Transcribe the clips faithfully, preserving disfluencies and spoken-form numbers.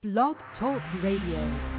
Blog Talk Radio.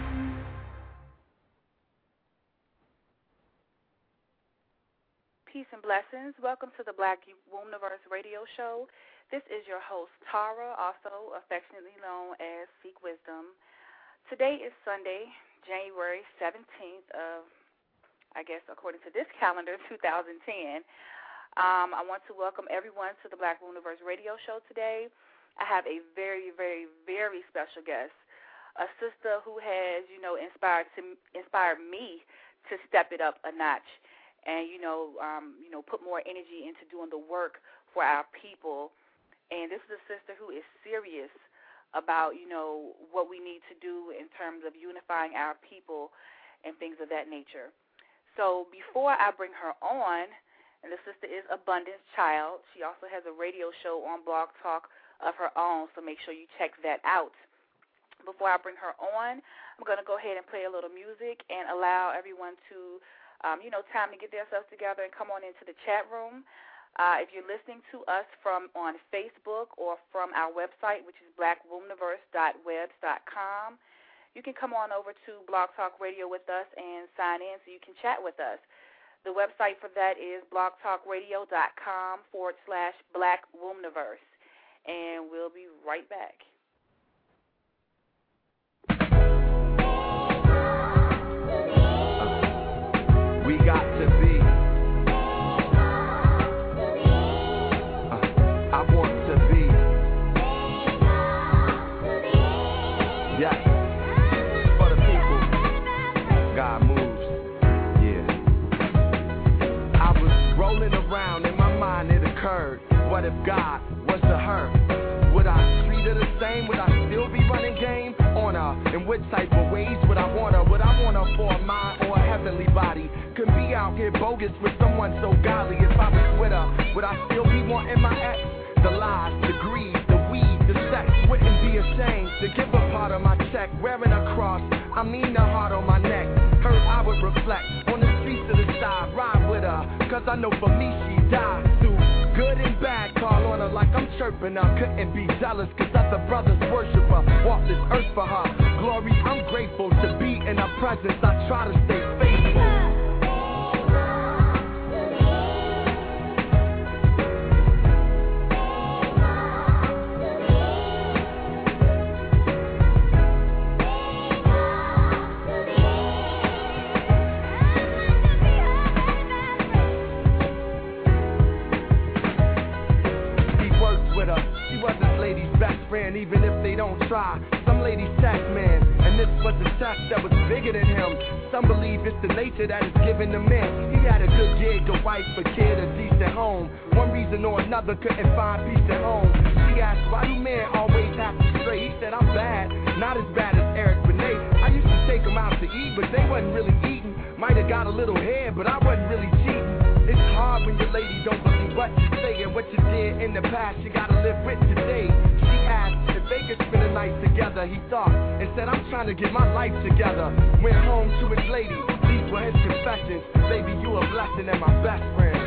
Peace and blessings. Welcome to the Black Wombniverse Radio Show. This is your host, Tara, also affectionately known as Seek Wisdom. Today is Sunday, January seventeenth of, I guess, according to this calendar, two thousand ten. Um, I want to welcome everyone to the Black Wombniverse Radio Show today. I have a very, very, very special guest, a sister who has, you know, inspired to inspired me to step it up a notch. And, you know, um, you know, put more energy into doing the work for our people. And this is a sister who is serious about, you know, what we need to do in terms of unifying our people and things of that nature. So before I bring her on, and the sister is Abundance Child. She also has a radio show on Blog Talk of her own, so make sure you check that out. Before I bring her on, I'm going to go ahead and play a little music and allow everyone to Um, you know, time to get themselves together and come on into the chat room. Uh, if you're listening to us from on Facebook or from our website, which is black wombniverse dot webs dot com, you can come on over to Blog Talk Radio with us and sign in so you can chat with us. The website for that is blogtalkradio.com forward slash Black Wombniverse. And we'll be right back. We got to be. Uh, I want to be. Yes. For the people. God moves. Yeah. I was rolling around in my mind, it occurred. What if God was to her? Would I treat her the same? Would I still be running game on her? In which type of ways would I want her? Would I want her for a mind or a heavenly body? Could be out here bogus with someone so godly. If I was with her, would I still be wanting my ex? The lies, the greed, the weed, the sex. Wouldn't be ashamed to give a part of my check. Wearing a cross, I mean the heart on my neck. Her I would reflect on the streets of the side. Ride with her, cause I know for me she died. Through good and bad, call on her like I'm chirping her. Couldn't be jealous cause other brothers worship her. Walk this earth for her. Glory, I'm grateful to be in her presence. I try to stay faithful. Even if they don't try, some ladies test man, and this was a test that was bigger than him. Some believe it's the nature that is given to men. He had a good gig, a wife, a kid, a decent home. One reason or another couldn't find peace at home. She asked, why do men always have to stray? He said, I'm bad, not as bad as Eric Benet. I used to take them out to eat, but they wasn't really eating. Might have got a little head, but I wasn't really cheating. It's hard when your lady don't believe what you say and what you did in the past. You gotta live with today. She asked if they could spend a night together. He thought and said, I'm trying to get my life together. Went home to his lady. These were his confessions. Baby, you a blessing and my best friend.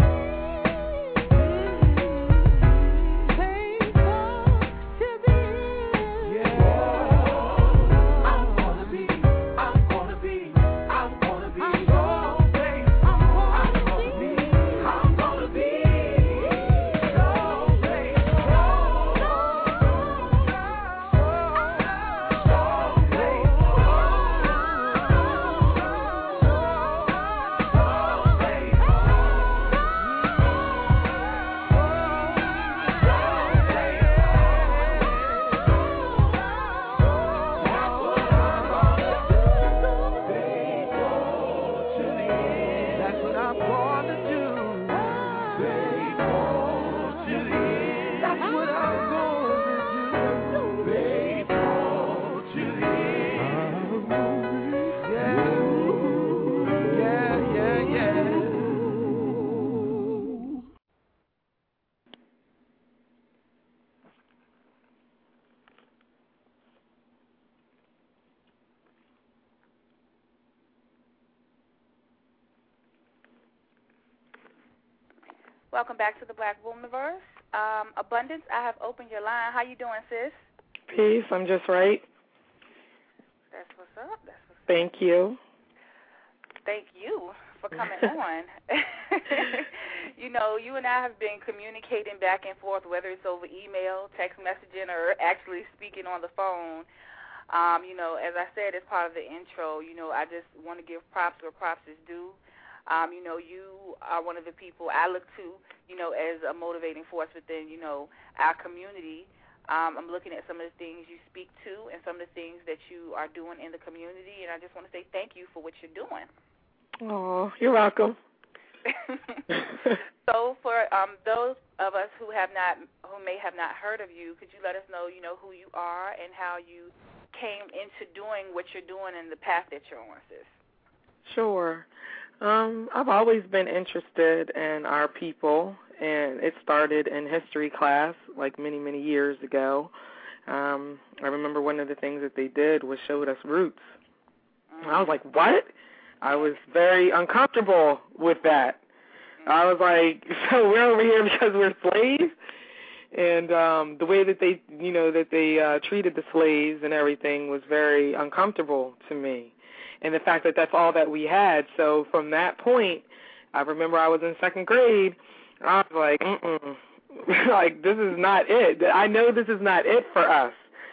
Faithful to be Welcome back to the Black Woomniverse. Um, Abundance, I have opened your line. How you doing, sis? Peace. I'm just right. That's what's up. That's what's up. Thank you. Thank you for coming on. You know, you and I have been communicating back and forth, whether it's over email, text messaging, or actually speaking on the phone. Um, you know, as I said as part of the intro, you know, I just want to give props where props is due. Um, you know, you are one of the people I look to, you know, as a motivating force within, you know, our community. Um, I'm looking at some of the things you speak to and some of the things that you are doing in the community, and I just want to say thank you for what you're doing. Oh, you're welcome. So for um, those of us who have not, who may have not heard of you, could you let us know, you know, who you are and how you came into doing what you're doing and the path that you're on, sis? Sure. Um, I've always been interested in our people, and it started in history class like many, many years ago. Um, I remember one of the things that they did was showed us roots. And I was like, what? I was very uncomfortable with that. I was like, so we're over here because we're slaves? And um, the way that they, you know, that they uh, treated the slaves and everything was very uncomfortable to me. And the fact that that's all that we had. So from that point, I remember I was in second grade. I was like, mm-mm. Like, this is not it. I know this is not it for us.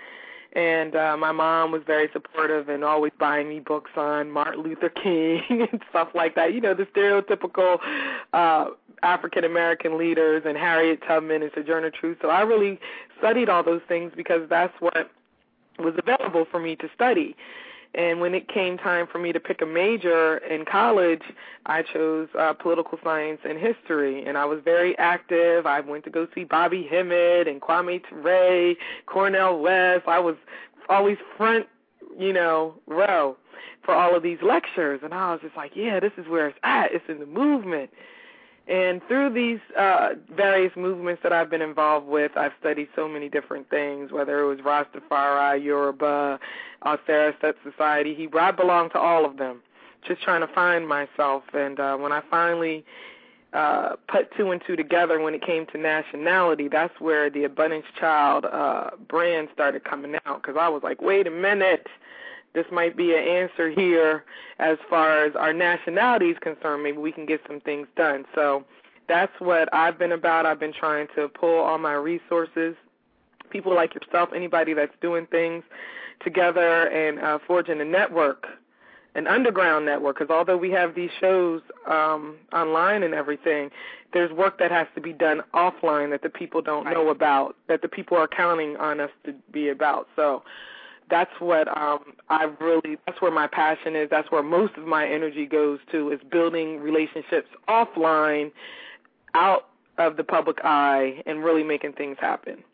And uh, my mom was very supportive and always buying me books on Martin Luther King and stuff like that. You know, the stereotypical uh, African-American leaders and Harriet Tubman and Sojourner Truth. So I really studied all those things because that's what was available for me to study. And when it came time for me to pick a major in college, I chose uh, political science and history. And I was very active. I went to go see Bobby Hemmett and Kwame Ture, Cornel West. I was always front, you know, row for all of these lectures. And I was just like, yeah, this is where it's at. It's in the movement. And through these uh, various movements that I've been involved with, I've studied so many different things, whether it was Rastafari, Yoruba, Authera Set Society, Hebrew. I belong to all of them, just trying to find myself. And uh, when I finally uh, put two and two together when it came to nationality, that's where the Abundance Child uh, brand started coming out, because I was like, wait a minute. This might be an answer here as far as our nationality is concerned. Maybe we can get some things done. So that's what I've been about. I've been trying to pull all my resources, people like yourself, anybody that's doing things together and uh, forging a network, an underground network, because although we have these shows um, online and everything, there's work that has to be done offline that the people don't know about, that the people are counting on us to be about. So that's what um, I really, that's where my passion is. That's where most of my energy goes to, is building relationships offline, out of the public eye, and really making things happen.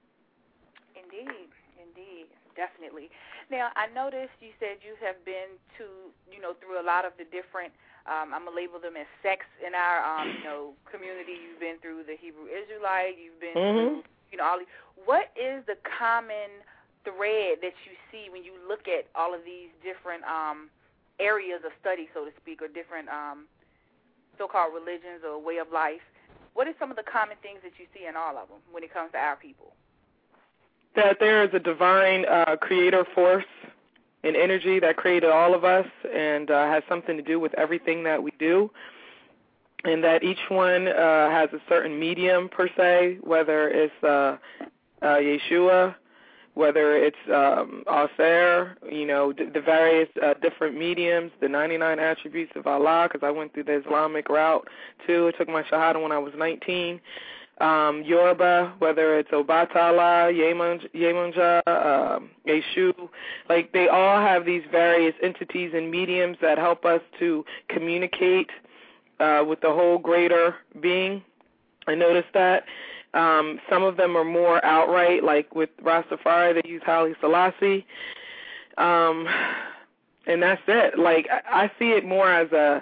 Indeed, indeed, definitely. Now, I noticed you said you have been to, you know, through a lot of the different, um, I'm going to label them as sects in our, um, you know, community. You've been through the Hebrew Israelite. You've been mm-hmm. through, you know, all these. What is the common thread that you see when you look at all of these different um, areas of study, so to speak, or different um, so-called religions or way of life? What are some of the common things that you see in all of them when it comes to our people? That there is a divine uh, creator force and energy that created all of us and uh, has something to do with everything that we do, and that each one uh, has a certain medium per se, whether it's uh, uh, Yeshua, whether it's um, Author, you know, d- the various uh, different mediums, the ninety-nine attributes of Allah, because I went through the Islamic route, too. I took my Shahada when I was nineteen. Um, Yoruba, whether it's Obatala, Yemunja, um, Yeshu, like they all have these various entities and mediums that help us to communicate uh, with the whole greater being. I noticed that. Um, some of them are more outright, like with Rastafari, they use Haile Selassie. Um, and that's it. Like, I, I see it more as a,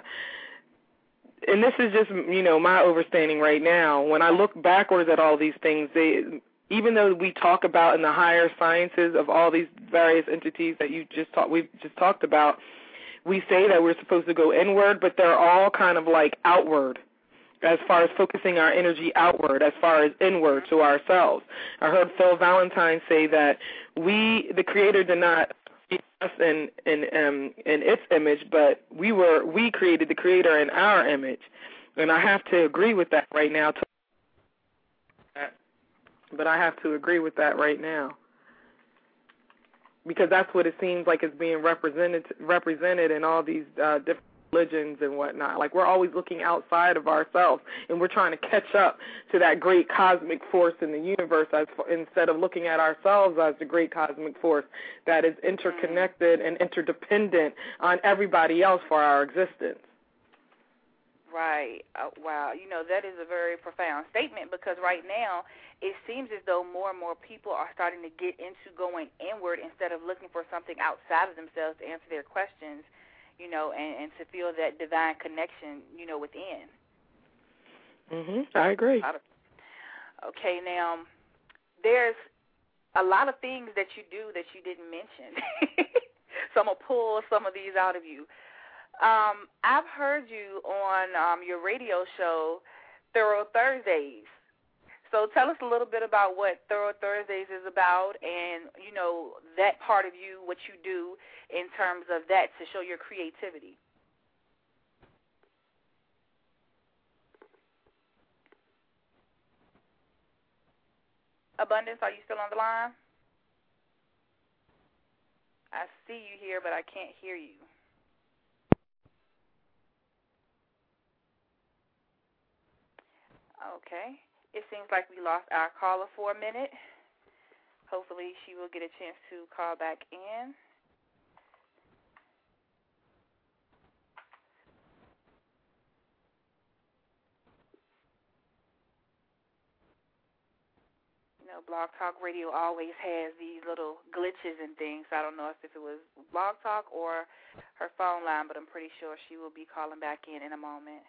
and this is just, you know, my overstanding right now. When I look backwards at all these things, they, even though we talk about in the higher sciences of all these various entities that you just talk, we've just talked about, we say that we're supposed to go inward, but they're all kind of like outward. as far as focusing our energy outward, as far as inward to ourselves. I heard Phil Valentine say that we, the Creator, did not see us in in um, in its image, but we were we created the Creator in our image, and I have to agree with that right now. But I have to agree with that right now, because that's what it seems like is being represented represented in all these uh, different religions and whatnot. Like, we're always looking outside of ourselves, and we're trying to catch up to that great cosmic force in the universe, as, instead of looking at ourselves as the great cosmic force that is interconnected and interdependent on everybody else for our existence. Right. Uh, wow. You know, that is a very profound statement, because right now it seems as though more and more people are starting to get into going inward instead of looking for something outside of themselves to answer their questions, you know, and, and to feel that divine connection, you know, within. Mm-hmm. I agree. Okay, now, there's a lot of things that you do that you didn't mention. So I'm going to pull some of these out of you. Um, I've heard you on um, your radio show, Thorough Thursdays. So tell us a little bit about what Thorough Thursdays is about, and, you know, that part of you, what you do in terms of that to show your creativity. Abundance, are you still on the line? I see you here, but I can't hear you. Okay. It seems like we lost our caller for a minute. Hopefully she will get a chance to call back in. You know, Blog Talk Radio always has these little glitches and things. I don't know if it was Blog Talk or her phone line, but I'm pretty sure she will be calling back in in a moment.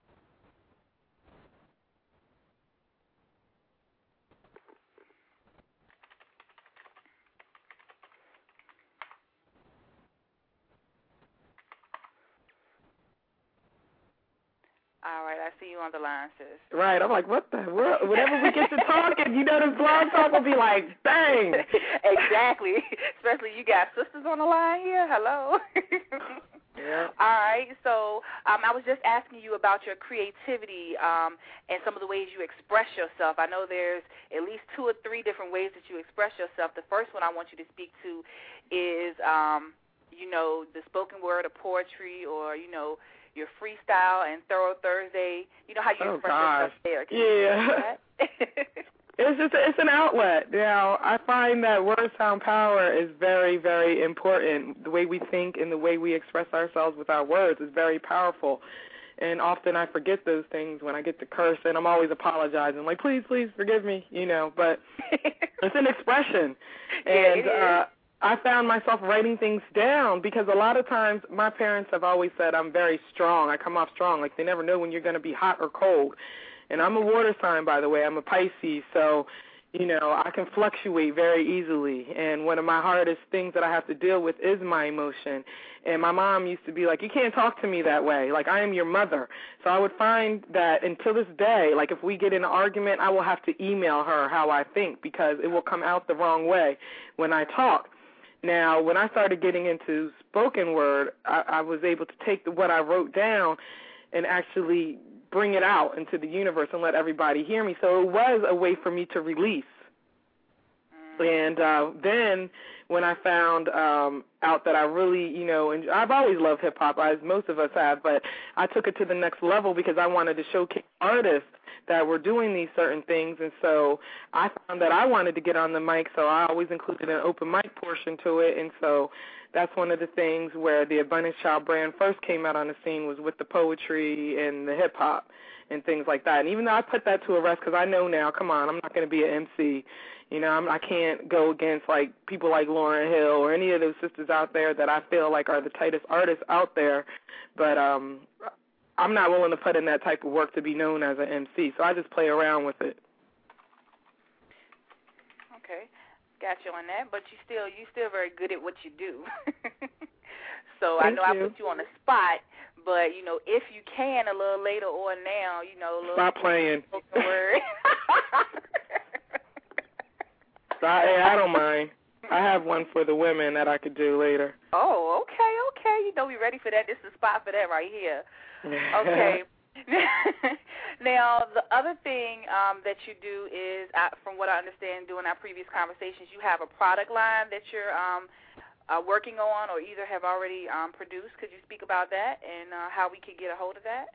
All right, I see you on the line, sis. Right, I'm like, what the world? Whenever we get to talking, you know, this Blog Talk will be like, bang. Exactly. Especially you got sisters on the line here. Hello. Yeah. All right, so um, I was just asking you about your creativity um, and some of the ways you express yourself. I know there's at least two or three different ways that you express yourself. The first one I want you to speak to is, um, you know, the spoken word or poetry, or, you know, your freestyle and Thorough Thursday. You know how you oh, express gosh. yourself there. Can yeah. It's just it's an outlet. Now, I find that word sound power is very, very important. The way we think and the way we express ourselves with our words is very powerful. And often I forget those things when I get to curse, and I'm always apologizing, like, please, please forgive me, you know. But it's an expression. And yeah, uh, I found myself writing things down, because a lot of times my parents have always said I'm very strong. I come off strong. Like, they never know when you're going to be hot or cold. And I'm a water sign, by the way. I'm a Pisces, so, you know, I can fluctuate very easily. And one of my hardest things that I have to deal with is my emotion. And my mom used to be like, you can't talk to me that way. Like, I am your mother. So I would find that until this day, like, if we get in an argument, I will have to email her how I think, because it will come out the wrong way when I talk. Now, when I started getting into spoken word, I, I was able to take the, what I wrote down and actually bring it out into the universe and let everybody hear me. So it was a way for me to release. And uh, then when I found um, out that I really, you know, and I've always loved hip-hop, as most of us have, but I took it to the next level because I wanted to showcase artists that were doing these certain things. And so I found that I wanted to get on the mic, so I always included an open mic portion to it. And so that's one of the things where the Abundance Child brand first came out on the scene, was with the poetry and the hip-hop and things like that. And even though I put that to a rest, because I know now, come on, I'm not going to be an M C. You know, I'm, I can't go against, like, people like Lauryn Hill or any of those sisters out there that I feel like are the tightest artists out there. But um, I'm not willing to put in that type of work to be known as an M C, so I just play around with it. Okay, got you on that, but you still you still very good at what you do. So Thank I know you. I put you on the spot, But, you know, if you can, a little later or now, you know, a little Stop playing. Word. I, I don't mind. I have one for the women that I could do later. Oh, okay, okay. You know, we ready for that. This is the spot for that right here. Okay. Now, the other thing um, that you do is, uh, from what I understand during our previous conversations, you have a product line that you're um, uh, working on or either have already um, produced. Could you speak about that and uh, how we could get a hold of that?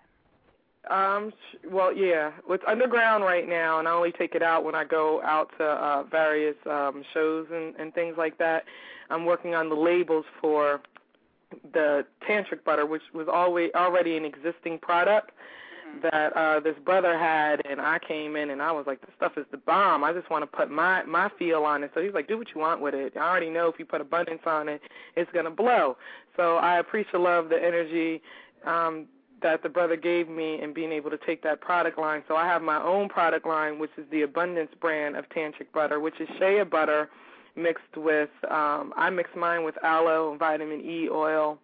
Um. Well, yeah. It's underground right now, and I only take it out when I go out to uh, various um, shows and, and things like that. I'm working on the labels for the tantric butter, which was always already an existing product mm-hmm. that uh, this brother had, and I came in and I was like, this stuff is the bomb. I just want to put my, my feel on it. So he's like, do what you want with it. I already know if you put abundance on it, it's going to blow. So I appreciate love the energy um, that the brother gave me and being able to take that product line. So I have my own product line, which is the Abundance brand of tantric butter, which is shea butter mixed with, um, I mix mine with aloe and vitamin E oil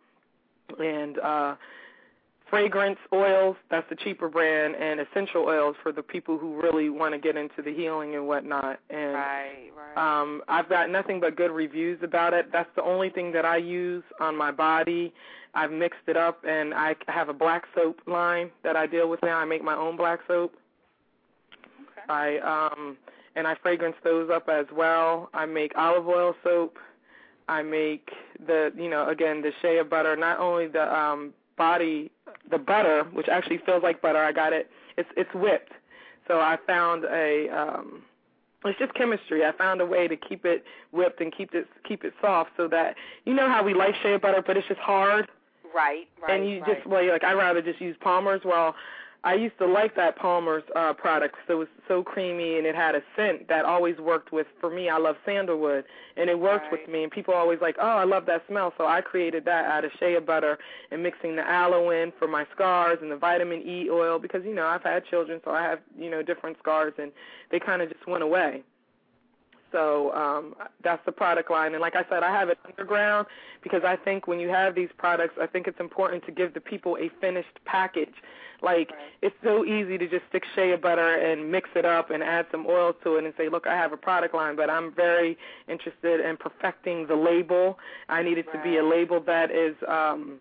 and uh, fragrance oils. That's the cheaper brand, and essential oils for the people who really want to get into the healing and whatnot. And right, right. Um, I've got nothing but good reviews about it. That's the only thing that I use on my body. I've mixed it up, and I have a black soap line that I deal with now. I make my own black soap. Okay. I um, and I fragrance those up as well. I make olive oil soap. I make the, you know, again, the shea butter, not only the um, body, the butter, which actually feels like butter. I got it. It's it's whipped. So I found a, um, it's just chemistry. I found a way to keep it whipped and keep it keep it soft so that, you know how we like shea butter, but it's just hard. Right, right, And you right. just, well, you're like, I'd rather just use Palmer's. Well, I used to like that Palmer's uh, product, so it was so creamy, and it had a scent that always worked with, for me, I love sandalwood, and it worked right. with me, and people are always like, oh, I love that smell, so I created that out of shea butter and mixing the aloe in for my scars and the vitamin E oil, because, you know, I've had children, so I have, you know, different scars, and they kind of just went away. So um, that's the product line. And like I said, I have it underground because I think when you have these products, I think it's important to give the people a finished package. Like, right. It's so easy to just stick shea butter and mix it up and add some oil to it and say, look, I have a product line, but I'm very interested in perfecting the label. I need it right. to be a label that is um,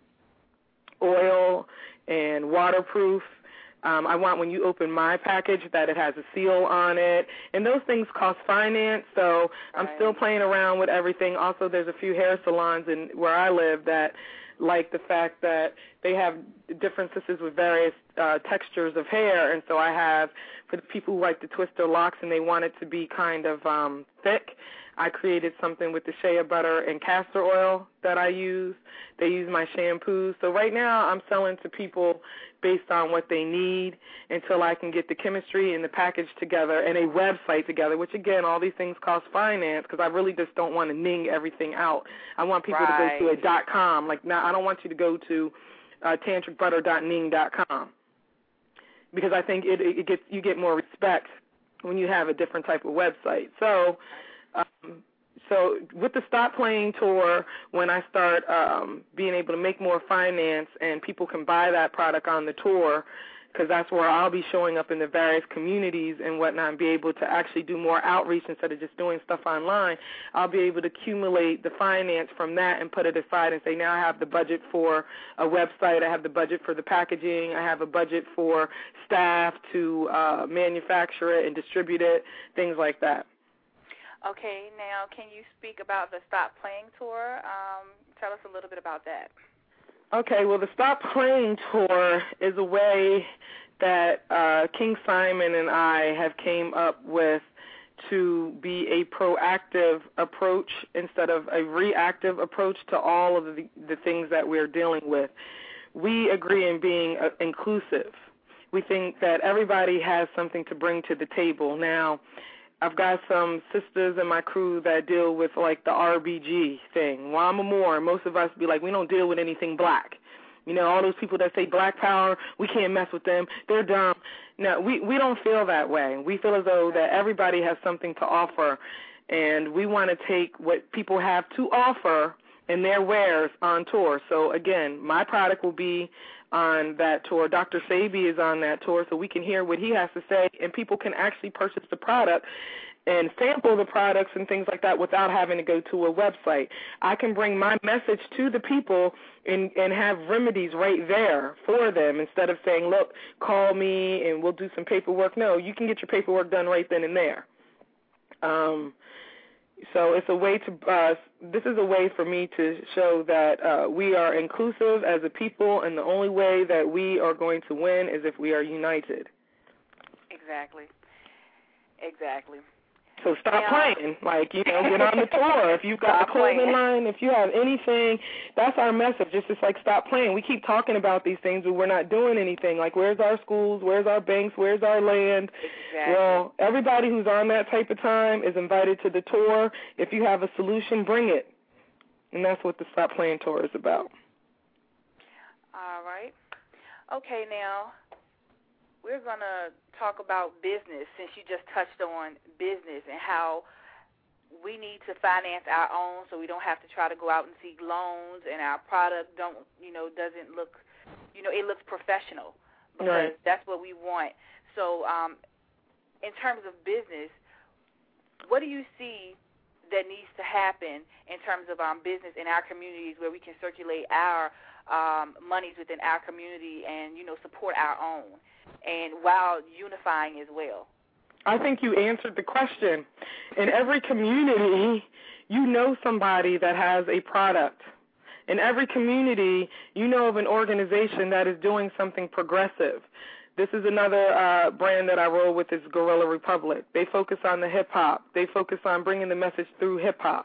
oil and waterproof. Um, I want when you open my package that it has a seal on it, and those things cost finance, so I'm right. still playing around with everything. Also, there's a few hair salons in where I live that like the fact that they have differences with various uh, textures of hair, and so I have, for the people who like to twist their locks and they want it to be kind of um, thick, I created something with the shea butter and castor oil that I use. They use my shampoos. So right now I'm selling to people based on what they need until I can get the chemistry and the package together and a website together, which, again, all these things cost finance because I really just don't want to ning everything out. I want people right. to go to a dot com. Like, now I don't want you to go to uh, tantric butter dot ning dot com because I think it, it gets you get more respect when you have a different type of website. So Um, so with the Stop Playing tour, when I start um, being able to make more finance and people can buy that product on the tour, because that's where I'll be showing up in the various communities and whatnot and be able to actually do more outreach instead of just doing stuff online, I'll be able to accumulate the finance from that and put it aside and say, now I have the budget for a website, I have the budget for the packaging, I have a budget for staff to uh, manufacture it and distribute it, things like that. Okay, now can you speak about the Stop Playing tour? Um, tell us a little bit about that. Okay, well, the Stop Playing tour is a way that uh, King Simon and I have came up with to be a proactive approach instead of a reactive approach to all of the, the things that we're dealing with. We agree in being uh, inclusive. We think that everybody has something to bring to the table. Now, I've got some sisters in my crew that deal with, like, the R B G thing. Well, I'm a Moor, and most of us be like, we don't deal with anything black. You know, all those people that say black power, we can't mess with them, they're dumb. No, we, we don't feel that way. We feel as though that everybody has something to offer, and we want to take what people have to offer and their wares on tour. So, again, my product will be on that tour. Doctor Sabi is on that tour, so we can hear what he has to say, and people can actually purchase the product and sample the products and things like that without having to go to a website. I can bring my message to the people and, and have remedies right there for them instead of saying, look, call me and we'll do some paperwork. No, you can get your paperwork done right then and there. Um, so it's a way to, uh, this is a way for me to show that uh, we are inclusive as a people, and the only way that we are going to win is if we are united. Exactly. Exactly. So stop yeah. playing. Like, you know, get on the tour. If you've got stop a clothing playing. line, if you have anything, that's our message. It's just like stop playing. We keep talking about these things, but we're not doing anything. Like, where's our schools? Where's our banks? Where's our land? Exactly. Well, everybody who's on that type of time is invited to the tour. If you have a solution, bring it. And that's what the Stop Playing Tour is about. All right. Okay, now, we're going to talk about business, since you just touched on business and how we need to finance our own so we don't have to try to go out and seek loans, and our product don't, you know, doesn't look, you know, it looks professional, because right. that's what we want. So um, in terms of business, what do you see that needs to happen in terms of um, business in our communities where we can circulate our um, monies within our community and, you know, support our own, and while unifying as well? I think you answered the question. In every community, you know somebody that has a product. In every community, you know of an organization that is doing something progressive. This is another uh, brand that I roll with, is Guerrilla Republic. They focus on the hip-hop. They focus on bringing the message through hip-hop.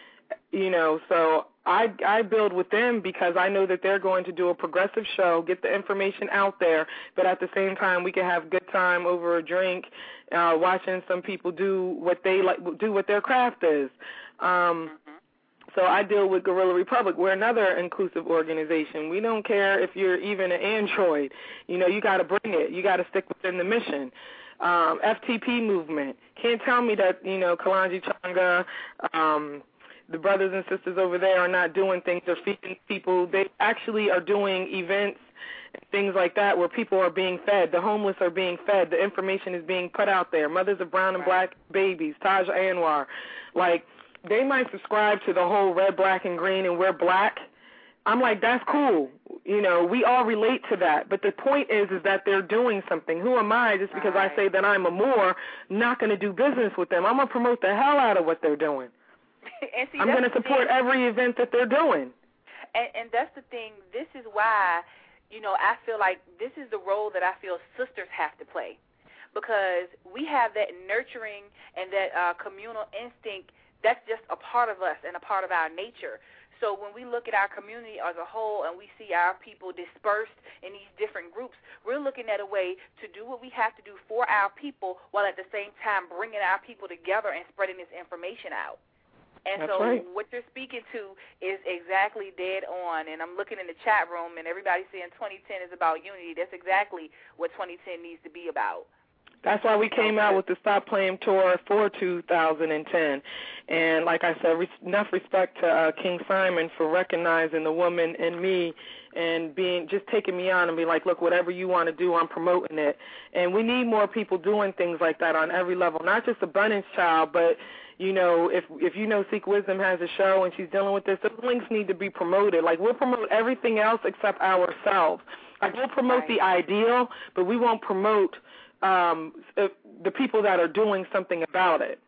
You know, so I, I build with them because I know that they're going to do a progressive show, get the information out there, but at the same time we can have good time over a drink, uh, watching some people do what they like, do what their craft is. Um, mm-hmm. So I deal with Guerrilla Republic. We're another inclusive organization. We don't care if you're even an android. You know, you got to bring it. You got to stick within the mission. Um, F T P movement. Can't tell me that, you know, Kalonji Changa, um, the brothers and sisters over there are not doing things. They're feeding people. They actually are doing events and things like that where people are being fed. The homeless are being fed. The information is being put out there. Mothers of brown and black babies, Taj Anwar. Like, they might subscribe to the whole red, black, and green, and we're black. I'm like, that's cool. You know, we all relate to that. But the point is is that they're doing something. Who am I, just because right. I say that I'm a Moor, not going to do business with them? I'm going to promote the hell out of what they're doing. And see, I'm going to support every event that they're doing. And, and that's the thing. This is why, you know, I feel like this is the role that I feel sisters have to play, because we have that nurturing and that uh, communal instinct. That's just a part of us and a part of our nature. So when we look at our community as a whole and we see our people dispersed in these different groups, we're looking at a way to do what we have to do for our people while at the same time bringing our people together and spreading this information out. And That's so right. what you're speaking to is exactly dead on. And I'm looking in the chat room, and everybody's saying twenty ten is about unity. That's exactly what twenty ten needs to be about. That's why we came out with the Stop Playing Tour for two thousand ten. And like I said, re- enough respect to uh, King Simon for recognizing the woman in me and being just taking me on and be like, look, whatever you want to do, I'm promoting it. And we need more people doing things like that on every level, not just Abundance Child, but you know, if if you know Seek Wisdom has a show and she's dealing with this, those links need to be promoted. Like, we'll promote everything else except ourselves. Like, we'll promote right. the ideal, but we won't promote um, the people that are doing something about it.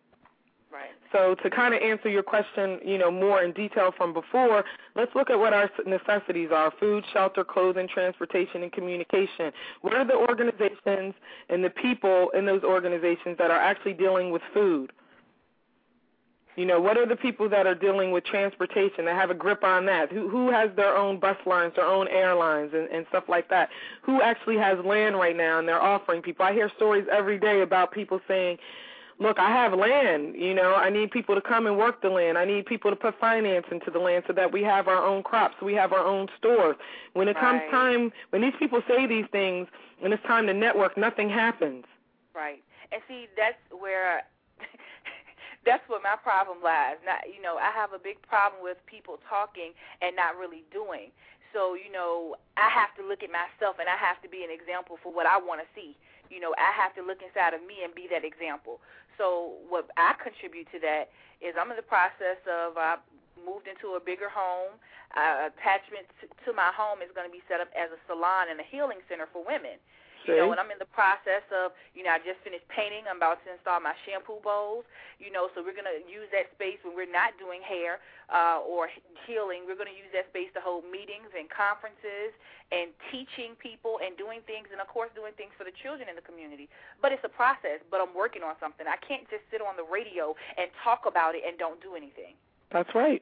Right. So to kind of answer your question, you know, more in detail from before, let's look at what our necessities are: food, shelter, clothing, transportation, and communication. What are the organizations and the people in those organizations that are actually dealing with food? You know, what are the people that are dealing with transportation, that have a grip on that? Who who has their own bus lines, their own airlines, and, and stuff like that? Who actually has land right now and they're offering people? I hear stories every day about people saying, look, I have land, you know, I need people to come and work the land. I need people to put finance into the land so that we have our own crops, so we have our own stores. When it right. comes time, when these people say these things, when it's time to network, nothing happens. Right. And see, that's where That's where my problem lies. Not, you know, I have a big problem with people talking and not really doing. So, you know, I have to look at myself and I have to be an example for what I want to see. You know, I have to look inside of me and be that example. So what I contribute to that is I'm in the process of I moved into a bigger home. Uh, attachment to, to my home is going to be set up as a salon and a healing center for women. You know, and I'm in the process of, you know, I just finished painting. I'm about to install my shampoo bowls, you know, so we're going to use that space when we're not doing hair uh, or healing. We're going to use that space to hold meetings and conferences and teaching people and doing things and, of course, doing things for the children in the community. But it's a process, but I'm working on something. I can't just sit on the radio and talk about it and don't do anything. That's right.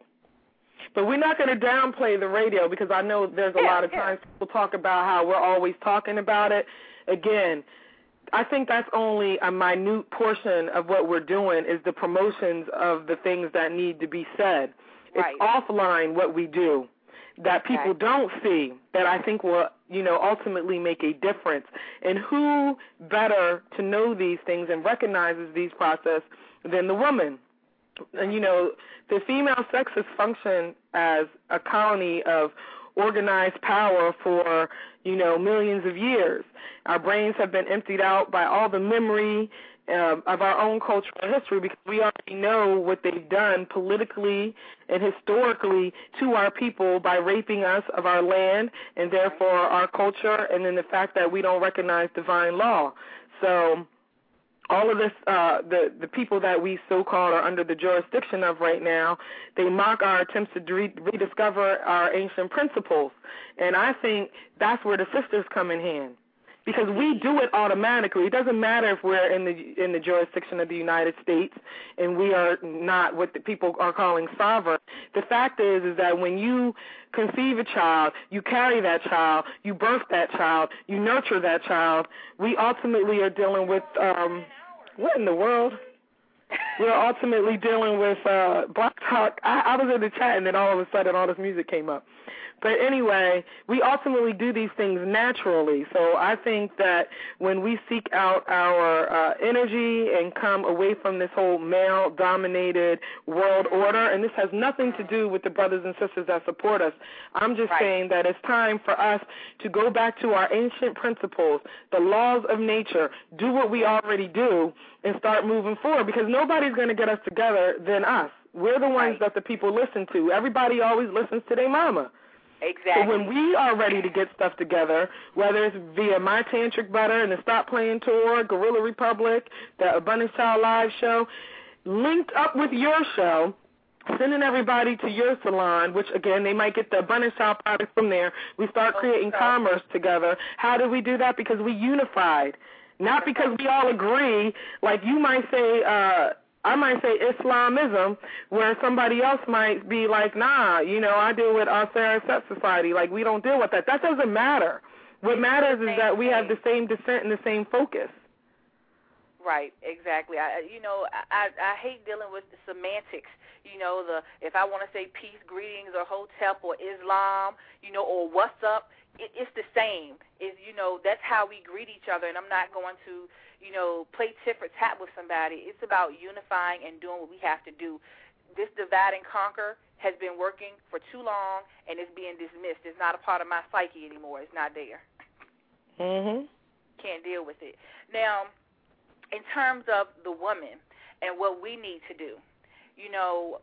But we're not going to downplay the radio because I know there's a yeah, lot of yeah. times people talk about how we're always talking about it. Again, I think that's only a minute portion of what we're doing is the promotions of the things that need to be said. Right. It's offline what we do that people okay. don't see that I think will, you know, ultimately make a difference. And who better to know these things and recognizes these processes than the woman? And, you know, the female sexes function as a colony of organized power for, you know, millions of years. Our brains have been emptied out by all the memory uh, of our own cultural history because we already know what they've done politically and historically to our people by raping us of our land and therefore our culture, and then the fact that we don't recognize divine law. So all of this, uh, the, the people that we so-called are under the jurisdiction of right now, they mock our attempts to re- rediscover our ancient principles. And I think that's where the sisters come in hand because we do it automatically. It doesn't matter if we're in the in the jurisdiction of the United States and we are not what the people are calling sovereign. The fact is, is that when you conceive a child, you carry that child, you birth that child, you nurture that child, we ultimately are dealing with, um, what in the world? We're ultimately dealing with uh, Black Talk. I, I was in the chat, and then all of a sudden all this music came up. But anyway, we ultimately do these things naturally. So I think that when we seek out our uh, energy and come away from this whole male-dominated world order, and this has nothing to do with the brothers and sisters that support us, I'm just right. saying that it's time for us to go back to our ancient principles, the laws of nature, do what we already do, and start moving forward because nobody's going to get us together than us. We're the ones right. that the people listen to. Everybody always listens to their mama. Exactly. So when we are ready to get stuff together, whether it's via My Tantric Butter and the Stop Playing Tour, Guerrilla Republic, the Abundance Child Live show, linked up with your show, sending everybody to your salon, which, again, they might get the Abundance Child product from there. We start creating okay. commerce together. How did we do that? Because we unified. Not because we all agree. Like you might say, uh, I might say Islamism, where somebody else might be like, nah, you know, I deal with our Sarasat Society. Like, we don't deal with that. That doesn't matter. What matters is that we have the same descent and the same focus. Right, exactly. I, you know, I, I hate dealing with the semantics. You know, the if I want to say peace, greetings, or hotep, or Islam, you know, or what's up, it, it's the same. Is you know, that's how we greet each other. And I'm not going to, you know, play tit for tat with somebody. It's about unifying and doing what we have to do. This divide and conquer has been working for too long, and it's being dismissed. It's not a part of my psyche anymore. It's not there. Mhm. Can't deal with it. Now, in terms of the woman and what we need to do, you know,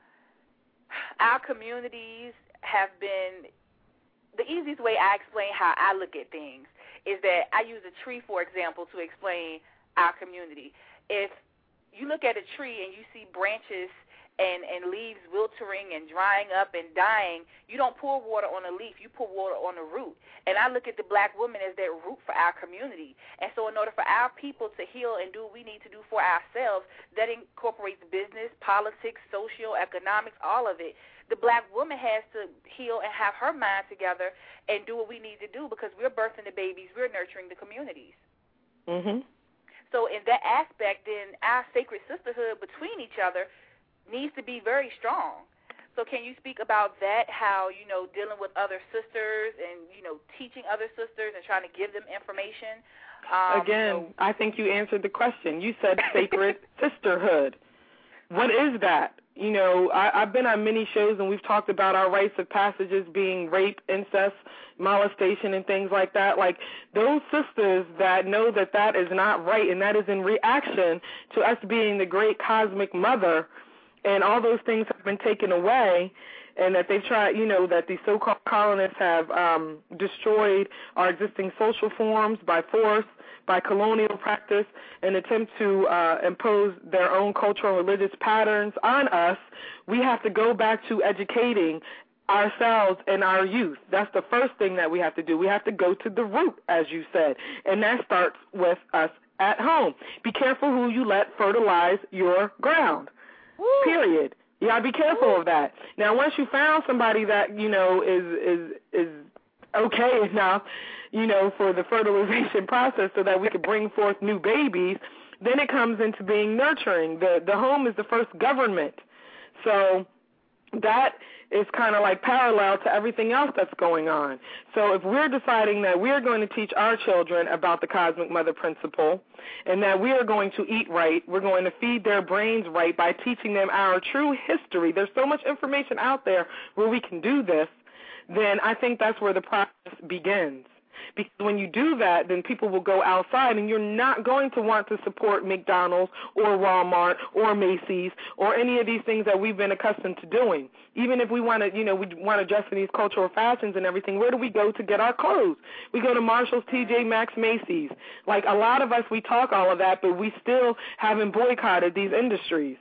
our communities have been, the easiest way I explain how I look at things is that I use a tree, for example, to explain our community. If you look at a tree and you see branches and, and leaves wilting and drying up and dying, you don't pour water on a leaf, you pour water on a root. And I look at the black woman as that root for our community. And so in order for our people to heal and do what we need to do for ourselves, that incorporates business, politics, social, economics, all of it. The black woman has to heal and have her mind together and do what we need to do because we're birthing the babies, we're nurturing the communities. Mhm. So in that aspect, then our sacred sisterhood between each other needs to be very strong. So can you speak about that, how, you know, dealing with other sisters and, you know, teaching other sisters and trying to give them information? Um, Again, so- I think you answered the question. You said sacred sisterhood. what is that? You know, I, I've been on many shows and we've talked about our rites of passages being rape, incest, molestation, and things like that. Like, those sisters that know that that is not right and that is in reaction to us being the great cosmic mother, and all those things have been taken away, and that they've tried, you know, that the so-called colonists have um, destroyed our existing social forms by force, by colonial practice, and attempt to uh, impose their own cultural and religious patterns on us. We have to go back to educating ourselves and our youth. That's the first thing that we have to do. We have to go to the root, as you said, and that starts with us at home. Be careful who you let fertilize your ground, Woo. period. You got to be careful Woo. of that. Now, once you found somebody that, you know, is is is okay enough, you know, for the fertilization process so that we could bring forth new babies, then it comes into being nurturing. The the home is the first government. So that is kind of like parallel to everything else that's going on. So if we're deciding that we're going to teach our children about the Cosmic Mother Principle and that we are going to eat right, we're going to feed their brains right by teaching them our true history. There's so much information out there where we can do this. Then I think that's where the process begins. Because when you do that, then people will go outside, and you're not going to want to support McDonald's or Walmart or Macy's or any of these things that we've been accustomed to doing. Even if we want to, you know, we want to dress in these cultural fashions and everything, where do we go to get our clothes? We go to Marshall's, T J Maxx, Macy's. Like, a lot of us, we talk all of that, but we still haven't boycotted these industries.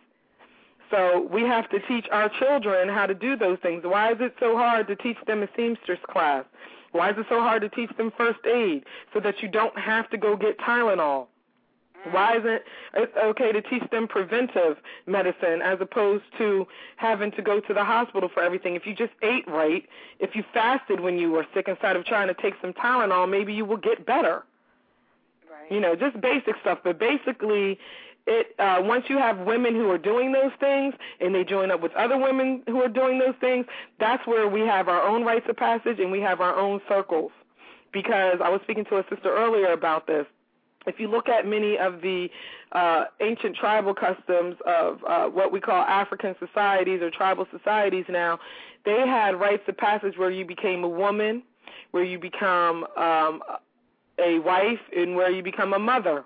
So we have to teach our children how to do those things. Why is it so hard to teach them a seamstress class? Why is it so hard to teach them first aid so that you don't have to go get Tylenol? Why isn't it okay to teach them preventive medicine as opposed to having to go to the hospital for everything? If you just ate right, if you fasted when you were sick instead of trying to take some Tylenol, maybe you will get better. Right. You know, just basic stuff. But basically, it uh, once you have women who are doing those things and they join up with other women who are doing those things, that's where we have our own rites of passage and we have our own circles. Because I was speaking to a sister earlier about this. If you look at many of the uh, ancient tribal customs of uh, what we call African societies or tribal societies now, they had rites of passage where you became a woman, where you become um, a wife, and where you become a mother.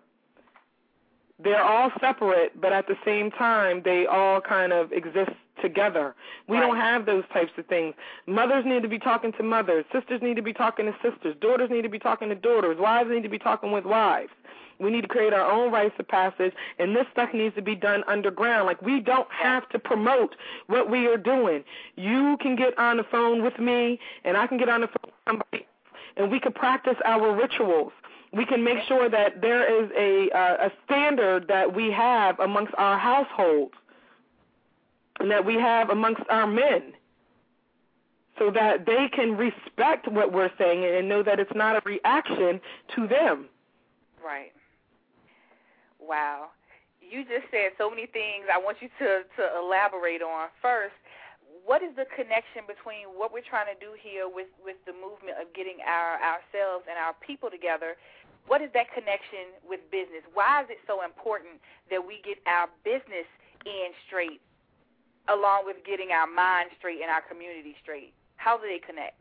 They're all separate, but at the same time, they all kind of exist together. We right. don't have those types of things. Mothers need to be talking to mothers. Sisters need to be talking to sisters. Daughters need to be talking to daughters. Wives need to be talking with wives. We need to create our own rites of passage, and this stuff needs to be done underground. Like, we don't have to promote what we are doing. You can get on the phone with me, and I can get on the phone with somebody, and we can practice our rituals. We can make sure that there is a uh, a standard that we have amongst our households and that we have amongst our men so that they can respect what we're saying and know that it's not a reaction to them. Right. Wow. You just said so many things I want you to, to elaborate on. First, what is the connection between what we're trying to do here with, with the movement of getting our ourselves and our people together? What is that connection with business? Why is it so important that we get our business in straight along with getting our mind straight and our community straight? How do they connect?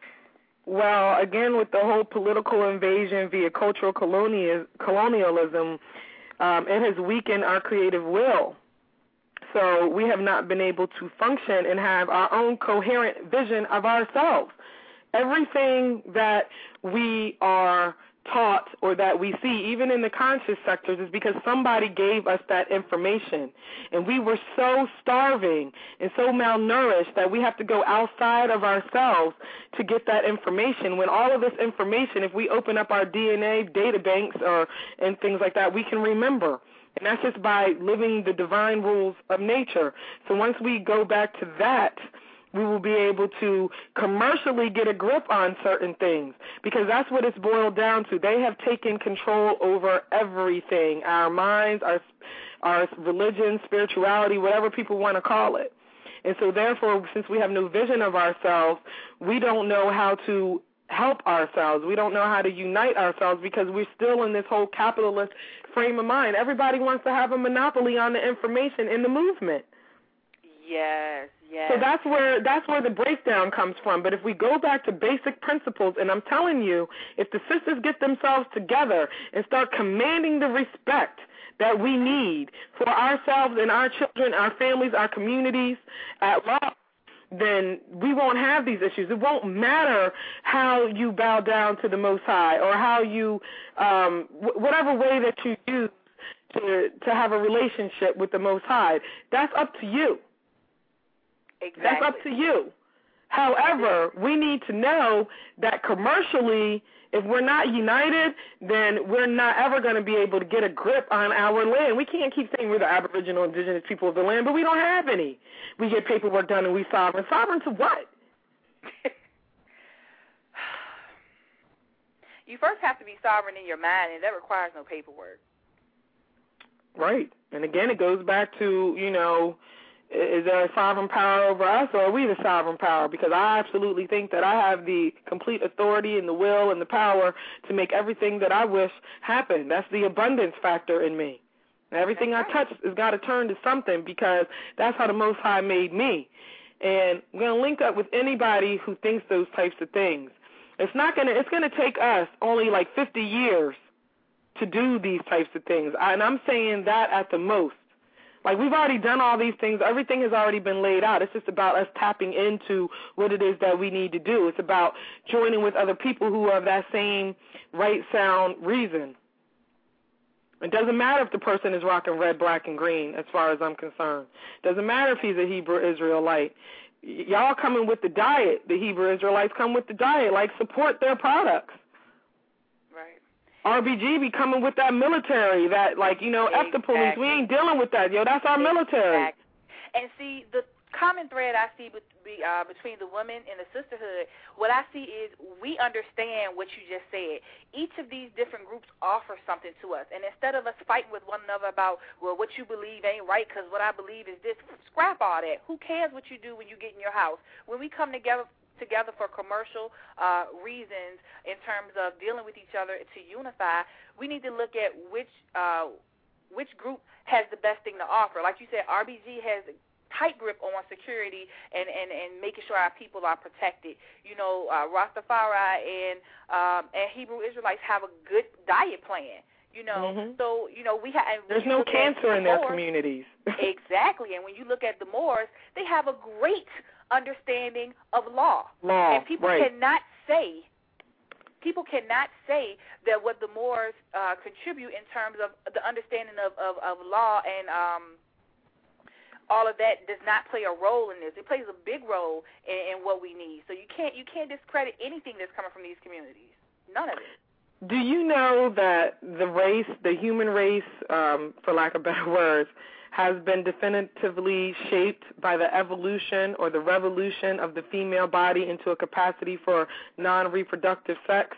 Well, again, with the whole political invasion via cultural colonial, colonialism, um, it has weakened our creative will. So we have not been able to function and have our own coherent vision of ourselves. Everything that we are taught or that we see, even in the conscious sectors, is because somebody gave us that information. And we were so starving and so malnourished that we have to go outside of ourselves to get that information. When all of this information, if we open up our D N A data banks or and things like that, we can remember. And that's just by living the divine rules of nature. So once we go back to that, we will be able to commercially get a grip on certain things, because that's what it's boiled down to. They have taken control over everything, our minds, our our religion, spirituality, whatever people want to call it. And so therefore, since we have no vision of ourselves, we don't know how to help ourselves. We don't know how to unite ourselves because we're still in this whole capitalist frame of mind. Everybody wants to have a monopoly on the information in the movement. Yes, yes. So that's where that's where the breakdown comes from. But if we go back to basic principles, and I'm telling you, if the sisters get themselves together and start commanding the respect that we need for ourselves and our children, our families, our communities at large, then we won't have these issues. It won't matter how you bow down to the Most High or how you, um, w- whatever way that you use to to have a relationship with the Most High. That's up to you. Exactly. That's up to you. However, we need to know that commercially, if we're not united, then we're not ever going to be able to get a grip on our land. We can't keep saying we're the Aboriginal indigenous people of the land, but we don't have any. We get paperwork done and we sovereign. Sovereign to what? You first have to be sovereign in your mind, and that requires no paperwork. Right. And again, it goes back to, you know, is there a sovereign power over us, or are we the sovereign power? Because I absolutely think that I have the complete authority and the will and the power to make everything that I wish happen. That's the abundance factor in me. And everything I touch has got to turn to something because that's how the Most High made me. And I'm going to link up with anybody who thinks those types of things. It's not going to, it's going to take us only like fifty years to do these types of things. And I'm saying that at the most. Like, we've already done all these things. Everything has already been laid out. It's just about us tapping into what it is that we need to do. It's about joining with other people who are of that same right, sound reason. It doesn't matter if the person is rocking red, black, and green, as far as I'm concerned. It doesn't matter if he's a Hebrew Israelite. Y- y'all coming with the diet. The Hebrew Israelites come with the diet. Like, support their products. Right. R B G be coming with that military, that, like, you know, Exactly. F the police. We ain't dealing with that, yo. That's our military. Exactly. And see, the common thread I see be, be, uh, between the women and the sisterhood, what I see is we understand what you just said. Each of these different groups offer something to us. And instead of us fighting with one another about, well, what you believe ain't right because what I believe is this, scrap all that. Who cares what you do when you get in your house? When we come together, together for commercial uh, reasons in terms of dealing with each other to unify, we need to look at which uh, which group has the best thing to offer. Like you said, R B G has a tight grip on security and, and, and making sure our people are protected. You know, uh, Rastafari and um, and Hebrew Israelites have a good diet plan. You know, mm-hmm. so, you know, we have... There's no cancer in their communities. Exactly. And when you look at the Moors, they have a great understanding of law. Law, and people right. cannot say, people cannot say that what the Moors uh, contribute in terms of the understanding of, of, of law and um, all of that does not play a role in this. It plays a big role in, in what we need. So you can't you can't discredit anything that's coming from these communities. None of it. Do you know that the race, the human race, um, for lack of better words, has been definitively shaped by the evolution or the revolution of the female body into a capacity for non-reproductive sex?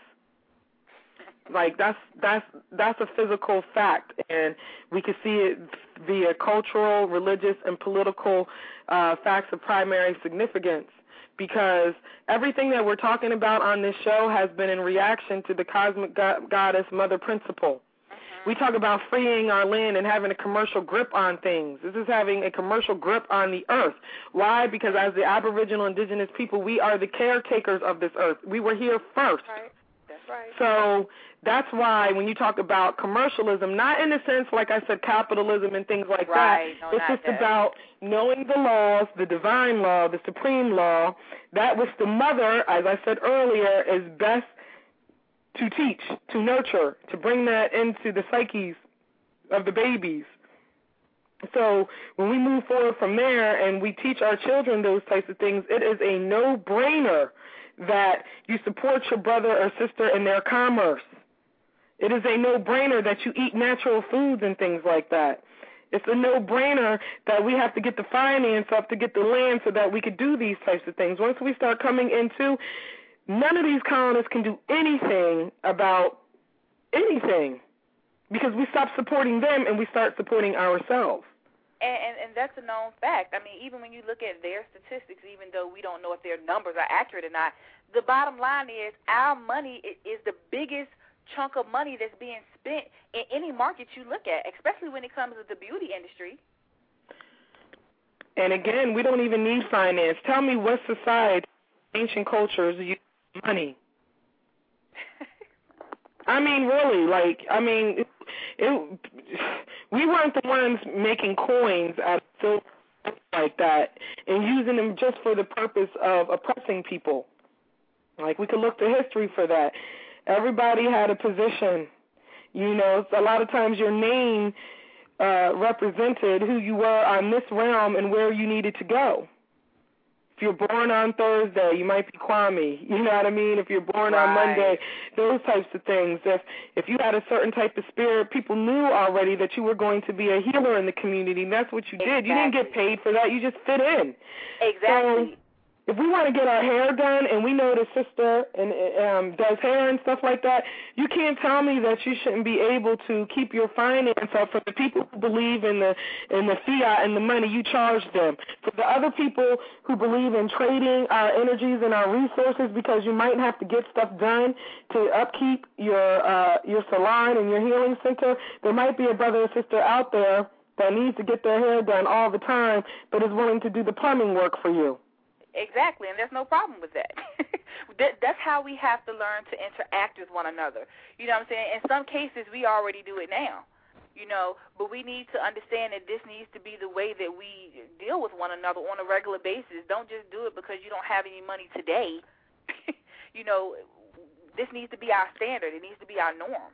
Like, that's that's that's a physical fact, and we can see it via cultural, religious, and political uh, facts of primary significance. Because everything that we're talking about on this show has been in reaction to the cosmic go- goddess mother principle. Mm-hmm. We talk about freeing our land and having a commercial grip on things. This is having a commercial grip on the earth. Why? Because as the Aboriginal indigenous people, we are the caretakers of this earth. We were here first. Right. That's right. So that's why when you talk about commercialism, not in the sense, like I said, capitalism and things like right. that. No, it's just that. about knowing the laws, the divine law, the supreme law, that which the mother, as I said earlier, is best to teach, to nurture, to bring that into the psyches of the babies. So when we move forward from there and we teach our children those types of things, it is a no-brainer that you support your brother or sister in their commerce. It is a no-brainer that you eat natural foods and things like that. It's a no-brainer that we have to get the finance up to get the land so that we could do these types of things. Once we start coming into, none of these colonists can do anything about anything because we stop supporting them and we start supporting ourselves. And, and, and that's a known fact. I mean, even when you look at their statistics, even though we don't know if their numbers are accurate or not, the bottom line is our money is the biggest chunk of money that's being spent in any market you look at, especially when it comes to the beauty industry. And again, we don't even need finance. Tell me what society, ancient cultures, use money. I mean, really, like, I mean, it, it, we weren't the ones making coins out of silver like that and using them just for the purpose of oppressing people. Like, we could look to history for that. Everybody had a position. You know, a lot of times your name uh, represented who you were on this realm and where you needed to go. If you're born on Thursday, you might be Kwame. You know what I mean? If you're born right. on Monday, those types of things. If if you had a certain type of spirit, people knew already that you were going to be a healer in the community, and that's what you exactly. did. You didn't get paid for that. You just fit in. Exactly. So, if we want to get our hair done and we know the sister and um, does hair and stuff like that, you can't tell me that you shouldn't be able to keep your finance up for the people who believe in the in the fiat and the money. You charge them. For the other people who believe in trading our energies and our resources, because you might have to get stuff done to upkeep your uh, your salon and your healing center, there might be a brother or sister out there that needs to get their hair done all the time but is willing to do the plumbing work for you. Exactly, and there's no problem with that. That's how we have to learn to interact with one another. You know what I'm saying? In some cases, we already do it now, you know, but we need to understand that this needs to be the way that we deal with one another on a regular basis. Don't just do it because you don't have any money today. You know, this needs to be our standard. It needs to be our norm.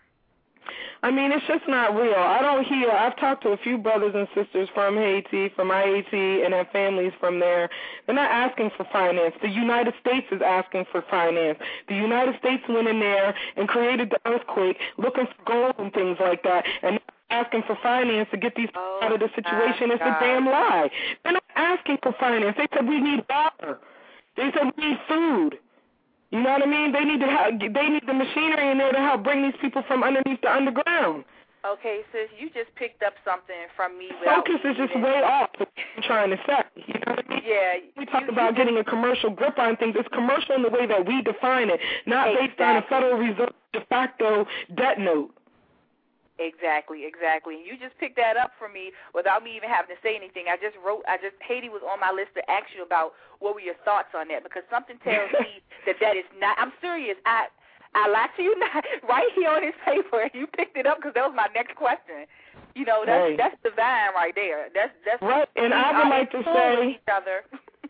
I mean, it's just not real. I don't hear, I've talked to a few brothers and sisters from Haiti, from Haiti, and have families from there. They're not asking for finance. The United States is asking for finance. The United States went in there and created the earthquake looking for gold and things like that, and asking for finance to get these people oh, out of the situation. It's a damn lie. They're not asking for finance. They said we need water. They said we need food. You know what I mean? They need to have, they need the machinery in there to help bring these people from underneath the underground. Okay, sis, you just picked up something from me. Focus is just way off what I'm trying to say. You know what I mean? Yeah. We talk you, about you getting a commercial grip on things. It's commercial in the way that we define it, not exactly. based on a Federal Reserve de facto debt note. Exactly, exactly. You just picked that up for me without me even having to say anything. I just wrote, I just, Haiti was on my list to ask you about what were your thoughts on that, because something tells me that that is not, I'm serious, I I lied to you not, right here on this paper, and you picked it up because that was my next question. You know, that's right. that's divine right there. That's, that's right, and I would like to say, each other.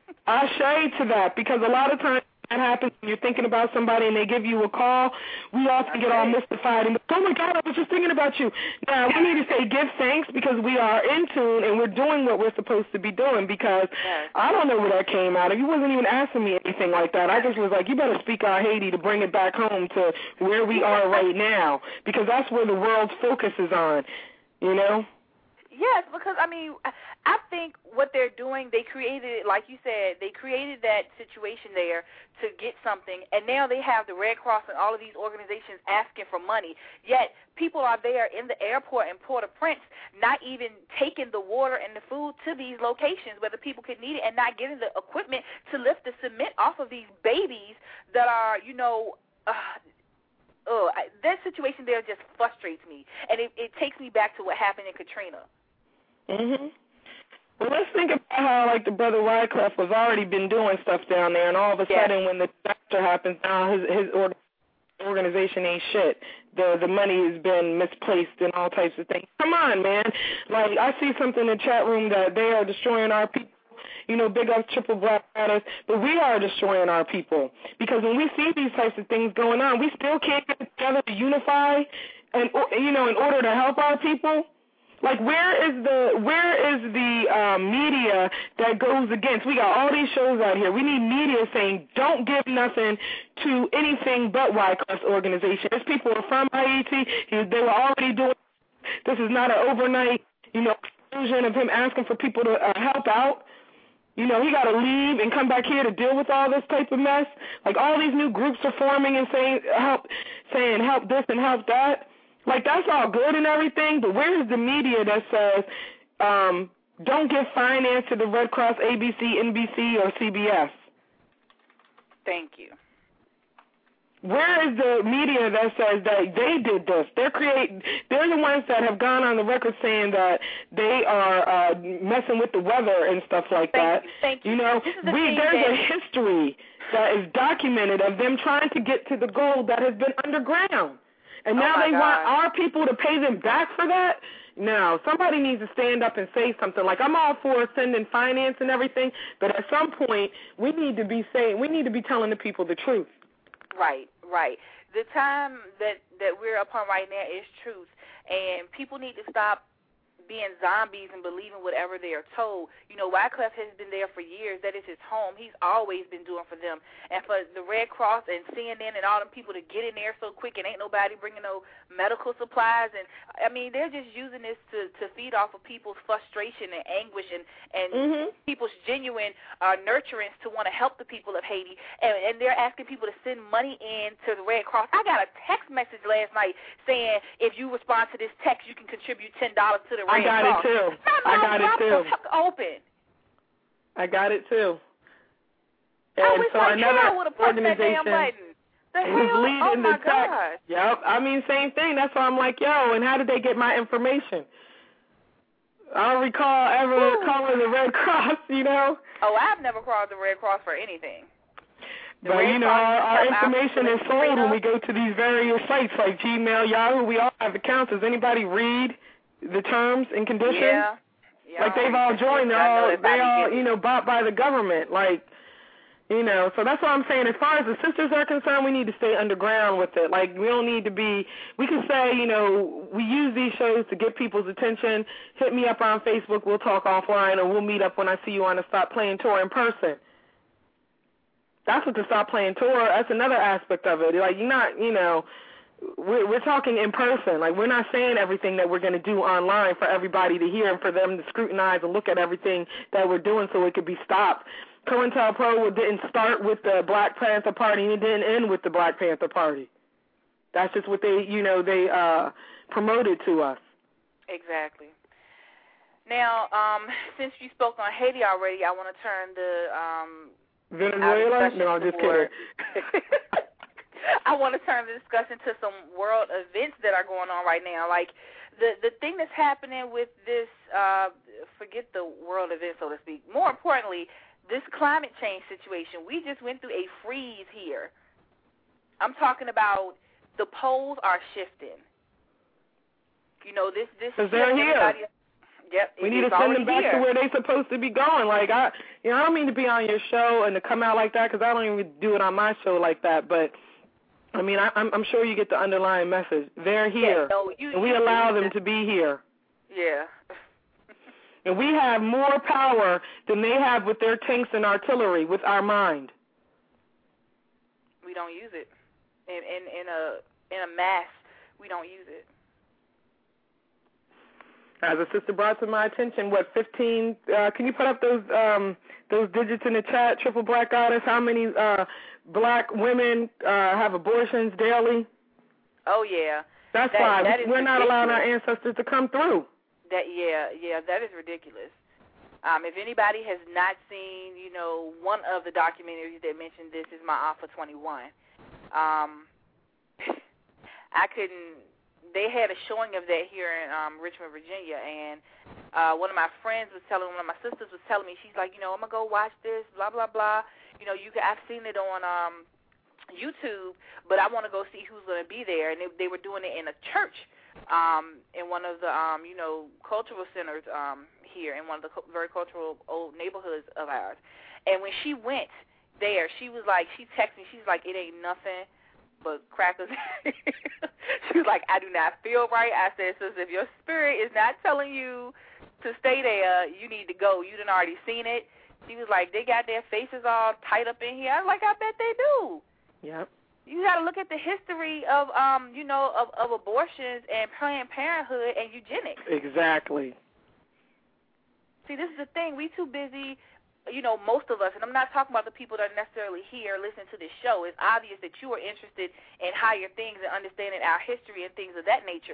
I shade to that, because a lot of times that happens when you're thinking about somebody and they give you a call. We often get all mystified and, oh, my God, I was just thinking about you. Now, we need to say give thanks, because we are in tune and we're doing what we're supposed to be doing, because yes. I don't know where that came out of. You wasn't even asking me anything like that. I just was like, you better speak our Haiti to bring it back home to where we are right now, because that's where the world's focus is on, you know? Yes, because, I mean, I think what they're doing, they created, like you said, they created that situation there to get something, and now they have the Red Cross and all of these organizations asking for money, yet people are there in the airport in Port-au-Prince not even taking the water and the food to these locations where the people could need it, and not getting the equipment to lift the cement off of these babies that are, you know, uh, oh, I, that situation there just frustrates me, and it, it takes me back to what happened in Katrina. Mhm. Well, let's think about how, like, the brother Wyclef was already been doing stuff down there, and all of a yeah. sudden, when the disaster happens, now his his organization ain't shit. The the money has been misplaced and all types of things. Come on, man. Like, I see something in the chat room that they are destroying our people. You know, big up Triple Black Matters, but we are destroying our people, because when we see these types of things going on, we still can't get together to unify, and you know, in order to help our people. Like, where is the where is the um, media that goes against? We got all these shows out here. We need media saying, don't give nothing to anything but Wyclef's organization. These people are from Haiti. They were already doing. This is not an overnight, you know, explosion of him asking for people to uh, help out. You know, he got to leave and come back here to deal with all this type of mess. Like, all these new groups are forming and saying help, saying help this and help that. Like, that's all good and everything, but where is the media that says, um, don't give finance to the Red Cross, A B C, N B C, or C B S. Thank you. Where is the media that says that they did this? They're create. They're the ones that have gone on the record saying that they are uh, messing with the weather and stuff like Thank that. You. Thank you. You know, the we, there's that... a history that is documented of them trying to get to the gold that has been underground, and now oh they God. want our people to pay them back for that. No, somebody needs to stand up and say something. Like, I'm all for sending finance and everything, but at some point we need to be saying, we need to be telling the people the truth. Right, right. The time that, that we're upon right now is truth, and people need to stop being zombies and believing whatever they are told. You know, Wyclef has been there for years. That is his home. He's always been doing for them. And for the Red Cross and C N N and all them people to get in there so quick and ain't nobody bringing no medical supplies. And, I mean, they're just using this to, to feed off of people's frustration and anguish and, and mm-hmm. people's genuine uh, nurturance to want to help the people of Haiti. And, and they're asking people to send money in to the Red Cross. I got a text message last night saying if you respond to this text, you can contribute ten dollars to the Red Cross. I got it too. I got it too. Open. I got it too. And I wish so I another would have pushed that damn button. The hell? leading oh my the text. God. Yep. I mean, same thing. That's why I'm like, yo, and how did they get my information? I don't recall ever Ooh. calling the Red Cross, you know. Oh, I've never called the Red Cross for anything. The but, Red you know, Cross our, our information is sold freedom. when we go to these various sites like Gmail, Yahoo. We all have accounts. Does anybody read the terms and conditions? Yeah. yeah. Like, they've all joined. They're all, they all, you know, bought by the government. Like, you know, so that's what I'm saying. As far as the sisters are concerned, we need to stay underground with it. Like, we don't need to be, we can say, you know, we use these shows to get people's attention. Hit me up on Facebook. We'll talk offline, or we'll meet up when I see you on the Stop Playing Tour in person. That's what the Stop Playing Tour, that's another aspect of it. Like, you're not, you know, we're, we're talking in person. Like, we're not saying everything that we're going to do online for everybody to hear and for them to scrutinize and look at everything that we're doing so it could be stopped. COINTELPRO didn't start with the Black Panther Party, and it didn't end with the Black Panther Party. That's just what they, you know, they uh, promoted to us. Exactly. Now, um, since you spoke on Haiti already, I want to turn the um, Venezuela? No, I'm just kidding. I want to turn the discussion to some world events that are going on right now. Like, the the thing that's happening with this, uh, forget the world event, so to speak. More importantly, this climate change situation. We just went through a freeze here. I'm talking about the poles are shifting. You know, this this. Because they're here. Yep, we need to send them back here. to where they're supposed to be going. Like, I, you know, I don't mean to be on your show and to come out like that, because I don't even do it on my show like that. But I mean, I, I'm, I'm sure you get the underlying message. They're here, yeah, so you, and we you, allow you, them to be here. Yeah. And we have more power than they have with their tanks and artillery, with our mind. We don't use it. In in, in a in a mass, we don't use it. As a sister brought to my attention, what, fifteen, uh, can you put up those um, those digits in the chat, Triple Black Goddess? How many uh, black women uh, have abortions daily? Oh, yeah. That's that, why that we're not allowing our ancestors to come through. That Yeah, yeah, that is ridiculous. Um, if anybody has not seen, you know, one of the documentaries that mentioned this is My Alpha twenty-one. Um, I couldn't... They had a showing of that here in um, Richmond, Virginia, and uh, one of my friends was telling, one of my sisters was telling me, she's like, you know, I'm going to go watch this, blah, blah, blah. You know, you can, I've seen it on um, YouTube, but I want to go see who's going to be there. And they, they were doing it in a church um, in one of the, um, you know, cultural centers um, here in one of the co- very cultural old neighborhoods of ours. And when she went there, she was like, she texted me, she's like, it ain't nothing but crackers. She was like, I do not feel right. I said, sis, if your spirit is not telling you to stay there, you need to go. You done already seen it. She was like, they got their faces all tight up in here. I was like, I bet they do. Yep. You got to look at the history of, um, you know, of, of abortions and Planned Parenthood and eugenics. Exactly. See, this is the thing. We too busy. You know, most of us, and I'm not talking about the people that are necessarily here listening to this show. It's obvious that you are interested in higher things and understanding our history and things of that nature.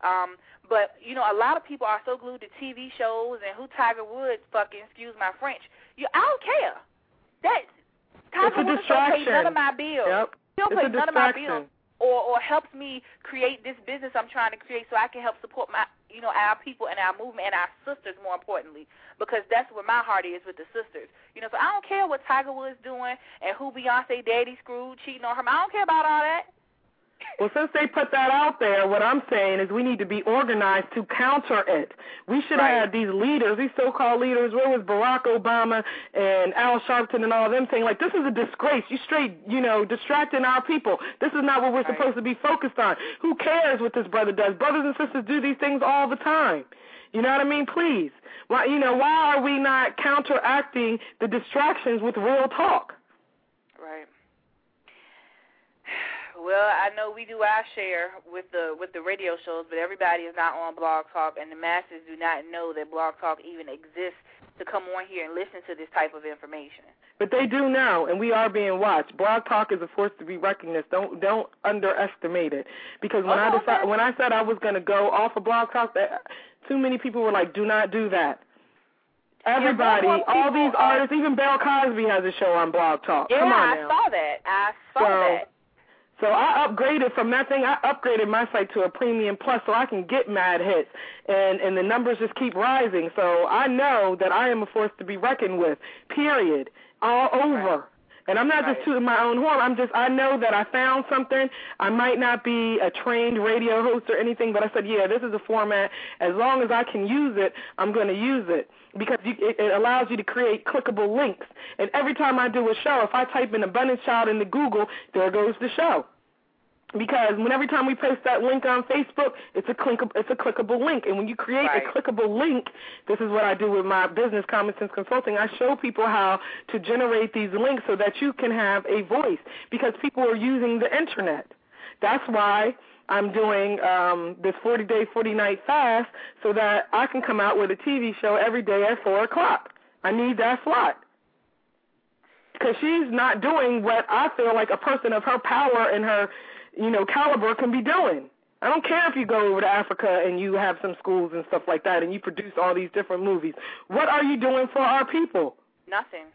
Um, but, you know, a lot of people are so glued to T V shows and who Tiger Woods fucking, excuse my French. You, I don't care. That Tiger Woods don't pay none of my bills. Yep. He don't It's pay a none of my distraction. bills. Or, or helps me create this business I'm trying to create so I can help support my, you know, our people and our movement and our sisters, more importantly, because that's where my heart is with the sisters. You know, so I don't care what Tiger Woods doing and who Beyonce daddy screwed, cheating on her. I don't care about all that. Well, since they put that out there, what I'm saying is we need to be organized to counter it. We should Right. have these leaders, these so-called leaders. Where was Barack Obama and Al Sharpton and all of them saying, like, this is a disgrace. You straight, you know, distracting our people. This is not what we're Right. supposed to be focused on. Who cares what this brother does? Brothers and sisters do these things all the time. You know what I mean? Please. Why, you know, why are we not counteracting the distractions with real talk? Right. Well, I know we do our share with the with the radio shows, but everybody is not on Blog Talk, and the masses do not know that Blog Talk even exists to come on here and listen to this type of information. But they do now, and we are being watched. Blog Talk is a force to be recognized. Don't don't underestimate it. Because when Oh, I decided, okay. when I said I was going to go off of Blog Talk, that, too many people were like, "Do not do that." Everybody, Yeah, more all people these are- artists, even Bill Cosby has a show on Blog Talk. Yeah, Come on I now. saw that. I saw So, that. So I upgraded from that thing. I upgraded my site to a Premium Plus so I can get mad hits, and and the numbers just keep rising. So I know that I am a force to be reckoned with. Period. All over. Right. And I'm not Right. just tooting my own horn. I'm just, I know that I found something. I might not be a trained radio host or anything, but I said, yeah, this is a format. As long as I can use it, I'm going to use it because you, it, it allows you to create clickable links. And every time I do a show, if I type in Abundance Child into Google, there goes the show. Because when every time we post that link on Facebook, it's a click, it's a clickable link. And when you create Right. a clickable link, this is what I do with my business, Common Sense Consulting. I show people how to generate these links so that you can have a voice because people are using the Internet. That's why I'm doing um, this forty-day, forty-night fast so that I can come out with a T V show every day at four o'clock. I need that slot. Because she's not doing what I feel like a person of her power and her you know, caliber can be doing. I don't care if you go over to Africa and you have some schools and stuff like that and you produce all these different movies. What are you doing for our people? Nothing.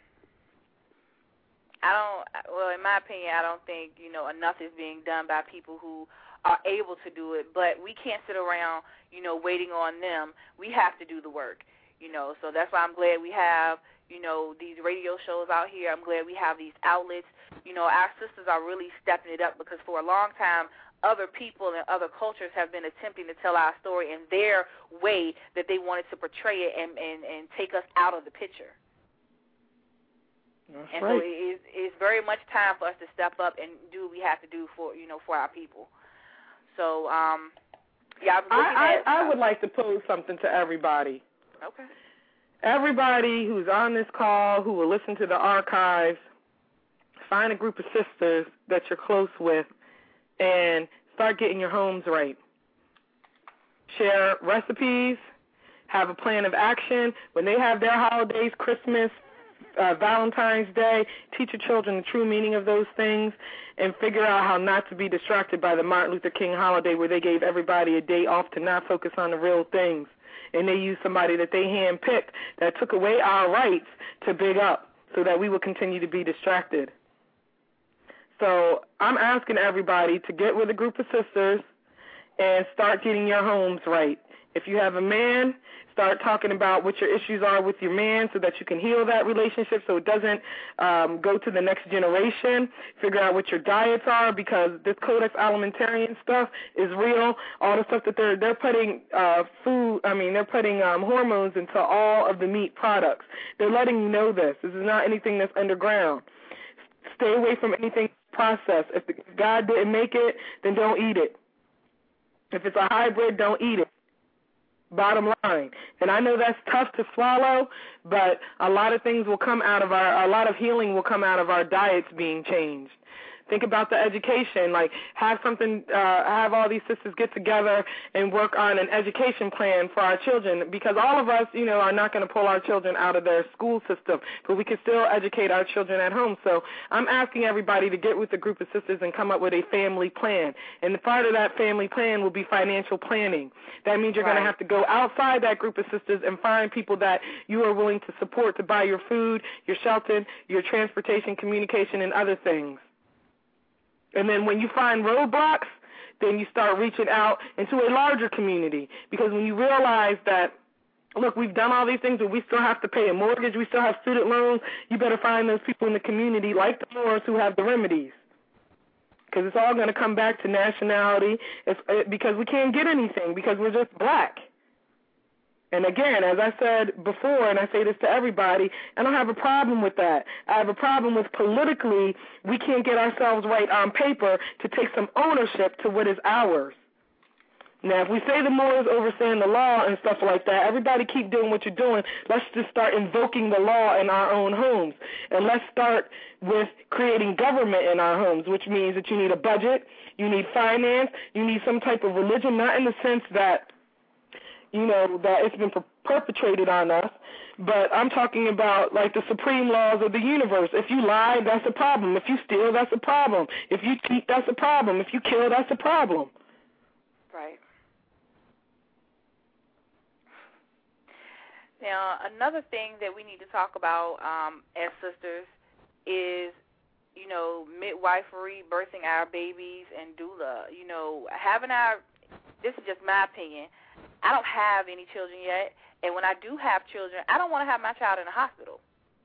I don't, well, in my opinion, I don't think, you know, enough is being done by people who are able to do it, but we can't sit around, you know, waiting on them. We have to do the work, you know, so that's why I'm glad we have, you know, these radio shows out here. I'm glad we have these outlets. You know, our sisters are really stepping it up because for a long time, other people and other cultures have been attempting to tell our story in their way that they wanted to portray it and, and, and take us out of the picture. That's and right. so it is, it's very much time for us to step up and do what we have to do for, you know, for our people. So, um, yeah, I'm looking I, at, I, I would like to pose something to everybody. Okay. Everybody who's on this call, who will listen to the archives, find a group of sisters that you're close with and start getting your homes right. Share recipes, have a plan of action. When they have their holidays, Christmas, uh, Valentine's Day, teach your children the true meaning of those things and figure out how not to be distracted by the Martin Luther King holiday where they gave everybody a day off to not focus on the real things. And they used somebody that they handpicked that took away our rights to big up so that we would continue to be distracted. So I'm asking everybody to get with a group of sisters and start getting your homes right. If you have a man, start talking about what your issues are with your man so that you can heal that relationship so it doesn't um, go to the next generation. Figure out what your diets are because this Codex Alimentarian stuff is real. All the stuff that they're they're putting uh, food, I mean, they're putting um, hormones into all of the meat products. They're letting you know this. This is not anything that's underground. Stay away from anything processed. If, the, if God didn't make it, then don't eat it. If it's a hybrid, don't eat it. Bottom line. And I know that's tough to swallow, but a lot of things will come out of our, a lot of healing will come out of our diets being changed. Think about the education. Like, have something, uh, have all these sisters get together and work on an education plan for our children, because all of us, you know, are not going to pull our children out of their school system, but we can still educate our children at home. So I'm asking everybody to get with a group of sisters and come up with a family plan. And the part of that family plan will be financial planning. That means you're right. going to have to go outside that group of sisters and find people that you are willing to support to buy your food, your shelter, your transportation, communication, and other things. And then when you find roadblocks, then you start reaching out into a larger community, because when you realize that, look, we've done all these things, but we still have to pay a mortgage, we still have student loans, you better find those people in the community like the Moors who have the remedies. Because it's all going to come back to nationality, it's, it, because we can't get anything, because we're just black. And again, as I said before, and I say this to everybody, I don't have a problem with that. I have a problem with politically we can't get ourselves right on paper to take some ownership to what is ours. Now, if we say the Moors overseeing the law and stuff like that, everybody keep doing what you're doing. Let's just start invoking the law in our own homes. And let's start with creating government in our homes, which means that you need a budget, you need finance, you need some type of religion, not in the sense that, you know, that it's been per- perpetrated on us, but I'm talking about like the supreme laws of the universe. If you lie, that's a problem. If you steal, that's a problem. If you cheat, that's a problem. If you kill, that's a problem. Right. Now, another thing that we need to talk about um, as sisters is, you know, midwifery, birthing our babies, and doula. You know, having our, this is just my opinion, I don't have any children yet, and when I do have children, I don't want to have my child in a hospital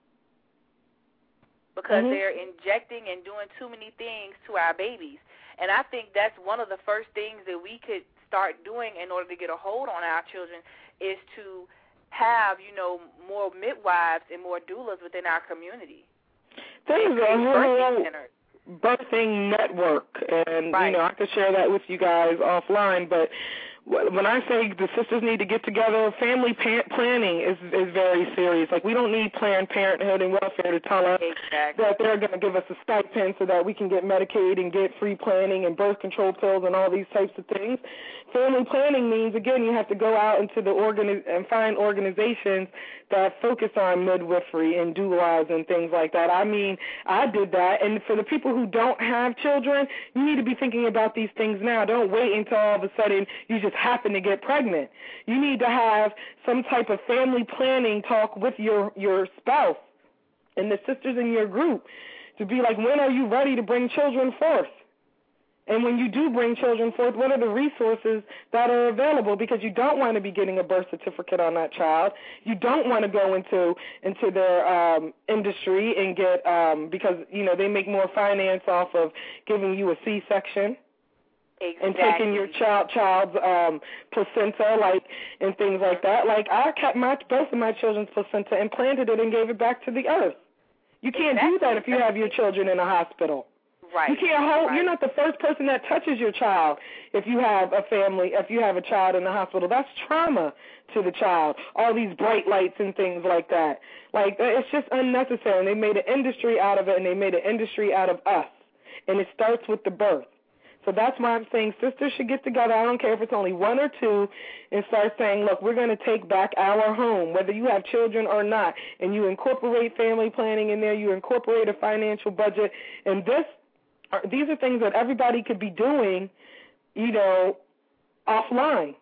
because mm-hmm. they're injecting and doing too many things to our babies. And I think that's one of the first things that we could start doing in order to get a hold on our children is to have, you know, more midwives and more doulas within our community. There's a whole birthing network, and, right. you know, I could share that with you guys offline, but when I say the sisters need to get together, family pa- planning is is very serious. Like, we don't need Planned Parenthood and welfare to tell us exactly. that they're going to give us a stipend so that we can get Medicaid and get free planning and birth control pills and all these types of things. Family planning means, again, you have to go out into the organi- and find organizations that focus on midwifery and doulas and things like that. I mean, I did that. And for the people who don't have children, you need to be thinking about these things now. Don't wait until all of a sudden you just happen to get pregnant. You need to have some type of family planning talk with your, your spouse and the sisters in your group to be like, when are you ready to bring children forth? And when you do bring children forth, what are the resources that are available? Because you don't want to be getting a birth certificate on that child. You don't want to go into into their um, industry and get, um, because, you know, they make more finance off of giving you a C-section. Exactly. And taking your child child's um, placenta, like, and things like that. Like, I kept my both of my children's placenta and planted it and gave it back to the earth. You can't exactly. do that if you have your children in a hospital. Right. You can't hold. Right. You're not the first person that touches your child if you have a family. If you have a child in the hospital, that's trauma to the child. All these bright lights and things like that. Like, it's just unnecessary. And they made an industry out of it, and they made an industry out of us. And it starts with the birth. So that's why I'm saying sisters should get together. I don't care if it's only one or two, and start saying, look, we're going to take back our home, whether you have children or not. And you incorporate family planning in there. You incorporate a financial budget. And this. These are things that everybody could be doing, you know, offline.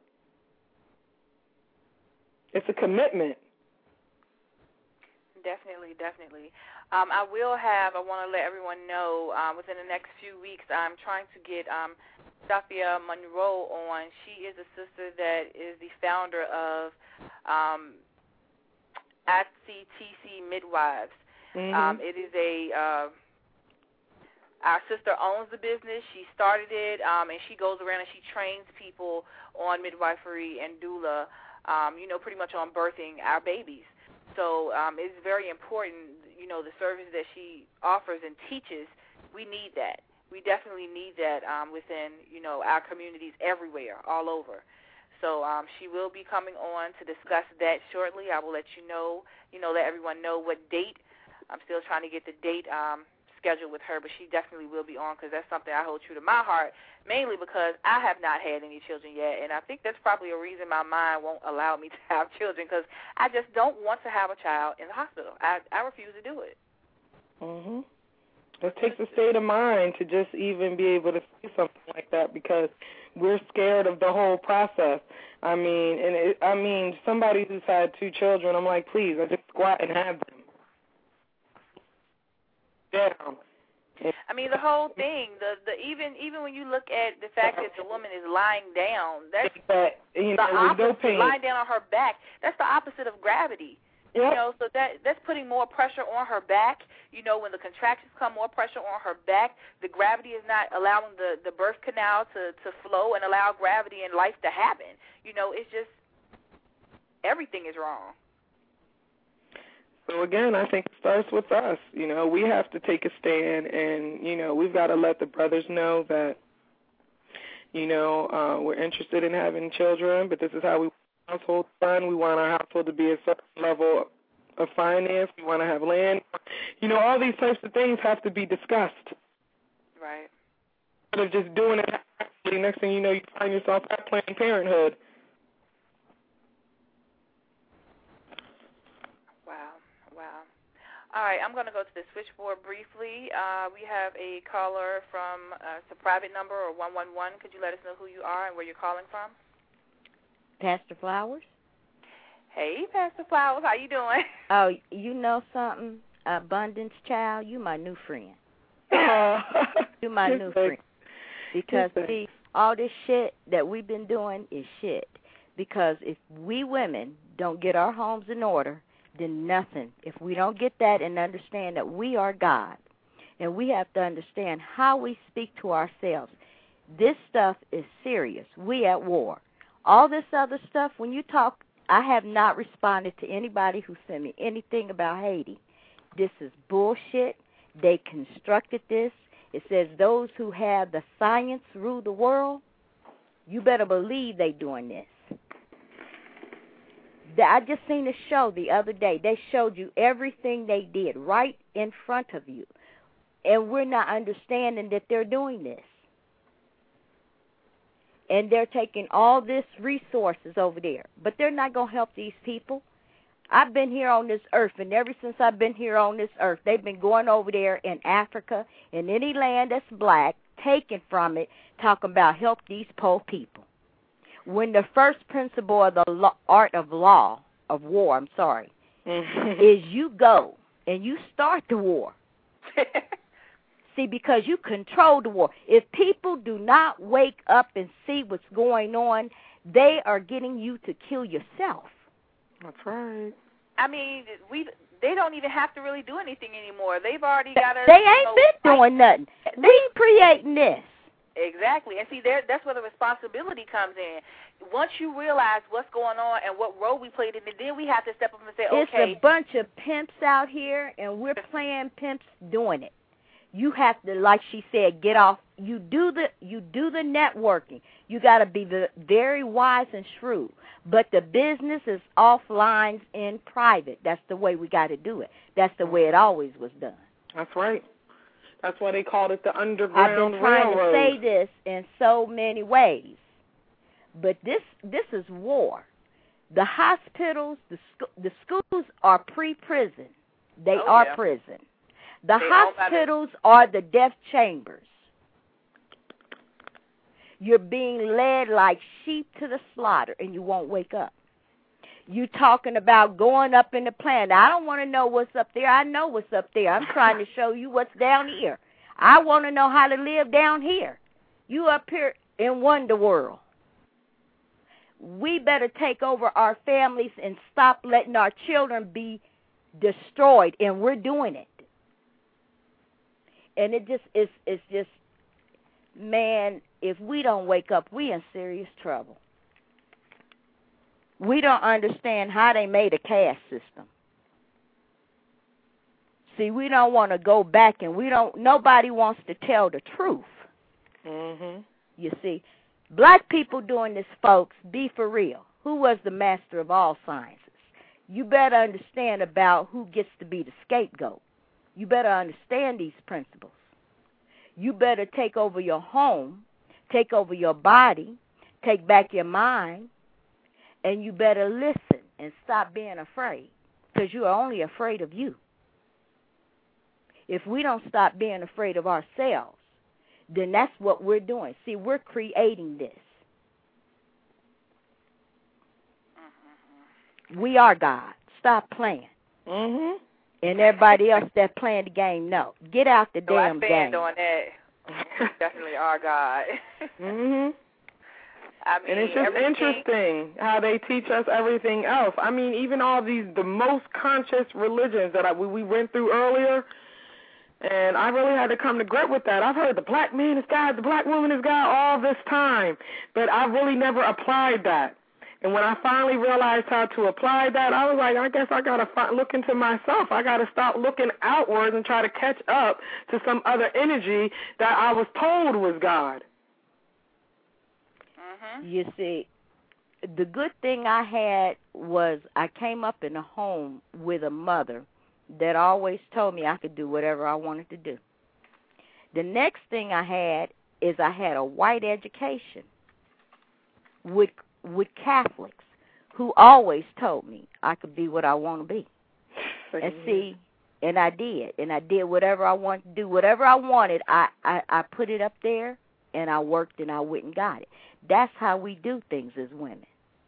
It's a commitment. Definitely, definitely. Um, I will have, I want to let everyone know, um, within the next few weeks, I'm trying to get um, Safia Monroe on. She is a sister that is the founder of um, I C T C Midwives. Mm-hmm. Um, it is a... Uh, Our sister owns the business. She started it, um, and she goes around and she trains people on midwifery and doula, um, you know, pretty much on birthing our babies. So um, it's very important, you know, the service that she offers and teaches, we need that. We definitely need that um, within, you know, our communities everywhere, all over. So um, she will be coming on to discuss that shortly. I will let you know, you know, let everyone know what date. I'm still trying to get the date um schedule with her, but she definitely will be on because that's something I hold true to my heart, mainly because I have not had any children yet, and I think that's probably a reason my mind won't allow me to have children because I just don't want to have a child in the hospital. I, I refuse to do it. Mhm. It takes a state of mind to just even be able to say something like that because we're scared of the whole process. I mean, and it, I mean, somebody who's had two children, I'm like, please, I just squat and have them. Down. I mean, the whole thing, the the even even when you look at the fact that the woman is lying down, that's but, you know, the opposite. No pain. Lying down on her back, that's the opposite of gravity. Yep. You know, so that that's putting more pressure on her back. You know, when the contractions come, more pressure on her back. The gravity is not allowing the, the birth canal to, to flow and allow gravity and life to happen. You know, it's just everything is wrong. So, again, I think it starts with us. You know, we have to take a stand, and, you know, we've got to let the brothers know that, you know, uh, we're interested in having children, but this is how we household run. We want our household to be a certain level of finance. We want to have land. You know, all these types of things have to be discussed. Right. Instead of just doing it, next thing you know, you find yourself at Planned Parenthood. Wow, wow. All right, I'm going to go to the switchboard briefly. Uh, we have a caller from, uh, it's a private number, or one one one. Could you let us know who you are and where you're calling from? Pastor Flowers. Hey, Pastor Flowers, how you doing? Oh, you know something? Abundance Child, you my new friend. You my new friend. Because, see, all this shit that we've been doing is shit. Because if we women don't get our homes in order, then nothing. If we don't get that and understand that we are God, and we have to understand how we speak to ourselves, this stuff is serious. We at war. All this other stuff, when you talk, I have not responded to anybody who sent me anything about Haiti. This is bullshit. They constructed this. It says those who have the science rule the world. You better believe they doing this. I just seen a show the other day. They showed you everything they did right in front of you. And we're not understanding that they're doing this. And they're taking all this resources over there. But they're not going to help these people. I've been here on this earth, and ever since I've been here on this earth, they've been going over there in Africa, in any land that's black, taking from it, talking about help these poor people. When the first principle of the law, art of law, of war, I'm sorry, is you go and you start the war. See, because you control the war. If people do not wake up and see what's going on, they are getting you to kill yourself. That's right. I mean, we they don't even have to really do anything anymore. They've already got to. They ain't you know, been doing nothing. We creating this. Exactly. And see, there, that's where the responsibility comes in. Once you realize what's going on and what role we played in it, then we have to step up and say, okay. It's a bunch of pimps out here, and we're playing pimps doing it. You have to, like she said, get off. You do the you do the networking. You got to be the, very wise and shrewd. But the business is off lines in private. That's the way we got to do it. That's the way it always was done. That's right. That's why they called it the Underground Railroad. I've been trying Railroad. to say this in so many ways. But this this is war. The hospitals, the, sc- the schools are pre-prison. They oh, are yeah. prison. The they hospitals are the death chambers. You're being led like sheep to the slaughter, and you won't wake up. You talking about going up in the planet. I don't want to know what's up there. I know what's up there. I'm trying to show you what's down here. I want to know how to live down here. You up here in Wonder World. We better take over our families and stop letting our children be destroyed, and we're doing it. And it just is it's just, man, if we don't wake up, we in serious trouble. We don't understand how they made a caste system. See, we don't want to go back, and we don't. Nobody wants to tell the truth. Mm-hmm. You see, black people doing this, folks, be for real. Who was the master of all sciences? You better understand about who gets to be the scapegoat. You better understand these principles. You better take over your home, take over your body, take back your mind, and you better listen and stop being afraid, because you are only afraid of you. If we don't stop being afraid of ourselves, then that's what we're doing. See, we're creating this. Mm-hmm. We are God. Stop playing. Mm-hmm. And everybody else that playing the game, no. Get out the so damn I stand game. on that. We definitely are God. Mm-hmm. I mean, and it's just everything. interesting how they teach us everything else. I mean, even all these, the most conscious religions that I, we, we went through earlier, and I really had to come to grip with that. I've heard the black man is God, the black woman is God all this time, but I really never applied that. And when I finally realized how to apply that, I was like, I guess I got to fi- look into myself. I got to stop looking outwards and try to catch up to some other energy that I was told was God. Mm-hmm. You see, the good thing I had was I came up in a home with a mother that always told me I could do whatever I wanted to do. The next thing I had is I had a white education with with Catholics who always told me I could be what I want to be. And see, and I did. And I did whatever I wanted to do. Whatever I wanted, I, I, I put it up there, and I worked, and I went and got it. That's how we do things as women.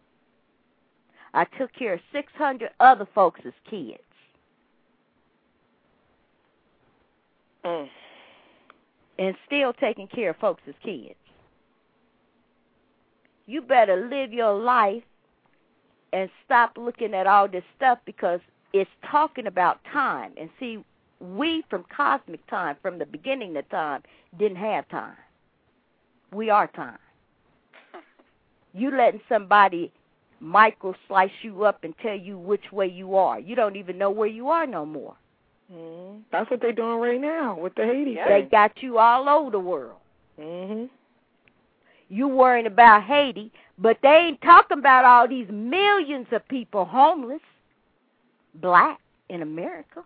I took care of six hundred other folks' kids. Mm. And still taking care of folks' kids. You better live your life and stop looking at all this stuff, because it's talking about time. And see, we from cosmic time, from the beginning of time, didn't have time. We are time. You letting somebody micro slice you up and tell you which way you are. You don't even know where you are no more. Mm-hmm. That's what they're doing right now with the Haiti Yeah. thing. They got you all over the world. Mm-hmm. You worrying about Haiti, but they ain't talking about all these millions of people homeless, black, in America.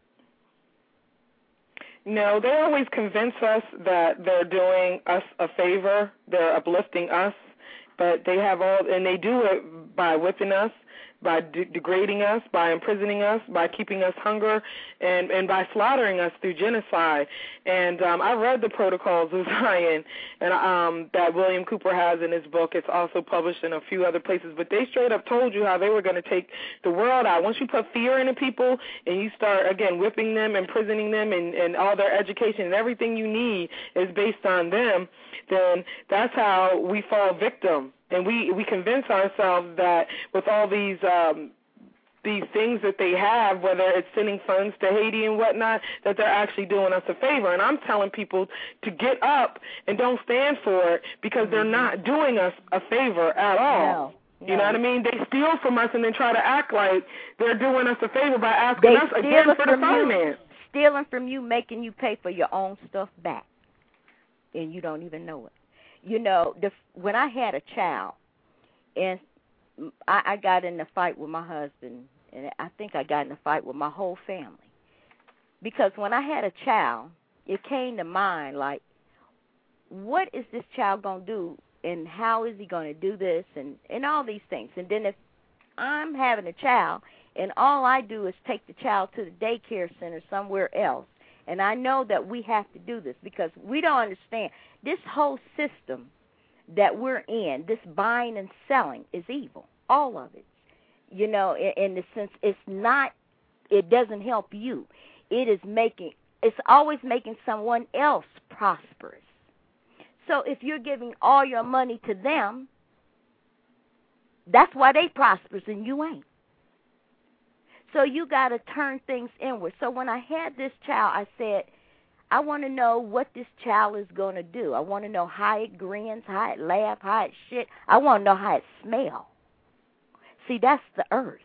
No, they always convince us that they're doing us a favor, they're uplifting us, but they have all, and they do it by whipping us, by de- degrading us, by imprisoning us, by keeping us hunger, and, and by slaughtering us through genocide. And um, I read the Protocols of Zion and um, that William Cooper has in his book. It's also published in a few other places. But they straight up told you how they were going to take the world out. Once you put fear into people and you start, again, whipping them, imprisoning them, and, and all their education and everything you need is based on them, then that's how we fall victim. And we, we convince ourselves that with all these um, these things that they have, whether it's sending funds to Haiti and whatnot, that they're actually doing us a favor. And I'm telling people to get up and don't stand for it, because mm-hmm. they're not doing us a favor at all. No, you no. know what I mean? They steal from us and then try to act like they're doing us a favor by asking they us again for the finance. You, stealing from you, making you pay for your own stuff back, and you don't even know it. You know, the, when I had a child, and I, I got in a fight with my husband, and I think I got in a fight with my whole family. Because when I had a child, it came to mind, like, what is this child going to do, and how is he going to do this, and, and all these things. And then if I'm having a child, and all I do is take the child to the daycare center somewhere else, and I know that we have to do this because we don't understand. This whole system that we're in, this buying and selling, is evil. All of it. You know, in, in the sense, it's not, it doesn't help you. It is making, it's always making someone else prosperous. So if you're giving all your money to them, that's why they prosperous and you ain't. So you got to turn things inward. So when I had this child, I said, I want to know what this child is going to do. I want to know how it grins, how it laughs, how it shit. I want to know how it smells. See, that's the earth.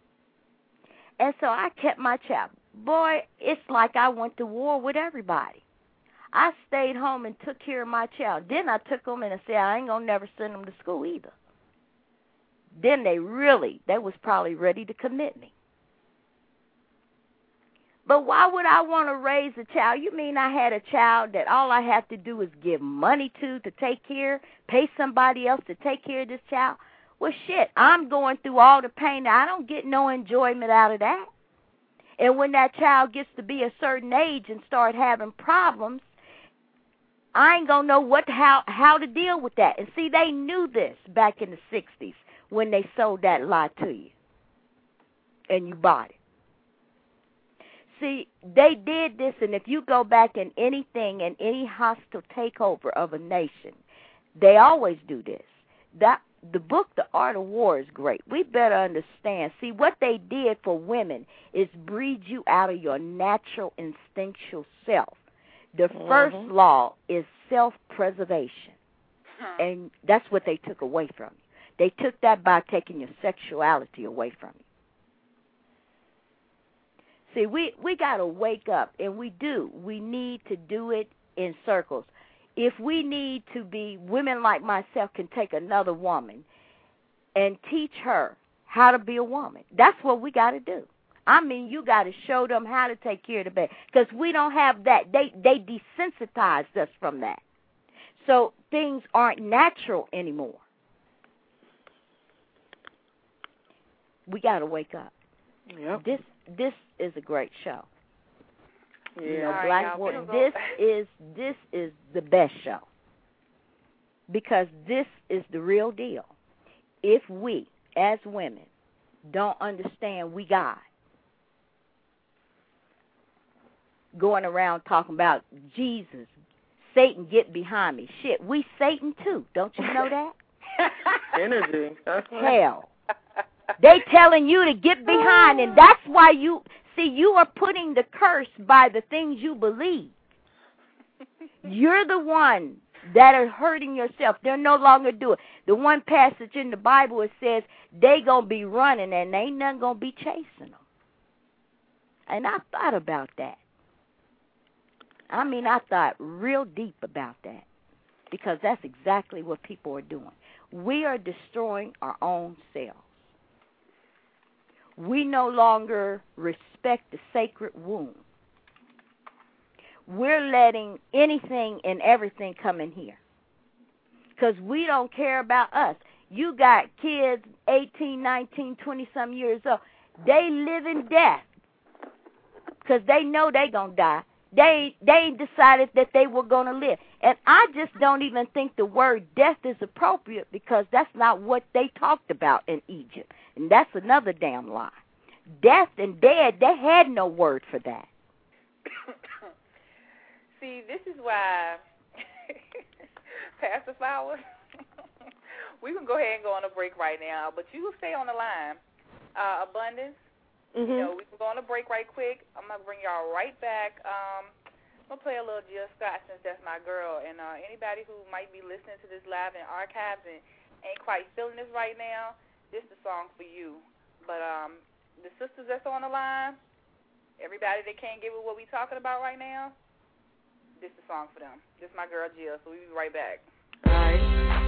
And so I kept my child. Boy, it's like I went to war with everybody. I stayed home and took care of my child. Then I took them and I said, I ain't going to never send them to school either. Then they really, they was probably ready to commit me. But why would I want to raise a child? You mean I had a child that all I have to do is give money to, to take care, pay somebody else to take care of this child? Well, shit, I'm going through all the pain. I don't get no enjoyment out of that. And when that child gets to be a certain age and start having problems, I ain't going to know what how how to deal with that. And see, they knew this back in the sixties when they sold that lie to you. And you bought it. See, they did this, and if you go back in anything, in any hostile takeover of a nation, they always do this. That the book, The Art of War, is great. We better understand. See, what they did for women is breed you out of your natural instinctual self. The mm-hmm. first law is self-preservation, huh. and that's what they took away from you. They took that by taking your sexuality away from you. See, we, we got to wake up, and we do. We need to do it in circles. If we need to be, women like myself can take another woman and teach her how to be a woman. That's what we got to do. I mean, you got to show them how to take care of the baby, because we don't have that. They, they desensitized us from that. So things aren't natural anymore. We got to wake up. Yep. This this is a great show. Yeah. You know, Black Water. This is this is the best show, because this is the real deal. If we, as women, don't understand we God, going around talking about Jesus, Satan, get behind me. Shit, we Satan too. Don't you know that? Energy. Hell. They telling you to get behind, and that's why you, see, you are putting the curse by the things you believe. You're the one that are hurting yourself. They're no longer doing it. The one passage in the Bible, it says they going to be running and ain't nothing going to be chasing them. And I thought about that. I mean, I thought real deep about that, because that's exactly what people are doing. We are destroying our own selves. We no longer respect the sacred womb. We're letting anything and everything come in here, because we don't care about us. You got kids, eighteen, nineteen, twenty-some years old. They live in death because they know they're going to die. They, they decided that they were going to live. And I just don't even think the word death is appropriate, because that's not what they talked about in Egypt. And that's another damn lie. Death and dead, they had no word for that. See, this is why, Pastor Flowers, we can go ahead and go on a break right now, but you stay on the line. Uh, abundance. Mm-hmm. You know, we can go on a break right quick. I'm going to bring y'all right back. Um, I'm going to play a little Jill Scott, since that's my girl. And uh, anybody who might be listening to this live in archives and ain't quite feeling this right now, this is the song for you. But um, the sisters that's on the line, everybody that can't get with what we talking about right now, this is the song for them. This is my girl Jill, so we'll be right back. All right.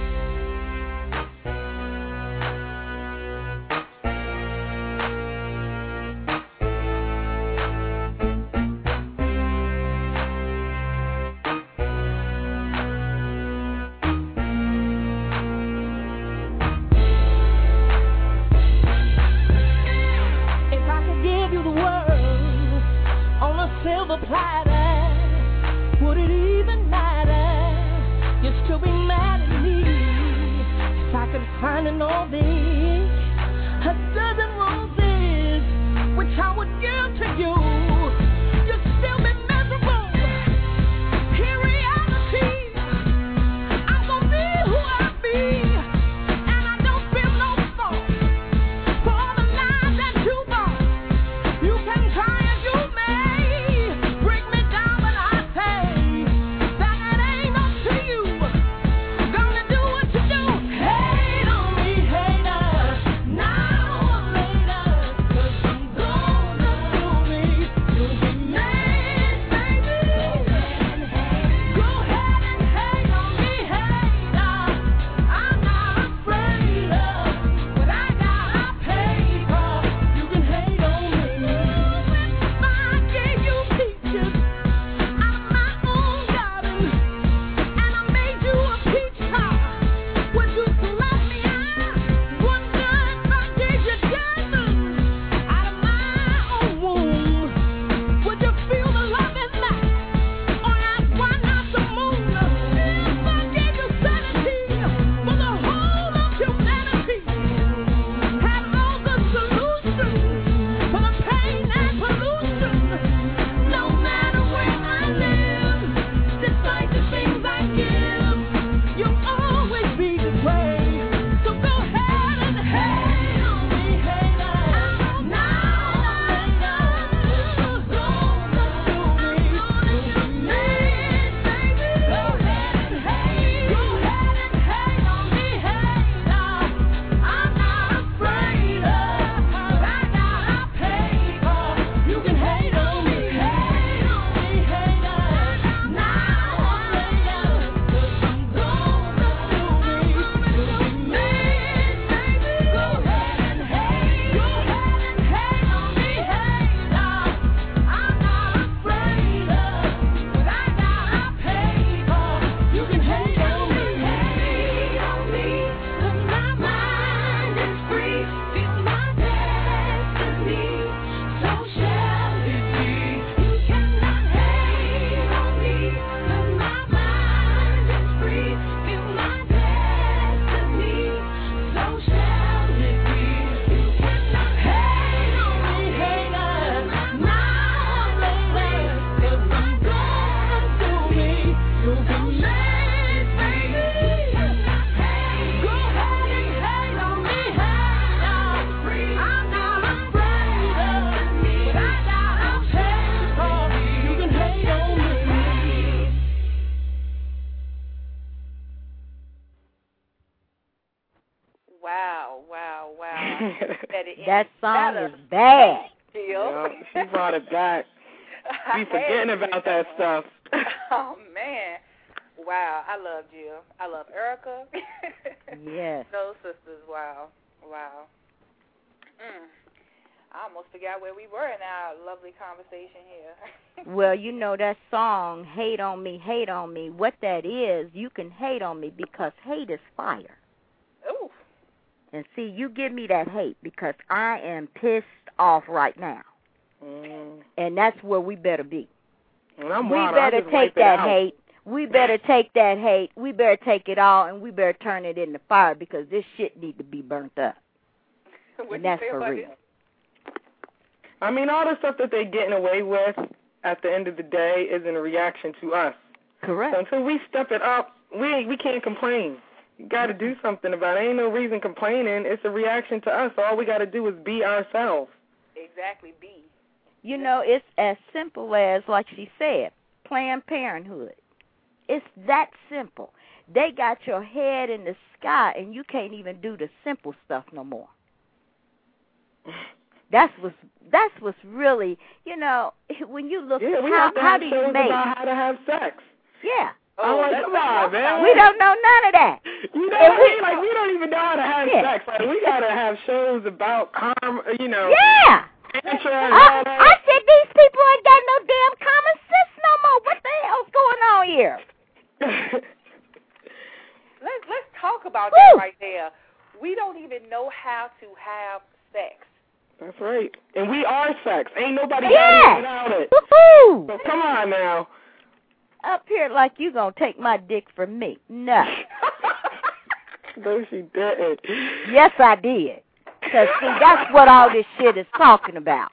Platter, would it even matter? You'd still be mad at me if I could find an old bitch, a dozen roses, which I would give to you. You'd still be miserable. In reality, I'm gonna be who I be, and I don't feel no fault for all the lies that you bought. You can try as you may. that it That song better. is bad. Jill. Yeah, she brought it back. We forgetting about that stuff. Oh, man. Wow, I love Jill. I love Erica. Yes. Those sisters, wow. Wow. Mm. I almost forgot where we were in our lovely conversation here. Well, you know that song, Hate on Me, Hate on Me, what that is, you can hate on me because hate is fire. Ooh. And see, you give me that hate because I am pissed off right now. Mm. And that's where we better be. And I'm we wild. better I just take wipe it that out. hate. We better take that hate. We better take it all, and we better turn it into fire because this shit need to be burnt up. And that's for real. It? I mean, all the stuff that they're getting away with at the end of the day is in a reaction to us. Correct. So until we step it up, we we can't complain. You got to do something about it. Ain't no reason complaining. It's a reaction to us. All we got to do is be ourselves. Exactly, be. You know, it's as simple as, like she said, Planned Parenthood. It's that simple. They got your head in the sky, and you can't even do the simple stuff no more. That's what's that's what's really, you know, when you look yeah, at we how have to how have do shows you make? about how to have sex. Yeah. Oh, I'm like, come on, man. We don't know none of that. You know And what I we- mean? Like, we don't even know how to have Yeah. sex. Like, we got to have shows about, karma, you know. Yeah. Tantra and I, all that. I said these people ain't got no damn common sense no more. What the hell's going on here? Let's let's talk about Woo. that right there. We don't even know how to have sex. That's right. And we are sex. Ain't nobody Yeah. got it without it. Woo-hoo. So come on now. Up here like you gonna take my dick from me. No. No, she didn't. Yes, I did. Because, see, that's what all this shit is talking about.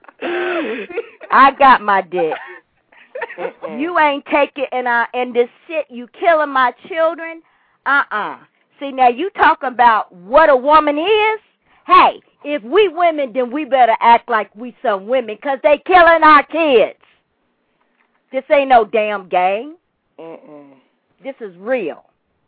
I got my dick. Mm-mm. You ain't take it, and, I, and this shit, you killing my children? Uh-uh. See, now you talking about what a woman is? Hey, if we women, then we better act like we some women because they killing our kids. This ain't no damn game. Mm-mm. This is real.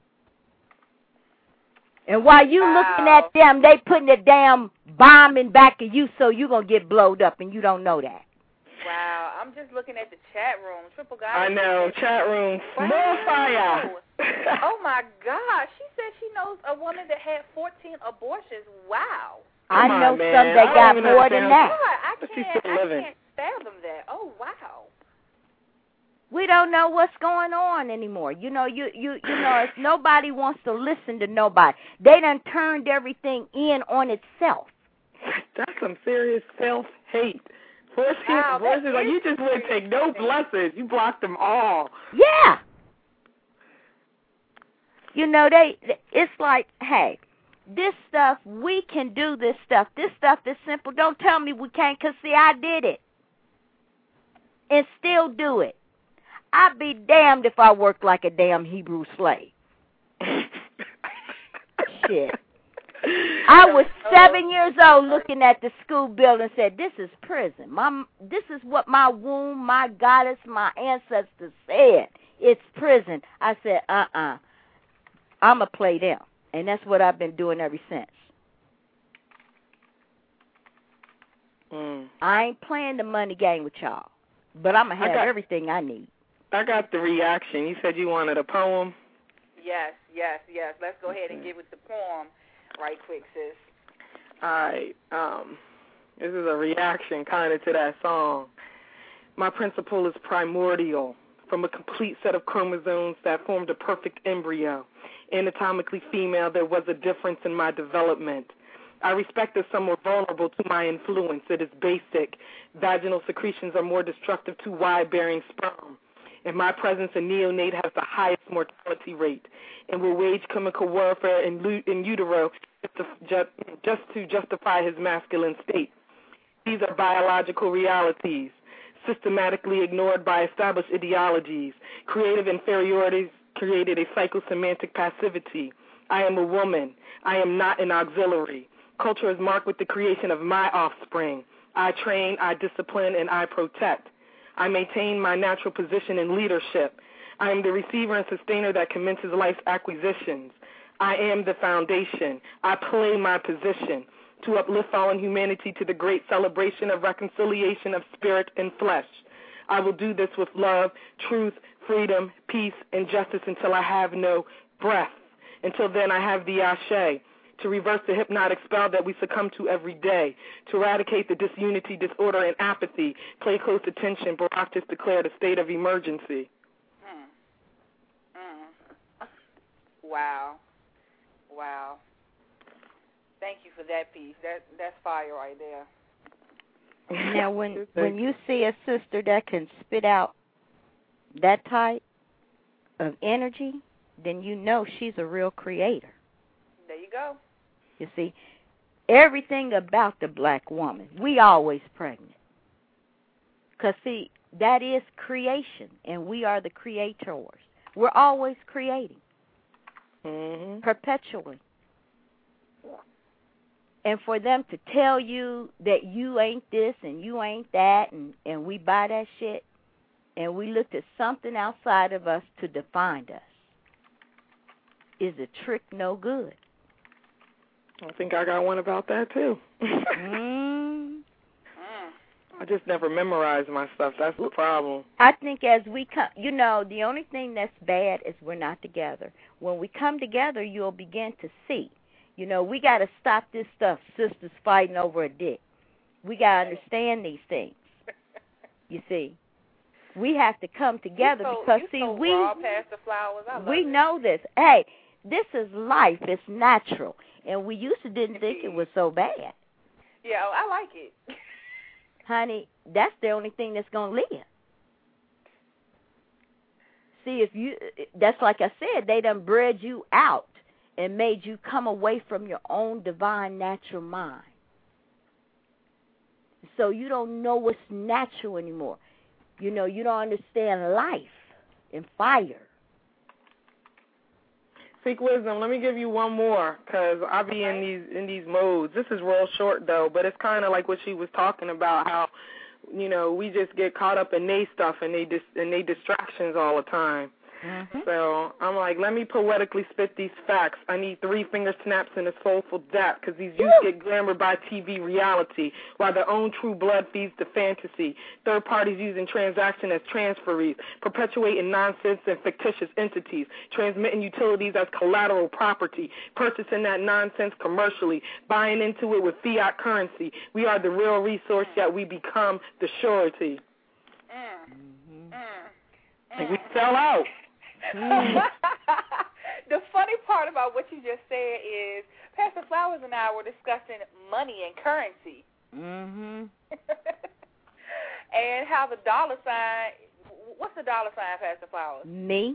And while you Wow. looking at them, they putting the damn bomb in back of you so you going to get blowed up, and you don't know that. Wow, I'm just looking at the chat room. Triple guy. I know. Chat room. Wow. More fire. Oh, my God. She said she knows a woman that had fourteen abortions. Wow. I Come know on, man. some I that don't got even more than understand. that. God, I But she's can't, still I living. can't fathom that. Oh, wow. We don't know what's going on anymore. You know, you you you know, if nobody wants to listen to nobody, they done turned everything in on itself. That's some serious self-hate. Voices, Wow, that voices, like, is you just wouldn't take no blessings. You blocked them all. Yeah. You know, they. It's like, hey, this stuff, we can do this stuff. This stuff is simple. Don't tell me we can't, because, see, I did it. And still do it. I'd be damned if I worked like a damn Hebrew slave. Shit. I was seven years old looking at the school building and said, this is prison. My, this is what my womb, my goddess, my ancestors said. It's prison. I said, uh-uh. I'm going to play them. And that's what I've been doing ever since. Mm. I ain't playing the money game with y'all. But I'm going to have got- everything I need. I got the reaction. You said you wanted a poem. Yes, yes, yes. Let's go ahead and give it the poem right quick, sis. All right. Um, this is a reaction kind of to that song. My principle is primordial. From a complete set of chromosomes that formed a perfect embryo. Anatomically female, there was a difference in my development. I respect that some were vulnerable to my influence. It is basic. Vaginal secretions are more destructive to wide-bearing sperm. In my presence, a neonate has the highest mortality rate and will wage chemical warfare in, in utero just, just to justify his masculine state. These are biological realities, systematically ignored by established ideologies. Creative inferiorities created a psychosemantic passivity. I am a woman. I am not an auxiliary. Culture is marked with the creation of my offspring. I train, I discipline, and I protect. I maintain my natural position in leadership. I am the receiver and sustainer that commences life's acquisitions. I am the foundation. I play my position. to uplift fallen humanity to the great celebration of reconciliation of spirit and flesh. I will do this with love, truth, freedom, peace, and justice until I have no breath. Until then, I have the ashe, to reverse the hypnotic spell that we succumb to every day, to eradicate the disunity, disorder, and apathy. Pay close attention. Barack just declared a state of emergency. Mm. Mm. Wow. Wow. Thank you for that piece. That That's fire right there. Now, when when you see a sister that can spit out that type of energy, then you know she's a real creator. There you go. You see, everything about the black woman, we always pregnant. Because, see, that is creation, and we are the creators. We're always creating, mm-hmm. perpetually. And for them to tell you that you ain't this and you ain't that, and, and we buy that shit, and we looked at something outside of us to define us, is a trick no good. I think I got one about that, too. mm. I just never memorized my stuff. That's the problem. I think as we come, you know, the only thing that's bad is we're not together. When we come together, you'll begin to see. You know, we got to stop this stuff, sisters fighting over a dick. We got to understand these things. You see, we have to come together so, because, see, so we raw past the flowers. I love we it. know this. Hey, this is life. It's natural. And we used to didn't think it was so bad. Yeah, I like it. Honey, that's the only thing that's going to live. See, if you, that's like I said, they done bred you out and made you come away from your own divine natural mind. So you don't know what's natural anymore. You know, you don't understand life and fire. Seek wisdom. Let me give you one more, because I be in these in these modes. This is real short, though, but it's kind of like what she was talking about, how, you know, we just get caught up in they stuff and they dis- and they distractions all the time. Mm-hmm. So I'm like, let me poetically spit these facts. I need three finger snaps and a soulful dap, because these youths get glamored by T V reality, while their own true blood feeds the fantasy. Third parties using transaction as transferees, perpetuating nonsense and fictitious entities, transmitting utilities as collateral property, purchasing that nonsense commercially, buying into it with fiat currency. We are the real resource, yet we become the surety. Mm. Mm. And we sell out. The funny part about what you just said is Pastor Flowers and I were discussing money and currency. Mm-hmm. And how the dollar sign, what's the dollar sign, Pastor Flowers? Me.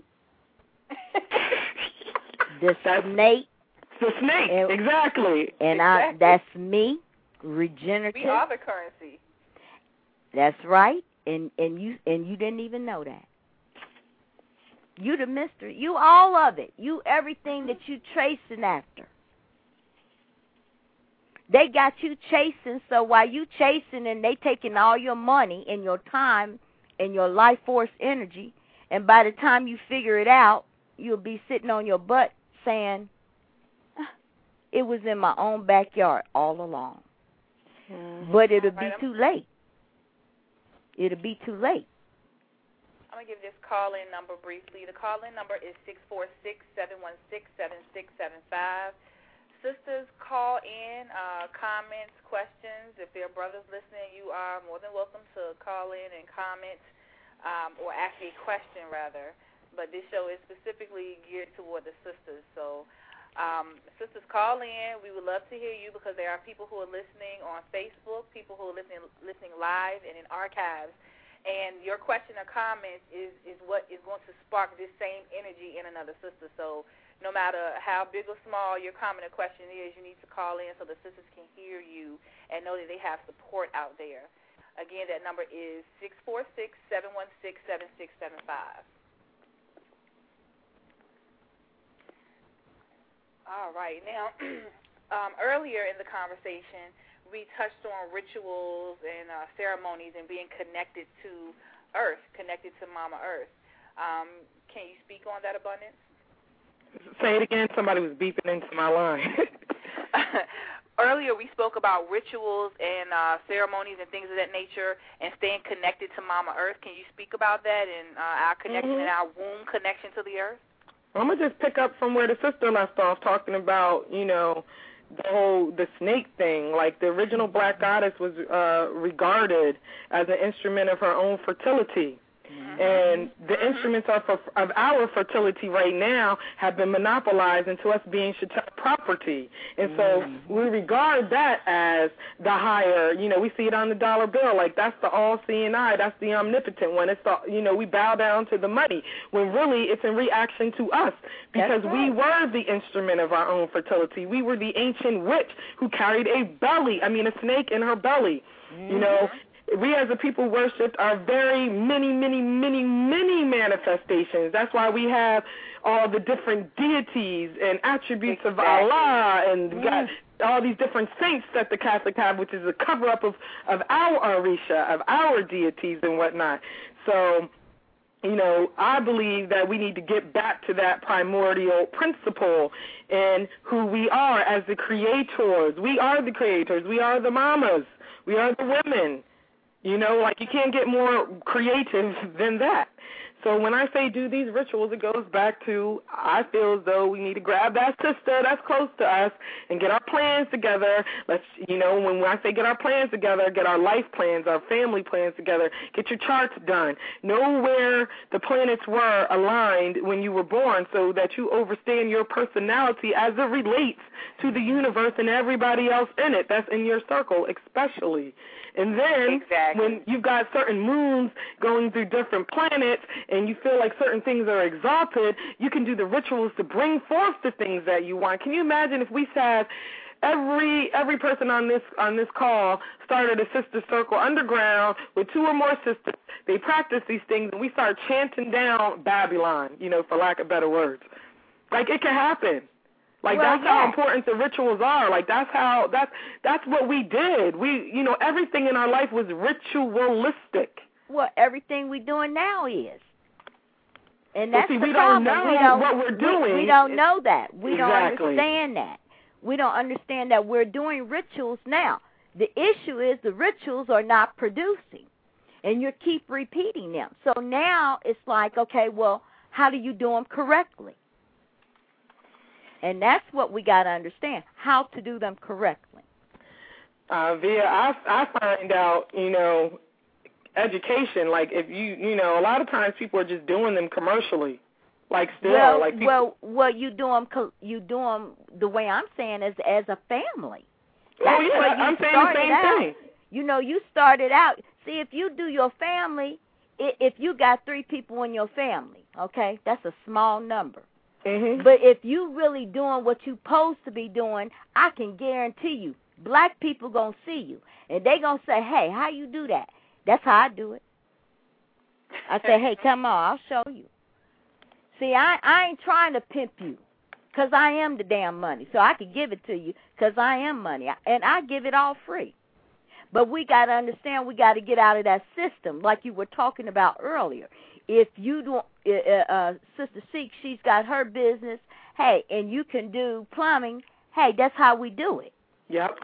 The snake. The snake, and, exactly. And exactly. I, that's me, regenerative. We are the currency. That's right. And and you and you didn't even know that. You the mystery. You all of it. You everything that you chasing after. They got you chasing, so while you chasing and they taking all your money and your time and your life force energy, and by the time you figure it out, you'll be sitting on your butt saying, ah, it was in my own backyard all along. Mm-hmm. But it'll be too late. It'll be too late. I'm going to give this call-in number briefly. The call-in number is six four six, seven one six, seven six seven five. Sisters, call in, uh, comments, questions. If there are brothers listening, you are more than welcome to call in and comment, um, or ask me a question, rather. But this show is specifically geared toward the sisters. So, um, sisters, call in. We would love to hear you, because there are people who are listening on Facebook, people who are listening, listening live and in archives. And your question or comment is, is what is going to spark this same energy in another sister. So no matter how big or small your comment or question is, you need to call in so the sisters can hear you and know that they have support out there. Again, that number is six four six, seven one six, seven six seven five. All right. Now, um, earlier in the conversation, we touched on rituals and uh, ceremonies and being connected to Earth, connected to Mama Earth. Um, can you speak on that, Abundance? Say it again. Somebody was beeping into my line. earlier we spoke about rituals and uh, ceremonies and things of that nature and staying connected to Mama Earth. Can you speak about that and uh, our connection mm-hmm. and our womb connection to the earth? I'm going to just pick up from where the sister left off, talking about, you know, the whole, the snake thing. Like, the original black goddess was uh, regarded as an instrument of her own fertility. Mm-hmm. And the mm-hmm. instruments of, of our fertility right now have been monopolized into us being Shattuck property. And so mm-hmm. we regard that as the higher, you know, we see it on the dollar bill, like that's the all-seeing eye, that's the omnipotent one. It's the, you know, we bow down to the money, when really it's in reaction to us, because right. we were the instrument of our own fertility. We were the ancient witch who carried a belly, I mean a snake in her belly, mm-hmm. you know. We as a people worshipped our very many, many, many, many manifestations. That's why we have all the different deities and attributes exactly. of Allah and mm. got all these different saints that the Catholic have, which is a cover-up of, of our Orisha, of our deities and whatnot. So, you know, I believe that we need to get back to that primordial principle in who we are as the creators. We are the creators. We are the mamas. We are the women. You know, like you can't get more creative than that. So when I say do these rituals, it goes back to I feel as though we need to grab that sister that's close to us and get our plans together. Let's, you know, when I say get our plans together, get our life plans, our family plans together, get your charts done. Know where the planets were aligned when you were born so that you understand your personality as it relates to the universe and everybody else in it that's in your circle especially. And then exactly. when you've got certain moons going through different planets and you feel like certain things are exalted, you can do the rituals to bring forth the things that you want. Can you imagine if we had every every person on this on this call started a sister circle underground with two or more sisters, they practice these things, and we start chanting down Babylon, you know, for lack of better words. Like, it can happen. Like, well, that's yeah. how important the rituals are. Like, that's how, that's, that's what we did. We, you know, everything in our life was ritualistic. Well, everything we're doing now is. And that's see, the we problem. Don't know we don't what we're doing. We, we don't know that. We exactly. don't understand that. We don't understand that we're doing rituals now. The issue is the rituals are not producing, and you keep repeating them. So now it's like, okay, well, how do you do them correctly? And that's what we got to understand, how to do them correctly. Uh, via, I, I find out, you know, education, like if you, you know, a lot of times people are just doing them commercially, like still. Well, like people, well, well, you do them, you do them the way I'm saying is as a family. That's oh, yeah, I'm saying the same out. thing. You know, you started out, see, if you do your family, if you got three people in your family, okay, that's a small number. Mm-hmm. But if you really doing what you supposed to be doing, I can guarantee you, black people going to see you. And they going to say, hey, how you do that? That's how I do it. I say, hey, come on, I'll show you. See, I, I ain't trying to pimp you because I am the damn money. So I can give it to you because I am money. And I give it all free. But we got to understand we got to get out of that system like you were talking about earlier. If you don't, uh, uh, Sister Seek, she's got her business, hey, and you can do plumbing, hey, that's how we do it. Yep.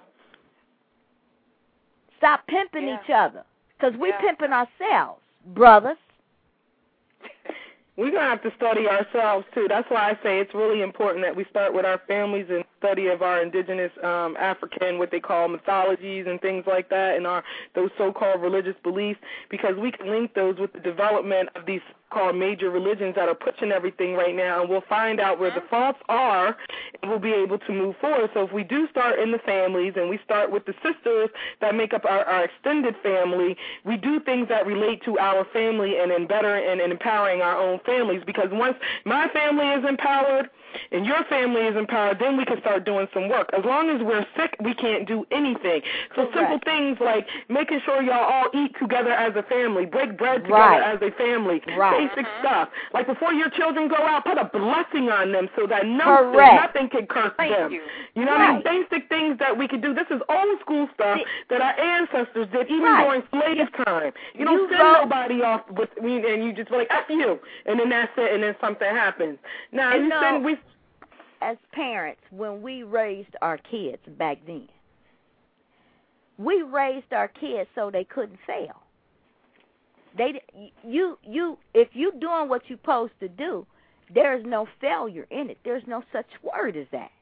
Stop pimping yeah. each other, because we're yeah. pimping ourselves, brothers. We're going to have to study ourselves, too. That's why I say it's really important that we start with our families and study of our indigenous um, African, what they call mythologies and things like that, and our those so-called religious beliefs, because we can link those with the development of these called major religions that are pushing everything right now, and we'll find out where the faults are, and we'll be able to move forward. So if we do start in the families, and we start with the sisters that make up our, our extended family, we do things that relate to our family and in better and in empowering our own families, because once my family is empowered and your family is empowered, then we can start doing some work. As long as we're sick, we can't do anything. So Correct. Simple things like making sure y'all all eat together as a family, break bread together right. as a family, right. basic uh-huh. stuff. Like before your children go out, put a blessing on them so that no, nothing can curse Thank them. You, you know right. what I mean? Basic things that we could do. This is old school stuff See, that our ancestors did even right. during slave time. You don't you send go, nobody off with me and you just be like, F you, and then that's it, and then something happens. Now, you you know, send, we... as parents, when we raised our kids back then, we raised our kids so they couldn't fail. They, you, you, if you doing what you're supposed to do, there's no failure in it. There's no such word as that.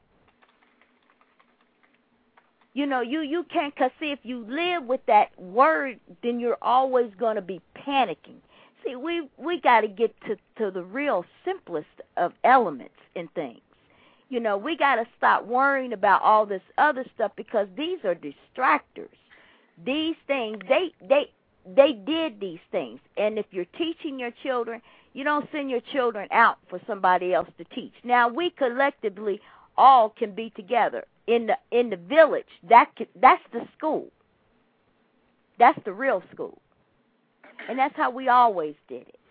You know, you, you can't, because see, if you live with that word, then you're always going to be panicking. See, we, we got to get to, to the real simplest of elements in things. You know, we got to stop worrying about all this other stuff because these are distractors. These things, they, they, they did these things. And if you're teaching your children, you don't send your children out for somebody else to teach. Now, we collectively all can be together. In the in the village, that can, that's the school. That's the real school, and that's how we always did it.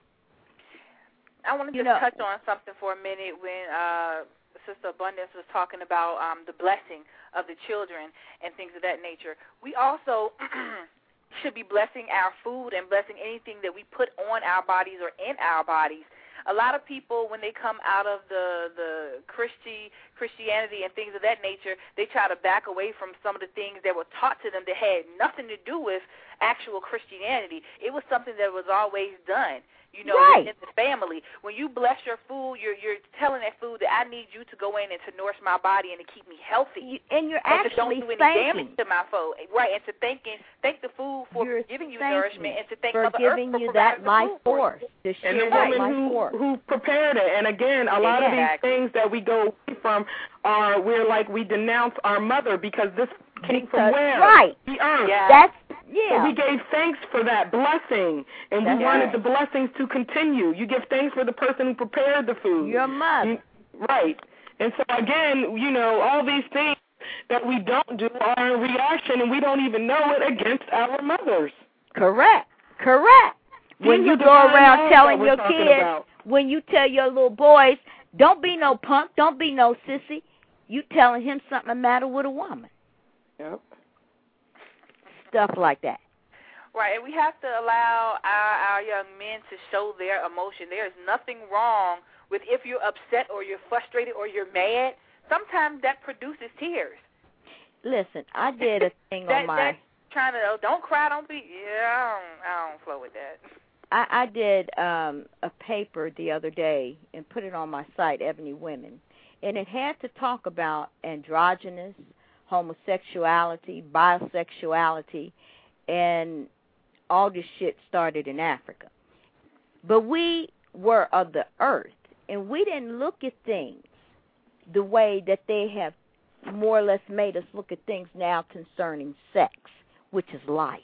I want to you just know, touch on something for a minute when uh, Sister Abundance was talking about um, the blessing of the children and things of that nature. We also should be blessing our food and blessing anything that we put on our bodies or in our bodies. A lot of people, when they come out of the the Christi, Christianity and things of that nature, they try to back away from some of the things that were taught to them that had nothing to do with actual Christianity. It was something that was always done, you know, right. in the family. When you bless your food, you're you're telling that food that I need you to go in and to nourish my body and to keep me healthy. And you're and actually to don't do any thanking. damage to my food, right? And to thanking, thank the food for you're giving you nourishment, and to thank for Mother giving Earth for you that life force. To and the that women life who, force. who prepared it. And again, a lot exactly. of these things that we go away from are we're like we denounce our mother because this came because, from where? Right. The earth. Yeah. That's yeah. So we gave thanks for that blessing, and That's we wanted right. the blessings to continue. You give thanks for the person who prepared the food. Your mother. You, right. And so, again, you know, all these things that we don't do are in reaction, and we don't even know it against our mothers. Correct. Correct. When These you are the go kind around of telling that your we're talking kids, about. when you tell your little boys, don't be no punk, don't be no sissy, you telling him something the matter with a woman. Yep. Stuff like that. Right, and we have to allow our, our young men to show their emotion. There is nothing wrong with if you're upset or you're frustrated or you're mad. Sometimes that produces tears. Listen, I did a thing that, on my... That's trying to, oh, don't cry, don't be... Yeah, I don't, I don't flow with that. I, I did um, a paper the other day and put it on my site, Ebony Women, and it had to talk about androgynous, homosexuality, bisexuality, and all this shit started in Africa. But we were of the earth, and we didn't look at things the way that they have more or less made us look at things now concerning sex, which is life.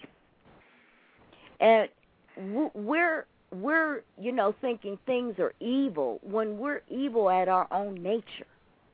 And we're, we're you know, thinking things are evil when we're evil at our own nature.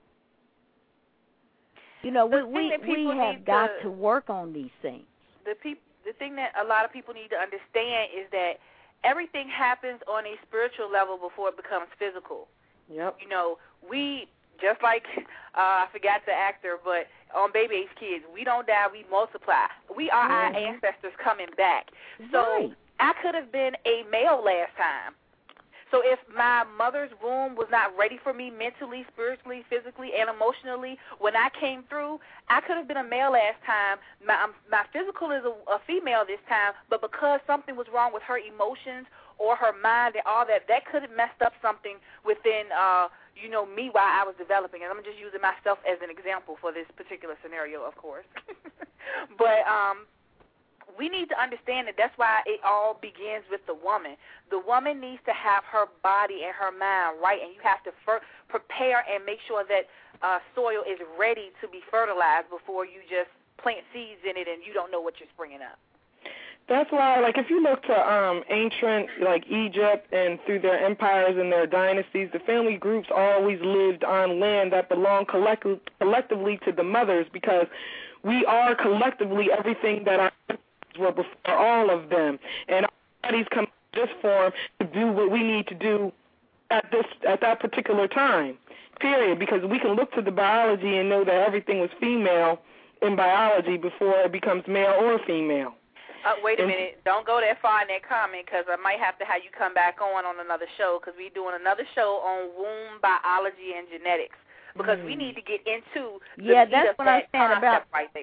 You know, we we, we have got to, to work on these things. The peop, the thing that a lot of people need to understand is that everything happens on a spiritual level before it becomes physical. Yep. You know, we, just like, uh, I forgot the actor, but on Baby H Kids, we don't die, we multiply. We are mm-hmm. our ancestors coming back. So right. I could have been a male last time. So if my mother's womb was not ready for me mentally, spiritually, physically, and emotionally, when I came through, I could have been a male last time. My, um, my physical is a, a female this time, but because something was wrong with her emotions or her mind and all that, that could have messed up something within, uh, you know, me while I was developing. And I'm just using myself as an example for this particular scenario, of course. But um we need to understand that that's why it all begins with the woman. The woman needs to have her body and her mind right, and you have to fir- prepare and make sure that uh, soil is ready to be fertilized before you just plant seeds in it and you don't know what you're springing up. That's why, like, if you look to um, ancient, like, Egypt and through their empires and their dynasties, the family groups always lived on land that belonged collect- collectively to the mothers because we are collectively everything that our were before all of them, and our bodies come in this form to do what we need to do at this at that particular time, period, because we can look to the biology and know that everything was female in biology before it becomes male or female. Uh, wait a and, minute. Don't go that far in that comment because I might have to have you come back on on another show because we're doing another show on womb biology and genetics because mm. we need to get into the yeah, that's what I'm saying about right there.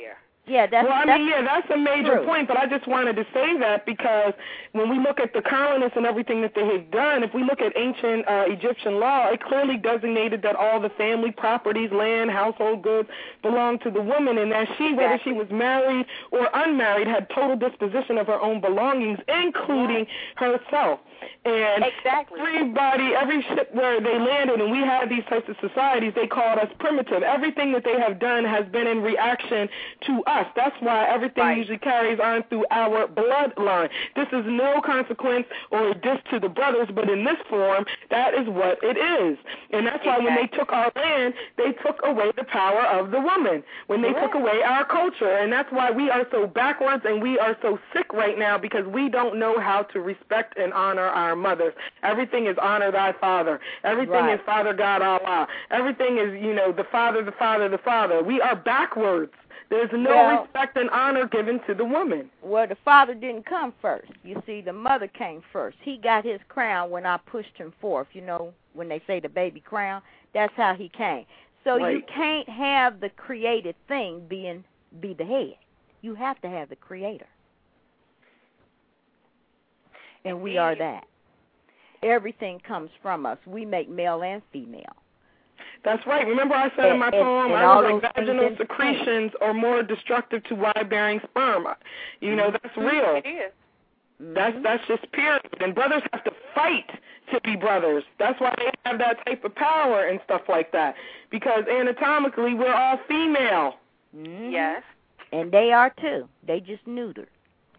Yeah, that's well, I that's mean, yeah, that's a major true. point, but I just wanted to say that because when we look at the colonists and everything that they have done, if we look at ancient uh, Egyptian law, it clearly designated that all the family properties, land, household goods belonged to the woman, and that she, whether she was married or unmarried, had total disposition of her own belongings, including right. herself. And exactly. everybody, every ship where they landed, and we had these types of societies, they called us primitive. Everything that they have done has been in reaction to us. That's why everything right. usually carries on through our bloodline. This is no consequence or a diss to the brothers, but in this form, that is what it is. And that's why exactly. when they took our land, they took away the power of the woman, when they Correct. took away our culture. And that's why we are so backwards and we are so sick right now, because we don't know how to respect and honor our mothers. Everything is honor thy father. Everything right. is Father God Allah. Everything is, you know, the father, the father, the father. We are backwards. There's no well, respect and honor given to the woman. Well, the father didn't come first. You see, the mother came first. He got his crown when I pushed him forth. You know, when they say the baby crown, that's how he came. So right. you can't have the created thing being be the head. You have to have the creator. And we are that. Everything comes from us. We make male and female. That's right. Remember I said and, in my and, poem, and I was like, vaginal vaginal secretions are more destructive to Y-bearing sperm. You know, that's real. It is. Mm-hmm. That's that's just period. And brothers have to fight to be brothers. That's why they have that type of power and stuff like that. Because anatomically, we're all female. Mm-hmm. Yes. And they are too. They just neutered.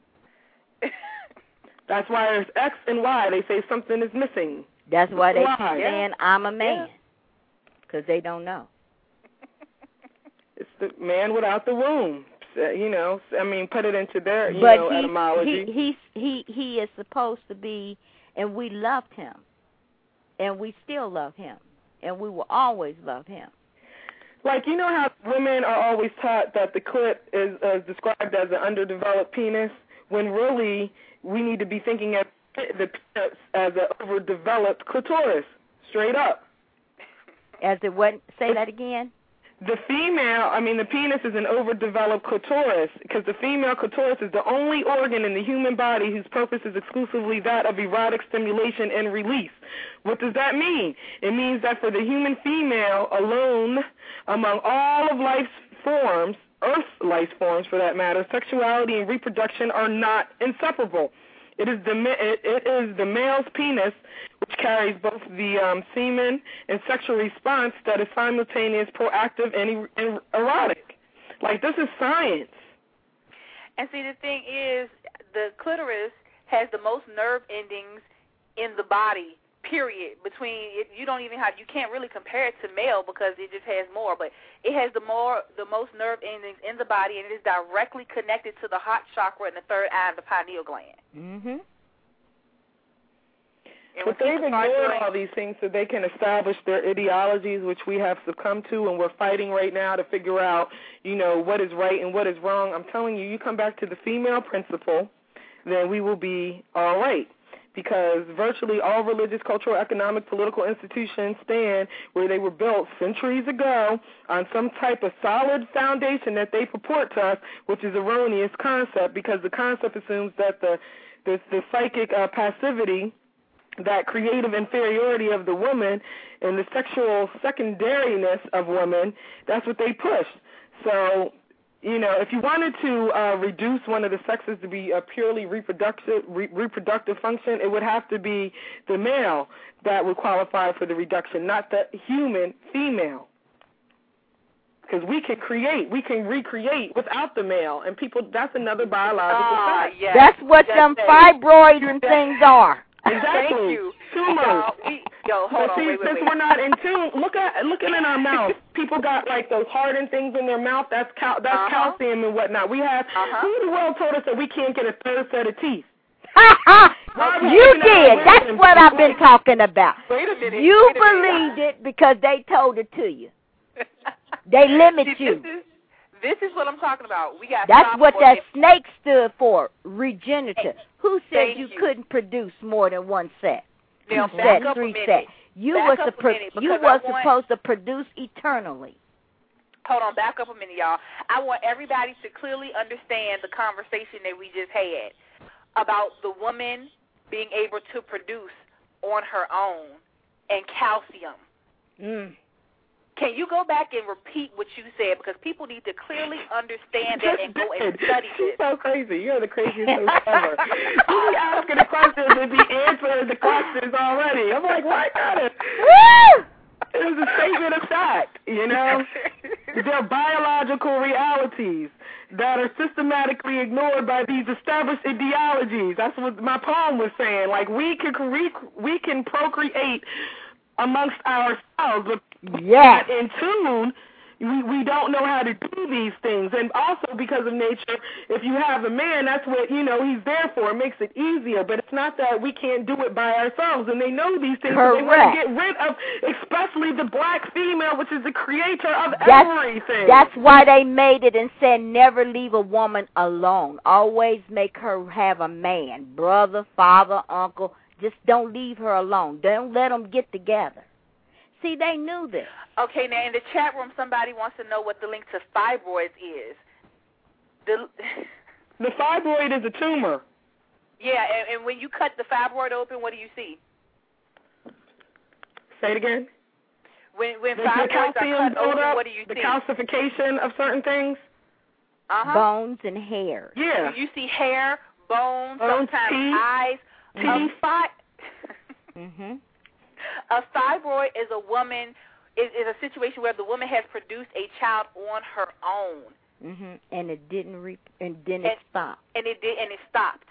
That's why there's X and Y. They say something is missing. That's why they why? keep saying yeah. I'm a man. Yeah. Because they don't know. It's the man without the womb. You know, I mean, put it into their, you but know, he, etymology. He, he, he, he is supposed to be, and we loved him. And we still love him. And we will always love him. Like, you know how women are always taught that the clit is uh, described as an underdeveloped penis, when really we need to be thinking of the penis as an overdeveloped clitoris, straight up. As it what? Say that again. The female, I mean, the penis is an overdeveloped clitoris, because the female clitoris is the only organ in the human body whose purpose is exclusively that of erotic stimulation and release. What does that mean? It means that for the human female alone, among all of life's forms, Earth's life forms for that matter, sexuality and reproduction are not inseparable. It is the it, it is the male's penis which carries both the um, semen and sexual response that is simultaneous, proactive, and, and erotic. Like, this is science. And see, the thing is, the clitoris has the most nerve endings in the body. Period. Between it, you don't even have you can't really compare it to male because it just has more, but it has the more the most nerve endings in the body, and it is directly connected to the heart chakra and the third eye of the pineal gland. Mhm. But they've ignored all these things so they can establish their ideologies, which we have succumbed to, and we're fighting right now to figure out, you know, what is right and what is wrong. I'm telling you, you come back to the female principle, then we will be all right. Because virtually all religious, cultural, economic, political institutions stand where they were built centuries ago on some type of solid foundation that they purport to us, which is erroneous concept, because the concept assumes that the the, the psychic uh, passivity, that creative inferiority of the woman, and the sexual secondariness of women, that's what they push. So, you know, if you wanted to uh, reduce one of the sexes to be a purely reproductive re- reproductive function, it would have to be the male that would qualify for the reduction, not the human female. Because we can create, we can recreate without the male, and people, that's another biological Ah, fact. yes. That's what Just them say. fibroids and things are. Exactly. Thank you. Tumors. Yo, we, yo hold But on, see, wait, wait, since wait. we're not in tune, look at looking in our mouth. People got like those hardened things in their mouth. That's cal- that's Uh-huh. calcium and whatnot. We have. Uh-huh. Who in the world told us that we can't get a third set of teeth? You did. That's what I've been talking about. Wait a minute. You wait a minute. believed it because they told it to you. They limit See, you. This is, this is what I'm talking about. We got. That's what for that it. snake stood for, regenerative. Who said Thank you, you. couldn't produce more than one set? Now, Two back sets, up a three minute. sets. You Back were up a supposed minute, you because were I want- supposed to produce eternally. hold on, back up a minute, y'all. I want everybody to clearly understand the conversation that we just had about the woman being able to produce on her own and calcium. Mm. Can you go back and repeat what you said? Because people need to clearly understand that and go and study this. You're so crazy. You're the craziest thing ever. You be asking the questions and be answering the questions already. I'm like, what? Got it. Woo! It was a statement of fact, you know? They're biological realities that are systematically ignored by these established ideologies. That's what my poem was saying. Like, we can we, we can procreate amongst ourselves, but yes. in tune, we, we don't know how to do these things. And also because of nature, if you have a man, that's what, you know, he's there for. It makes it easier. But it's not that we can't do it by ourselves. And they know these things. Correct. So they want to get rid of, especially the black female, which is the creator of that's, everything. That's why they made it and said never leave a woman alone. Always make her have a man, brother, father, uncle. Just don't leave her alone. Don't let them get together. See, they knew this. Okay, now in the chat room, somebody wants to know what the link to fibroids is. The, the fibroid is a tumor. Yeah, and, and when you cut the fibroid open, what do you see? Say it again. When when the, fibroids the are cut open, up, what do you the see? The calcification of certain things. Uh-huh. Bones and hair. Yeah. You see hair, bones, bones sometimes teeth, eyes. Teeth. A, fi- mm-hmm. a fibroid is a woman is, is a situation where the woman has produced a child on her own. Mm-hmm. And it didn't re- and then and, it stopped. And it did and it stopped.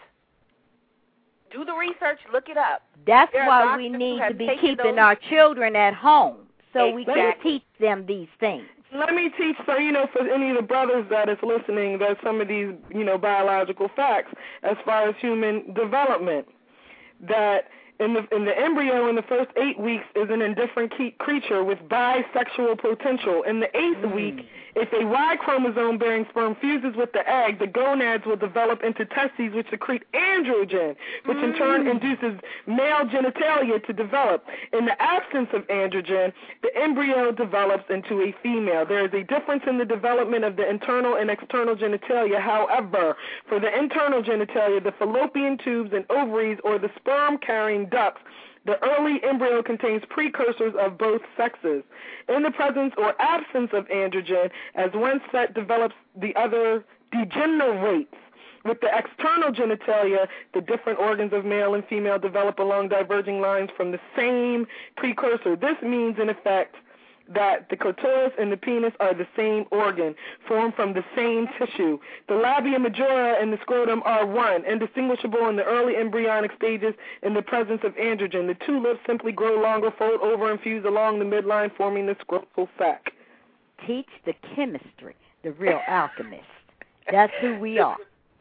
Do the research, look it up. That's there why we need to be keeping those. our children at home so exactly. we can teach them these things. Let me teach, so you know, for any of the brothers that is listening, that some of these, you know, biological facts as far as human development. That in the in the embryo in the first eight weeks is an indifferent creature with bisexual potential. In the eighth mm. week, if a Y chromosome-bearing sperm fuses with the egg, the gonads will develop into testes, which secrete androgen, which mm. in turn induces male genitalia to develop. In the absence of androgen, the embryo develops into a female. There is a difference in the development of the internal and external genitalia. However, for the internal genitalia, the fallopian tubes and ovaries, or the sperm-carrying ducts, the early embryo contains precursors of both sexes. In the presence or absence of androgen, as one set develops, the other degenerates. With the external genitalia, the different organs of male and female develop along diverging lines from the same precursor. This means, in effect, that the clitoris and the penis are the same organ, formed from the same tissue. The labia majora and the scrotum are one, indistinguishable in the early embryonic stages in the presence of androgen. The two lips simply grow longer, fold over, and fuse along the midline, forming the scrotal sac. Teach the chemistry, the real alchemist. That's who we are.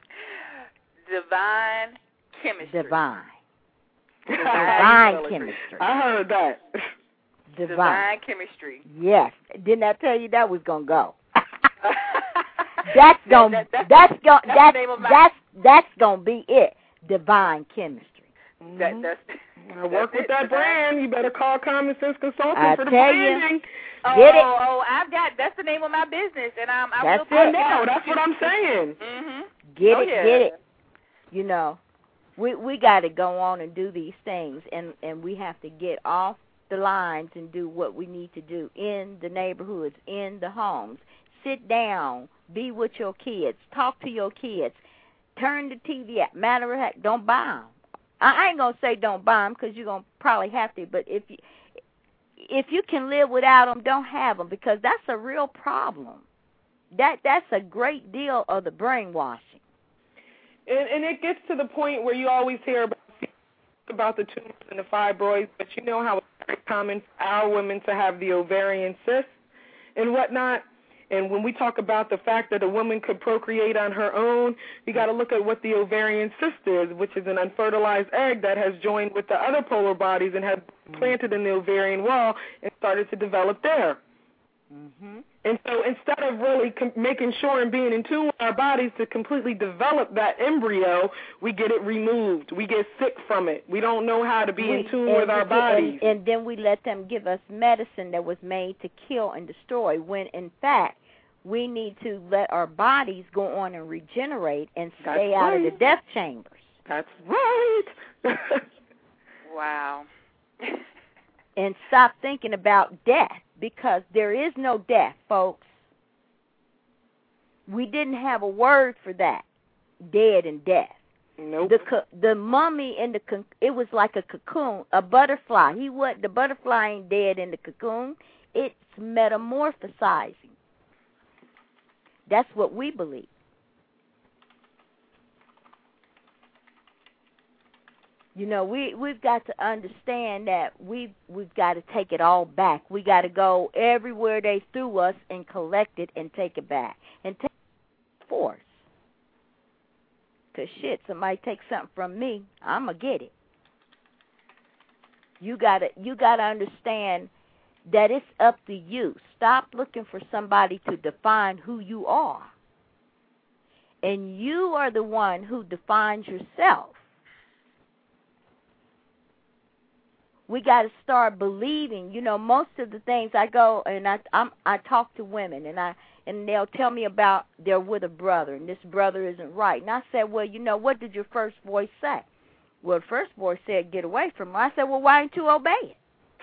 Divine chemistry. Divine. Divine chemistry. I heard that. Divine. Divine chemistry. Yes. Didn't I tell you that was gonna go? that's gonna that, that, that's, that's gonna that's that's, that's that's gonna be it. Divine chemistry. Mm-hmm. That, that's, I work with that brand. You better call Common Sense Consulting I for the tell branding. You, oh, get it. oh, I've got that's the name of my business, and I'm I that's will. It. No, that's what I'm saying. Mm-hmm. Get oh, it, yeah. get it. You know, we we got to go on and do these things, and and we have to get off the lines and do what we need to do in the neighborhoods, in the homes. Sit down, be with your kids, talk to your kids, turn the T V up. Matter of fact, don't buy them. I ain't gonna say don't buy them because you're gonna probably have to, but if you if you can live without them, don't have them, because that's a real problem. That that's a great deal of the brainwashing. And, and it gets to the point where you always hear about about the tumors and the fibroids, but you know how it's very common for our women to have the ovarian cysts and whatnot. And when we talk about the fact that a woman could procreate on her own, we got to look at what the ovarian cyst is, which is an unfertilized egg that has joined with the other polar bodies and has planted in the ovarian wall and started to develop there. Mm-hmm. And so instead of really com- making sure and being in tune with our bodies to completely develop that embryo, we get it removed. We get sick from it. We don't know how to be we, in tune with our bodies. And, and then we let them give us medicine that was made to kill and destroy, when in fact we need to let our bodies go on and regenerate and stay That's out right. of the death chambers. That's right. Wow. And stop thinking about death, because there is no death, folks. We didn't have a word for that, dead and death. Nope. The the mummy in the it was like a cocoon, a butterfly. He what the butterfly ain't dead in the cocoon. It's metamorphosizing. That's what we believe. You know, we we've got to understand that we we've got to take it all back. We got to go everywhere they threw us and collect it and take it back and take it force. Cause shit, somebody take something from me, I'ma get it. You gotta you gotta understand that it's up to you. Stop looking for somebody to define who you are, and you are the one who defines yourself. We got to start believing. You know, most of the things I go and I I'm, I talk to women, and I and they'll tell me about they're with a brother, and this brother isn't right. And I said, well, you know, what did your first voice say? Well, the first voice said, get away from him. I said, well, why ain't you obey it?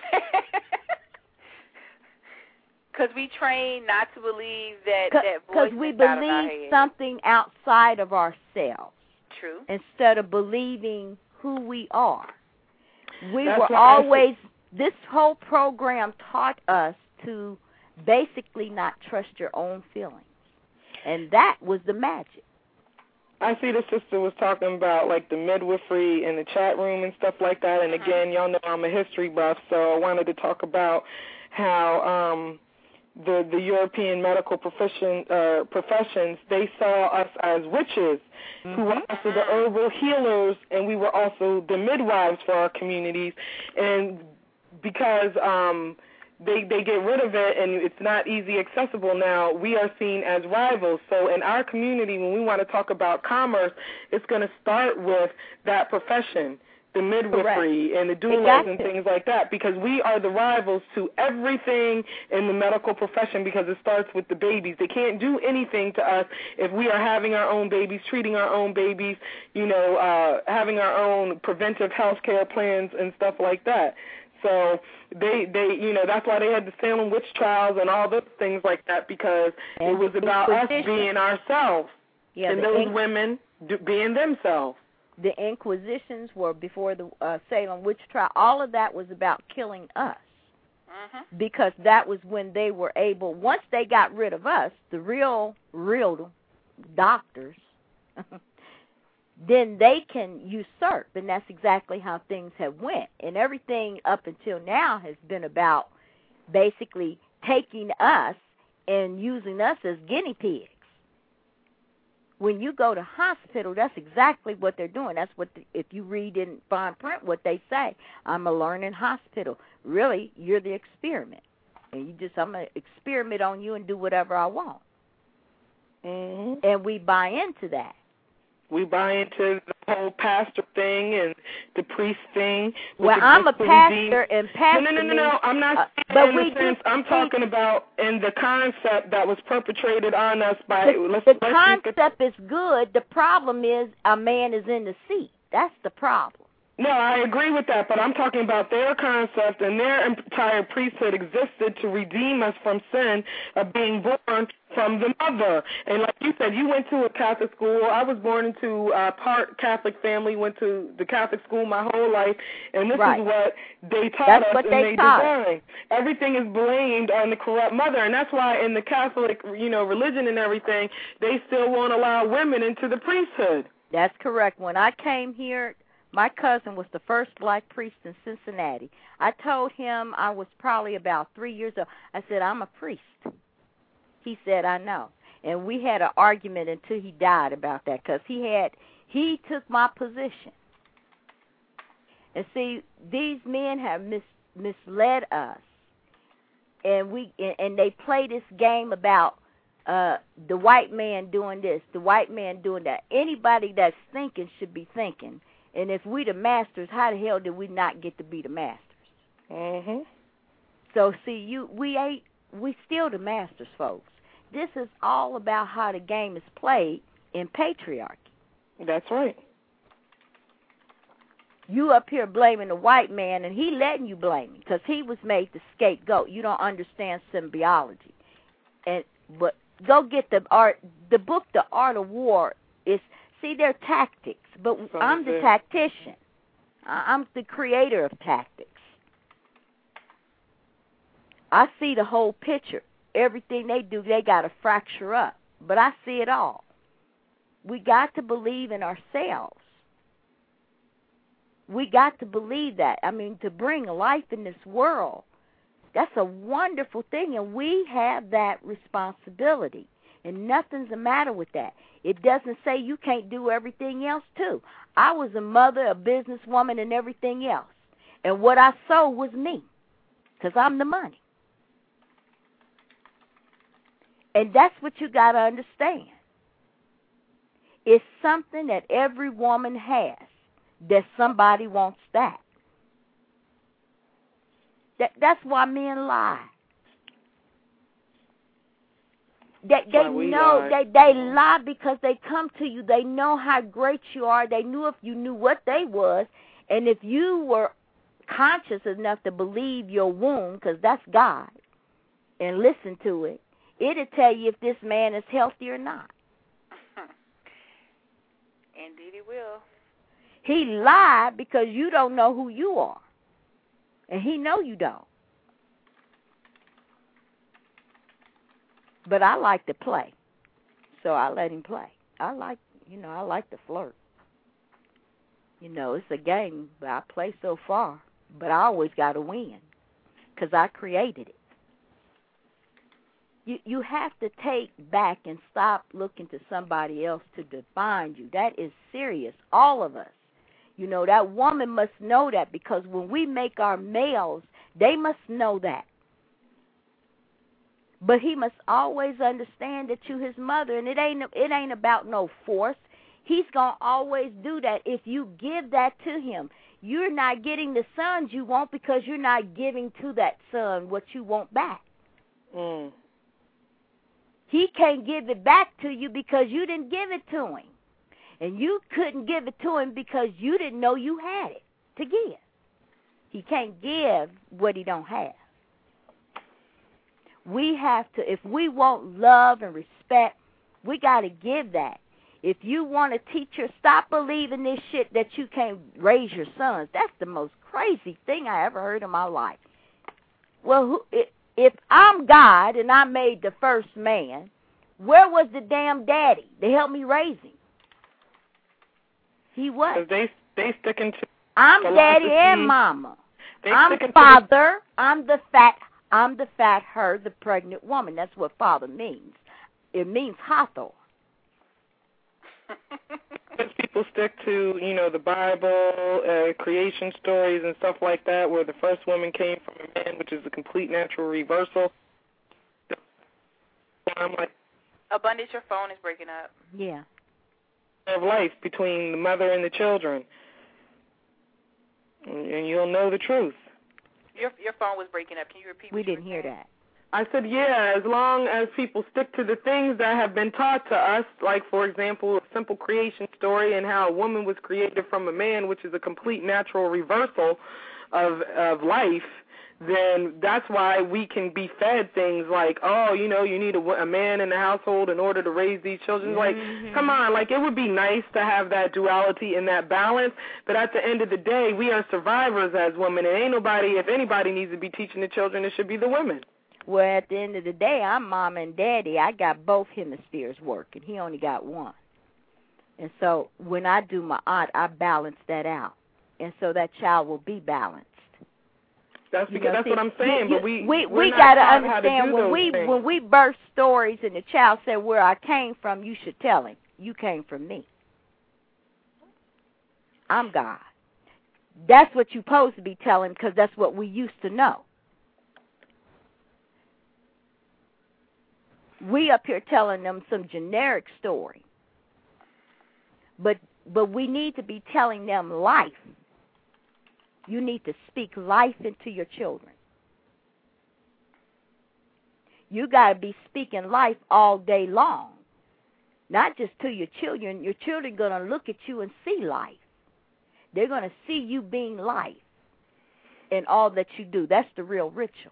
Because we train not to believe that that voice Because we inside of our believe head. something outside of ourselves. True. Instead of believing who we are. We That's were why I always, this whole program taught us to basically not trust your own feelings. And that was the magic. I see the sister was talking about, like, the midwifery in the chat room and stuff like that. And, again, y'all know I'm a history buff, so I wanted to talk about how um, the the European medical profession, uh, professions, they saw us as witches, mm-hmm. who were also the herbal healers, and we were also the midwives for our communities. And because um, they they get rid of it and it's not easy accessible now, we are seen as rivals. So in our community, when we want to talk about commerce, it's going to start with that profession, the midwifery Correct. and the doulas exactly. and things like that, because we are the rivals to everything in the medical profession, because it starts with the babies. They can't do anything to us if we are having our own babies, treating our own babies, you know, uh, having our own preventive health care plans and stuff like that. So they, they, you know, that's why they had the Salem witch trials and all those things like that, because and it was about us being ourselves, yeah, and those inc- women do, being themselves. The Inquisitions were before the uh, Salem witch trial. All of that was about killing us, mm-hmm. because that was when they were able, once they got rid of us, the real, real doctors, then they can usurp, and that's exactly how things have went. And everything up until now has been about basically taking us and using us as guinea pigs. When you go to hospital, that's exactly what they're doing. That's what, the, if you read in fine print, what they say. I'm a learning hospital. Really, you're the experiment. And you just, I'm going to experiment on you and do whatever I want. Mm-hmm. And we buy into that. We buy into the whole pastor thing and the priest thing. Well, I'm a pastor, and pastor No, no, no, no, no. I'm not uh, saying but in we the sense. do, I'm talking we, about in the concept that was perpetrated on us by. The, let's, the let's concept is good. The problem is a man is in the seat. That's the problem. No, I agree with that, but I'm talking about their concept, and their entire priesthood existed to redeem us from sin of being born from the mother. And like you said, you went to a Catholic school. I was born into a part Catholic family, went to the Catholic school my whole life, and this right. is what they taught that's us what and they, they taught. designed. Everything is blamed on the corrupt mother, and that's why in the Catholic, you know, religion and everything, they still won't allow women into the priesthood. That's correct. When I came here, my cousin was the first black priest in Cincinnati. I told him I was probably about three years old. I said, I'm a priest. He said, I know. And we had an argument until he died about that, because he had, he took my position. And see, these men have mis, misled us. And we and, and they play this game about uh, the white man doing this, the white man doing that. Anybody that's thinking should be thinking. And if we the masters, how the hell did we not get to be the masters? Mm-hmm. So see, you we ain't we still the masters, folks. this is all about how the game is played in patriarchy. That's right. You up here blaming the white man, and he letting you blame him because he was made the scapegoat. You don't understand symbiogy. And but go get the art, the book, The Art of War. Is see, they're tactics, but So I'm the it. tactician. I'm the creator of tactics. I see the whole picture. Everything they do, they got to fracture up. But I see it all. We got to believe in ourselves. We got to believe that. I mean, to bring life in this world, that's a wonderful thing, and we have that responsibility. And nothing's the matter with that. It doesn't say you can't do everything else, too. I was a mother, a businesswoman, and everything else. And what I sold was me, because I'm the money. And that's what you got to understand. It's something that every woman has, that somebody wants that. That that's why men lie. They, they know they they lie because they come to you. They know how great you are. They knew if you knew what they was, and if you were conscious enough to believe your womb, because that's God, and listen to it, it'll tell you if this man is healthy or not. Indeed, he will. He lied because you don't know who you are, and he know you don't. But I like to play, so I let him play. I like, you know, I like to flirt. You know, it's a game, but I play so far. But I always got to win because I created it. You you have to take back and stop looking to somebody else to define you. That is serious, all of us. You know, that woman must know that, because when we make our males, they must know that. But he must always understand that you his mother, and it ain't it ain't about no force. He's going to always do that if you give that to him. You're not getting the sons you want because you're not giving to that son what you want back. Mm. He can't give it back to you because you didn't give it to him. And you couldn't give it to him because you didn't know you had it to give. He can't give what he don't have. We have to, if we want love and respect, we got to give that. If you want to teach her, stop believing this shit that you can't raise your sons. That's the most crazy thing I ever heard in my life. Well, who, if I'm God and I made the first man, where was the damn daddy to help me raise him? He was. They they sticking to. I'm daddy and mama. They I'm father. The... I'm the fat. I'm the fat her, the pregnant woman. That's what father means. It means Hathor. People stick to, you know, the Bible, uh, creation stories and stuff like that, where the first woman came from a man, which is a complete natural reversal. I'm like, Abundance, your phone is breaking up. Yeah. Of life between the mother and the children, and you'll know the truth. Your your phone was breaking up. Can you repeat? We what didn't you hear saying? that. I said, yeah, as long as people stick to the things that have been taught to us, like, for example, a simple creation story and how a woman was created from a man, which is a complete natural reversal of of life, then that's why we can be fed things like, oh, you know, you need a, a man in the household in order to raise these children. Mm-hmm. Like, come on, like, it would be nice to have that duality and that balance, but at the end of the day, we are survivors as women, and ain't nobody, if anybody needs to be teaching the children, it should be the women. Well, at the end of the day, I'm mama and daddy. I got both hemispheres working. He only got one. And so when I do my art, I balance that out. And so that child will be balanced. That's because you know, that's see, what I'm saying. You, but we we we got to to understand when we things. when we birth stories and the child said where I came from, you should tell him you came from me. I'm God. That's what you're supposed to be telling, because that's what we used to know. We up here telling them some generic story, but but we need to be telling them life. You need to speak life into your children. You got to be speaking life all day long, not just to your children. Your children are going to look at you and see life. They're going to see you being life in all that you do. That's the real ritual.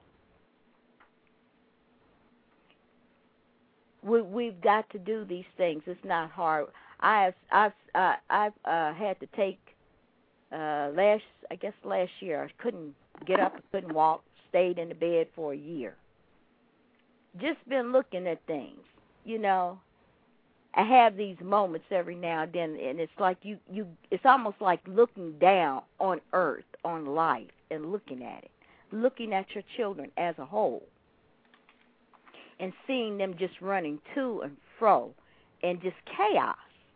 We, we've got to do these things. It's not hard. I've I've uh, I've uh, had to take uh, last I guess last year. I couldn't get up, I couldn't walk, stayed in the bed for a year. Just been looking at things, you know. I have these moments every now and then, and it's like you, you it's almost like looking down on earth, on life, and looking at it, looking at your children as a whole, and seeing them just running to and fro, and just chaos,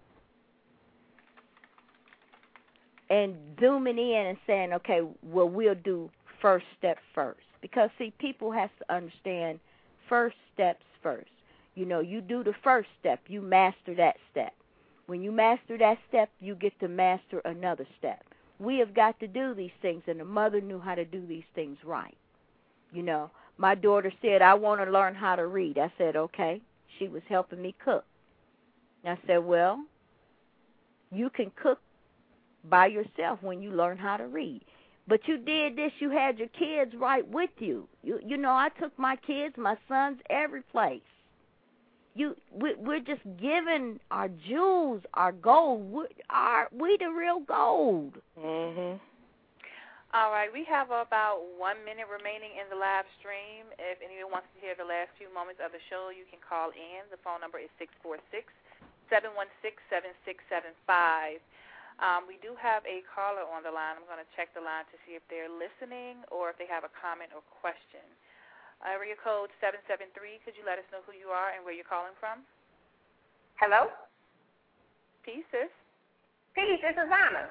and zooming in and saying, okay, well, we'll do first step first, because see, people have to understand first steps first. You know, you do the first step, you master that step. When you master that step, you get to master another step. We have got to do these things, and the mother knew how to do these things right. You know, my daughter said, I want to learn how to read. I said, okay. She was helping me cook. I said, well, you can cook by yourself when you learn how to read. But you did this, you had your kids right with you. You, you know, I took my kids, my sons, every place. You, we, we're just giving our jewels, our gold. We, our, we the real gold. Mm-hmm. All right, we have about one minute remaining in the live stream. If anyone wants to hear the last few moments of the show, you can call in. The phone number is six four six, seven one six, seven six seven five. Um, we do have a caller on the line. I'm going to check the line to see if they're listening or if they have a comment or question. Area code seven seven three, could you let us know who you are and where you're calling from? Hello? Peace, sis. Peace, this is Anna.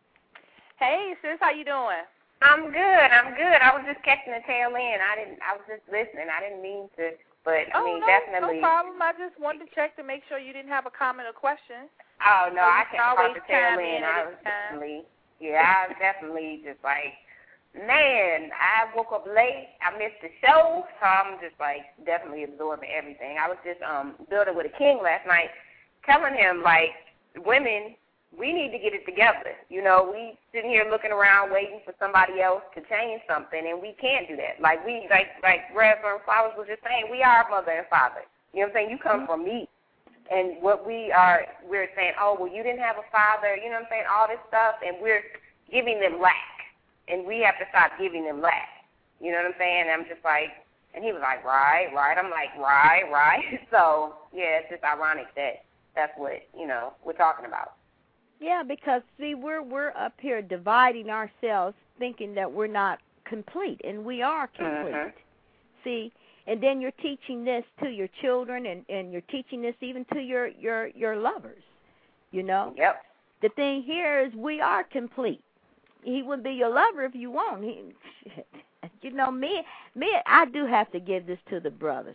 Hey, sis, how you doing? I'm good, I'm good. I was just catching the tail end. I didn't. I was just listening. I didn't mean to, but oh, I mean, no, definitely. no problem. I just wanted to check to make sure you didn't have a comment or question. Oh, no, so I can't caught the tail in. I was definitely, yeah, I was definitely just like, man, I woke up late. I missed the show, so I'm just like definitely absorbing everything. I was just um building with a king last night, telling him like, women, we need to get it together. You know, we sitting here looking around waiting for somebody else to change something, and we can't do that. Like we, like like Reverend Flowers was just saying, we are mother and father. You know what I'm saying? You come from me, and what we are, we're saying, oh well, you didn't have a father. You know what I'm saying? All this stuff, and we're giving them lack. And we have to stop giving them lack. You know what I'm saying? And I'm just like, and he was like, right, right. I'm like, right, right. So, yeah, it's just ironic that that's what, you know, we're talking about. Yeah, because, see, we're we're up here dividing ourselves thinking that we're not complete, and we are complete. Mm-hmm. See, and then you're teaching this to your children, and, and you're teaching this even to your, your, your lovers, you know? Yep. The thing here is we are complete. He would be your lover if you want. He, you know, me, me, I do have to give this to the brothers.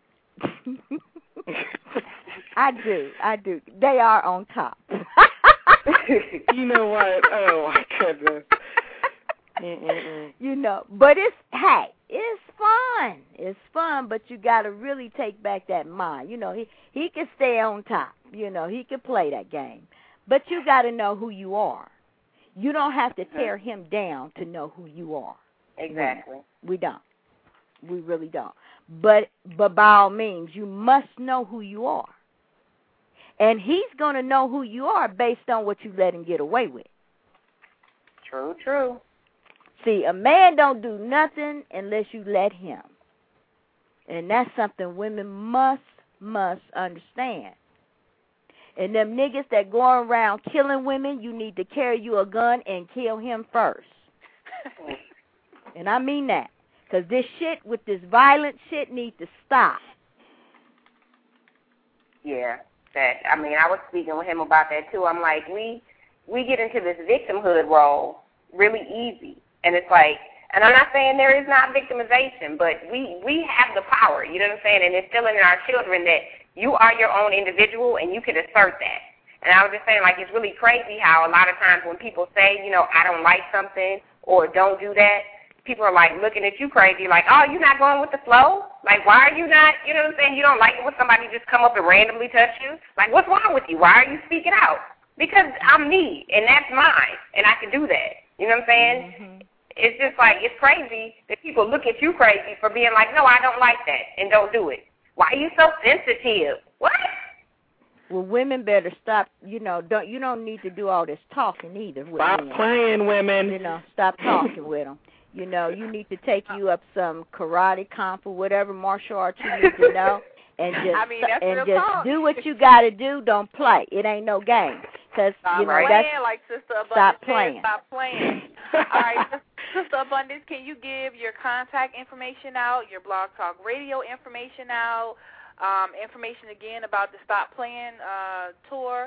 I do, I do. They are on top. You know what? Oh, my goodness. Mm-mm-mm. You know, but it's, hey, it's fun. It's fun, but you got to really take back that mind. You know, he, he can stay on top. You know, he can play that game. But you got to know who you are. You don't have to tear him down to know who you are. Exactly. We, we don't. We really don't. But but by all means, you must know who you are. And he's going to know who you are based on what you let him get away with. True, true. See, a man don't do nothing unless you let him. And that's something women must, must understand. And them niggas that go around killing women, you need to carry you a gun and kill him first. And I mean that. Because this shit with this violent shit needs to stop. Yeah. That I mean, I was speaking with him about that, too. I'm like, we we get into this victimhood role really easy. And it's like, and I'm not saying there is not victimization, but we, we have the power, you know what I'm saying? And instilling in our children that you are your own individual, and you can assert that. And I was just saying, like, it's really crazy how a lot of times when people say, you know, I don't like something or don't do that, people are, like, looking at you crazy, like, oh, you're not going with the flow? Like, why are you not, you know what I'm saying? You don't like it when somebody just come up and randomly touch you? Like, what's wrong with you? Why are you speaking out? Because I'm me, and that's mine, and I can do that. You know what I'm saying? Mm-hmm. It's just like, it's crazy that people look at you crazy for being like, no, I don't like that, and don't do it. Why are you so sensitive? What? Well, women better stop, you know, don't you don't need to do all this talking either. With stop men. playing, women. You know, stop talking with them. You know, you need to take you up some karate, kung fu, whatever martial arts you need to know, and just I mean, that's and real just talk. do what you got to do. Don't play. It ain't no game. Cause you know right. that's like Sister Abundance stop said, playing. Stop playing. All right, Sister Abundance, can you give your contact information out, your Blog Talk Radio information out, um, information again about the Stop Playing uh, tour?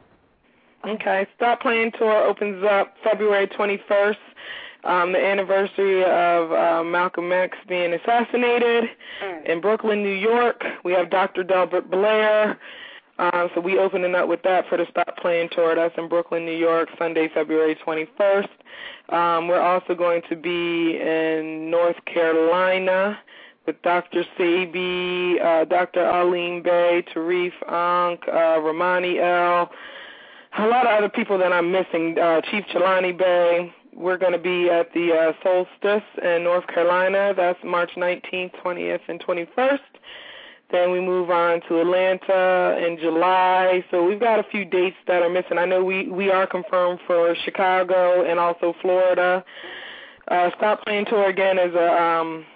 Okay, Stop Playing tour opens up February twenty-first. Um, the anniversary of uh, Malcolm X being assassinated mm. in Brooklyn, New York. We have Doctor Delbert Blair. Uh, so we opening up with that for the Stop Playing tour. That's in Brooklyn, New York, Sunday, February twenty-first. Um, we're also going to be in North Carolina with Doctor Sabi, uh, Doctor Arlene Bay, Tarif Ankh, uh, Ramani L., a lot of other people that I'm missing, uh, Chief Chilani Bay. We're going to be at the uh, Solstice in North Carolina. That's March nineteenth, twentieth, and twenty-first. Then we move on to Atlanta in July. So we've got a few dates that are missing. I know we, we are confirmed for Chicago and also Florida. Uh, Stop Playing tour, again, is a, um,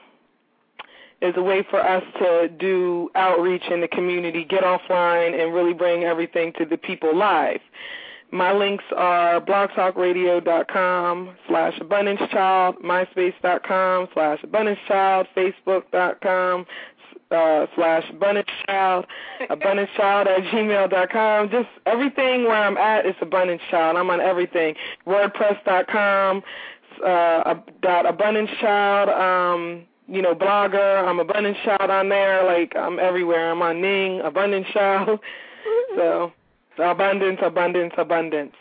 is a way for us to do outreach in the community, get offline, and really bring everything to the people live. My links are blogtalkradio.com slash abundancechild, myspace.com slash abundancechild, facebook.com uh, slash abundancechild, abundancechild at gmail.com. Just everything where I'm at is abundancechild. I'm on everything. wordpress.com, uh, dot abundancechild, um, you know, blogger. I'm Abundance Child on there. Like, I'm everywhere. I'm on Ning, Abundance Child. So, abundance, abundance, abundance.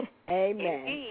Amen.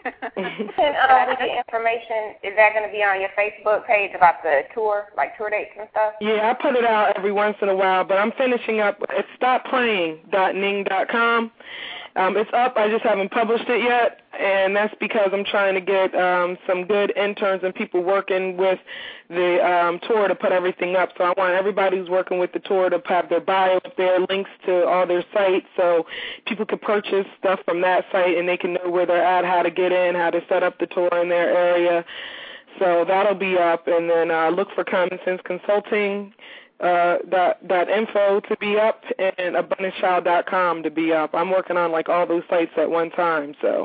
And uh, with the information, is that going to be on your Facebook page about the tour, like tour dates and stuff? Yeah, I put it out every once in a while, but I'm finishing up. It's stop playing dot ning dot com. Um, it's up. I just haven't published it yet, and that's because I'm trying to get um, some good interns and people working with the um, tour to put everything up. So I want everybody who's working with the tour to have their bio up there, links to all their sites, so people can purchase stuff from that site and they can know where they're at, how to get in, how to set up the tour in their area. So that'll be up, and then uh, look for Common Sense Consulting. Uh, that that info to be up, and abundance child dot com to be up. I'm working on like all those sites at one time. So,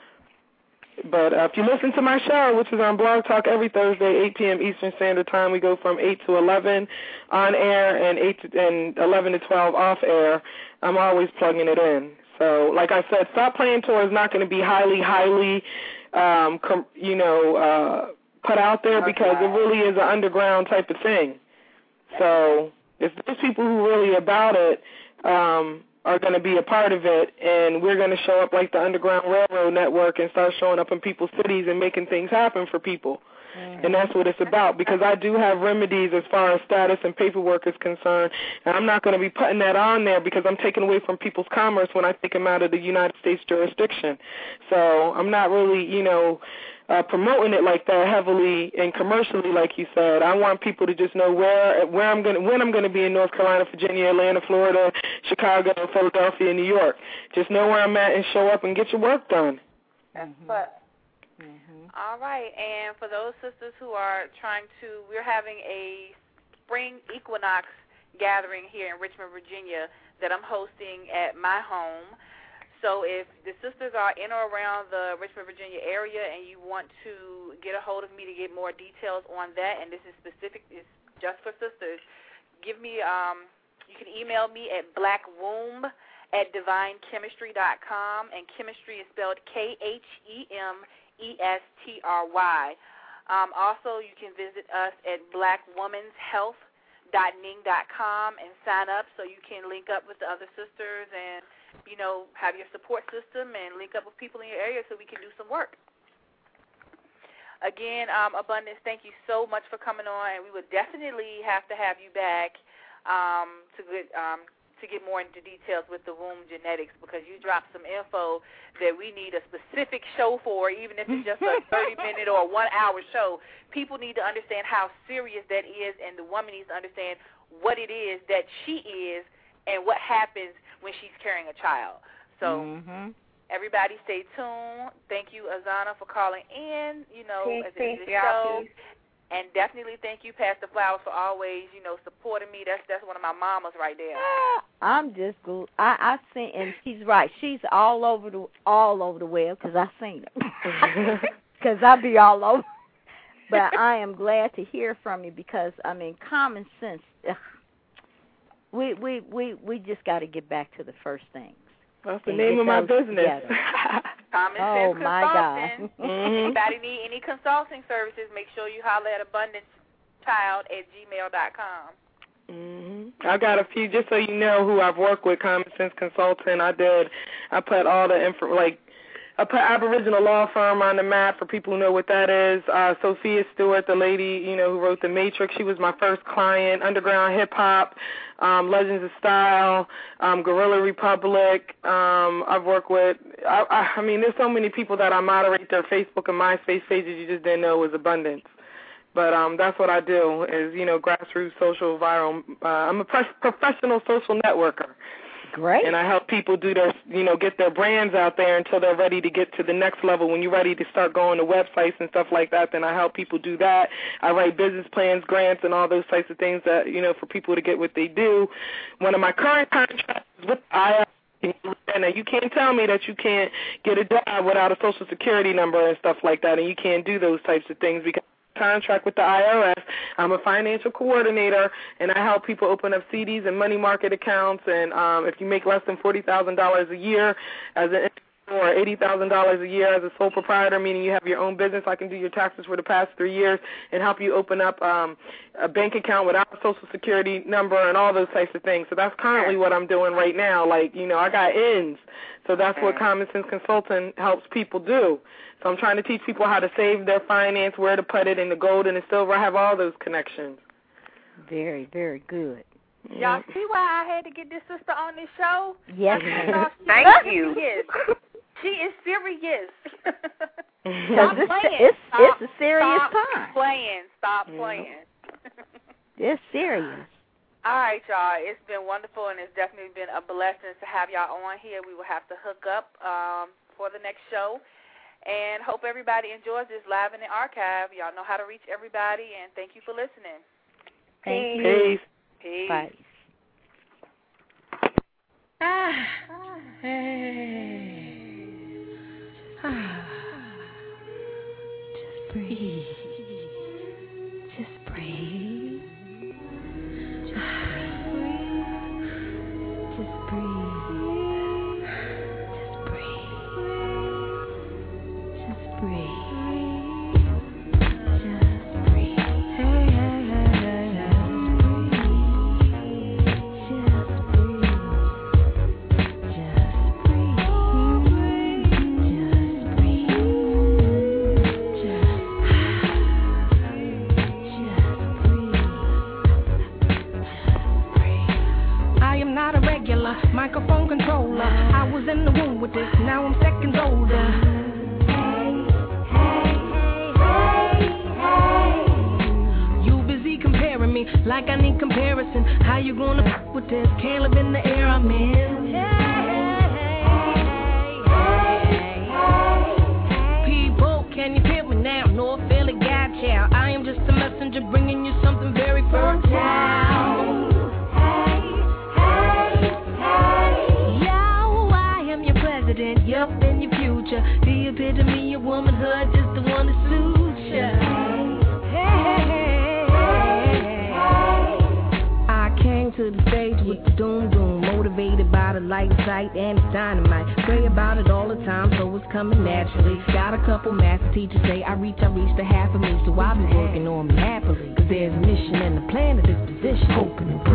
but uh, if you listen to my show, which is on Blog Talk every Thursday, eight p.m. Eastern Standard Time, we go from eight to eleven on air and eight to, and eleven to twelve off air. I'm always plugging it in. So, like I said, Stop Playing tour is not going to be highly, highly, um, com- you know, uh, put out there because it really is an underground type of thing. So if those people who really about it um, are going to be a part of it, and we're going to show up like the Underground Railroad Network and start showing up in people's cities and making things happen for people. Mm-hmm. And that's what it's about, because I do have remedies as far as status and paperwork is concerned, and I'm not going to be putting that on there because I'm taking away from people's commerce when I take them out of the United States jurisdiction. So I'm not really, you know, Uh, promoting it like that heavily and commercially, like you said. I want people to just know where where I'm going, when I'm going to be in North Carolina, Virginia, Atlanta, Florida, Chicago, Philadelphia, and New York. Just know where I'm at and show up and get your work done. That's what. Mm-hmm. All right, and for those sisters who are trying to, we're having a spring equinox gathering here in Richmond, Virginia, that I'm hosting at my home. So if the sisters are in or around the Richmond, Virginia area and you want to get a hold of me to get more details on that, and this is specific, it's just for sisters, give me, um, you can email me at blackwomb at divine chemistry dot com, and chemistry is spelled K H E M E S T R Y. Um, also, you can visit us at black woman's health dot ning dot com and sign up so you can link up with the other sisters and, you know, have your support system and link up with people in your area so we can do some work. again, um, Abundance, thank you so much for coming on, and we would definitely have to have you back um, to get um, to get more into details with the womb genetics, because you dropped some info that we need a specific show for, even if it's just a thirty-minute or a one-hour show. People need to understand how serious that is, and the woman needs to understand what it is that she is and what happens when she's carrying a child. So mm-hmm. everybody stay tuned. Thank you, Azana, for calling in, you know, peace, at the end of the peace, show. peace. And definitely thank you, Pastor Flowers, for always, you know, supporting me. That's that's one of my mamas right there. I'm just good. I I seen, and she's right. She's all over the all over the web, because I seen her. Because I be all over. But I am glad to hear from you, because I mean, common sense. Ugh, we we we we just got to get back to the first things. That's the name of my business. Common oh, Sense my Consulting. God. Anybody need any consulting services, make sure you holler at abundancechild at gmail dot com. Mm-hmm. I got a few, just so you know, who I've worked with, Common Sense Consulting. I did, I put all the info, like, I put Aboriginal Law Firm on the map for people who know what that is. Uh, Sophia Stewart, the lady, you know, who wrote The Matrix, she was my first client. Underground Hip Hop, um, Legends of Style, um, Guerrilla Republic. Um, I've worked with, I, I, I mean, there's so many people that I moderate their Facebook and MySpace pages you just didn't know was Abundance. But um, that's what I do, is, you know, grassroots social viral. Uh, I'm a pre- professional social networker. Great. And I help people do their, you know, get their brands out there until they're ready to get to the next level. When you're ready to start going to websites and stuff like that, then I help people do that. I write business plans, grants, and all those types of things that, you know, for people to get what they do. One of my current contracts is with I R S. Now, you can't tell me that you can't get a job without a Social Security number and stuff like that, and you can't do those types of things because contract with the I R S. I'm a financial coordinator, and I help people open up C Ds and money market accounts. And um, if you make less than forty thousand dollars a year as an or eighty thousand dollars a year as a sole proprietor, meaning you have your own business, I can do your taxes for the past three years and help you open up um, a bank account without a Social Security number and all those types of things. So that's currently what I'm doing right now. Like, you know, I got ends. So that's what Common Sense Consulting helps people do. So I'm trying to teach people how to save their finance, where to put it in the gold and the silver. I have all those connections. Very, very good. Y'all see why I had to get this sister on this show? Yes. Thank you. Yes. She is serious. Stop it's, playing. It's, Stop, it's a serious stop time. Playing. Stop yeah. playing. It's serious. All right, y'all. It's been wonderful, and it's definitely been a blessing to have y'all on here. We will have to hook up um, for the next show. And hope everybody enjoys this live in the archive. Y'all know how to reach everybody, and thank you for listening. Thank Peace. you. Peace. Bye. Ah, hey. Ah. Just breathe. Just breathe. Just breathe. Just breathe. Just breathe. Just breathe. Just breathe. Hey, hey, hey, hey, hey. Just breathe. Just breathe. Just breathe. Just breathe. Just breathe. I am not a regular microphone controller. I was in the womb with this, now I'm seconds older. Comparing me like I need comparison. How you gonna f- with this? Can't live in the air I'm in. People, can you hear me now? No fairly God child. I am just a messenger bringing you something very fertile. Yo, I am your president, yup, and your future. The epitome of womanhood, just the one that suits ya. Hey. To the stage with the doom doom, motivated by the light sight and it's dynamite. Pray about it all the time, so it's coming naturally. Got a couple master teachers say I reach, I reach the half of me, so I'll be working on me happily. Cause there's a mission and a plan to this position, hoping and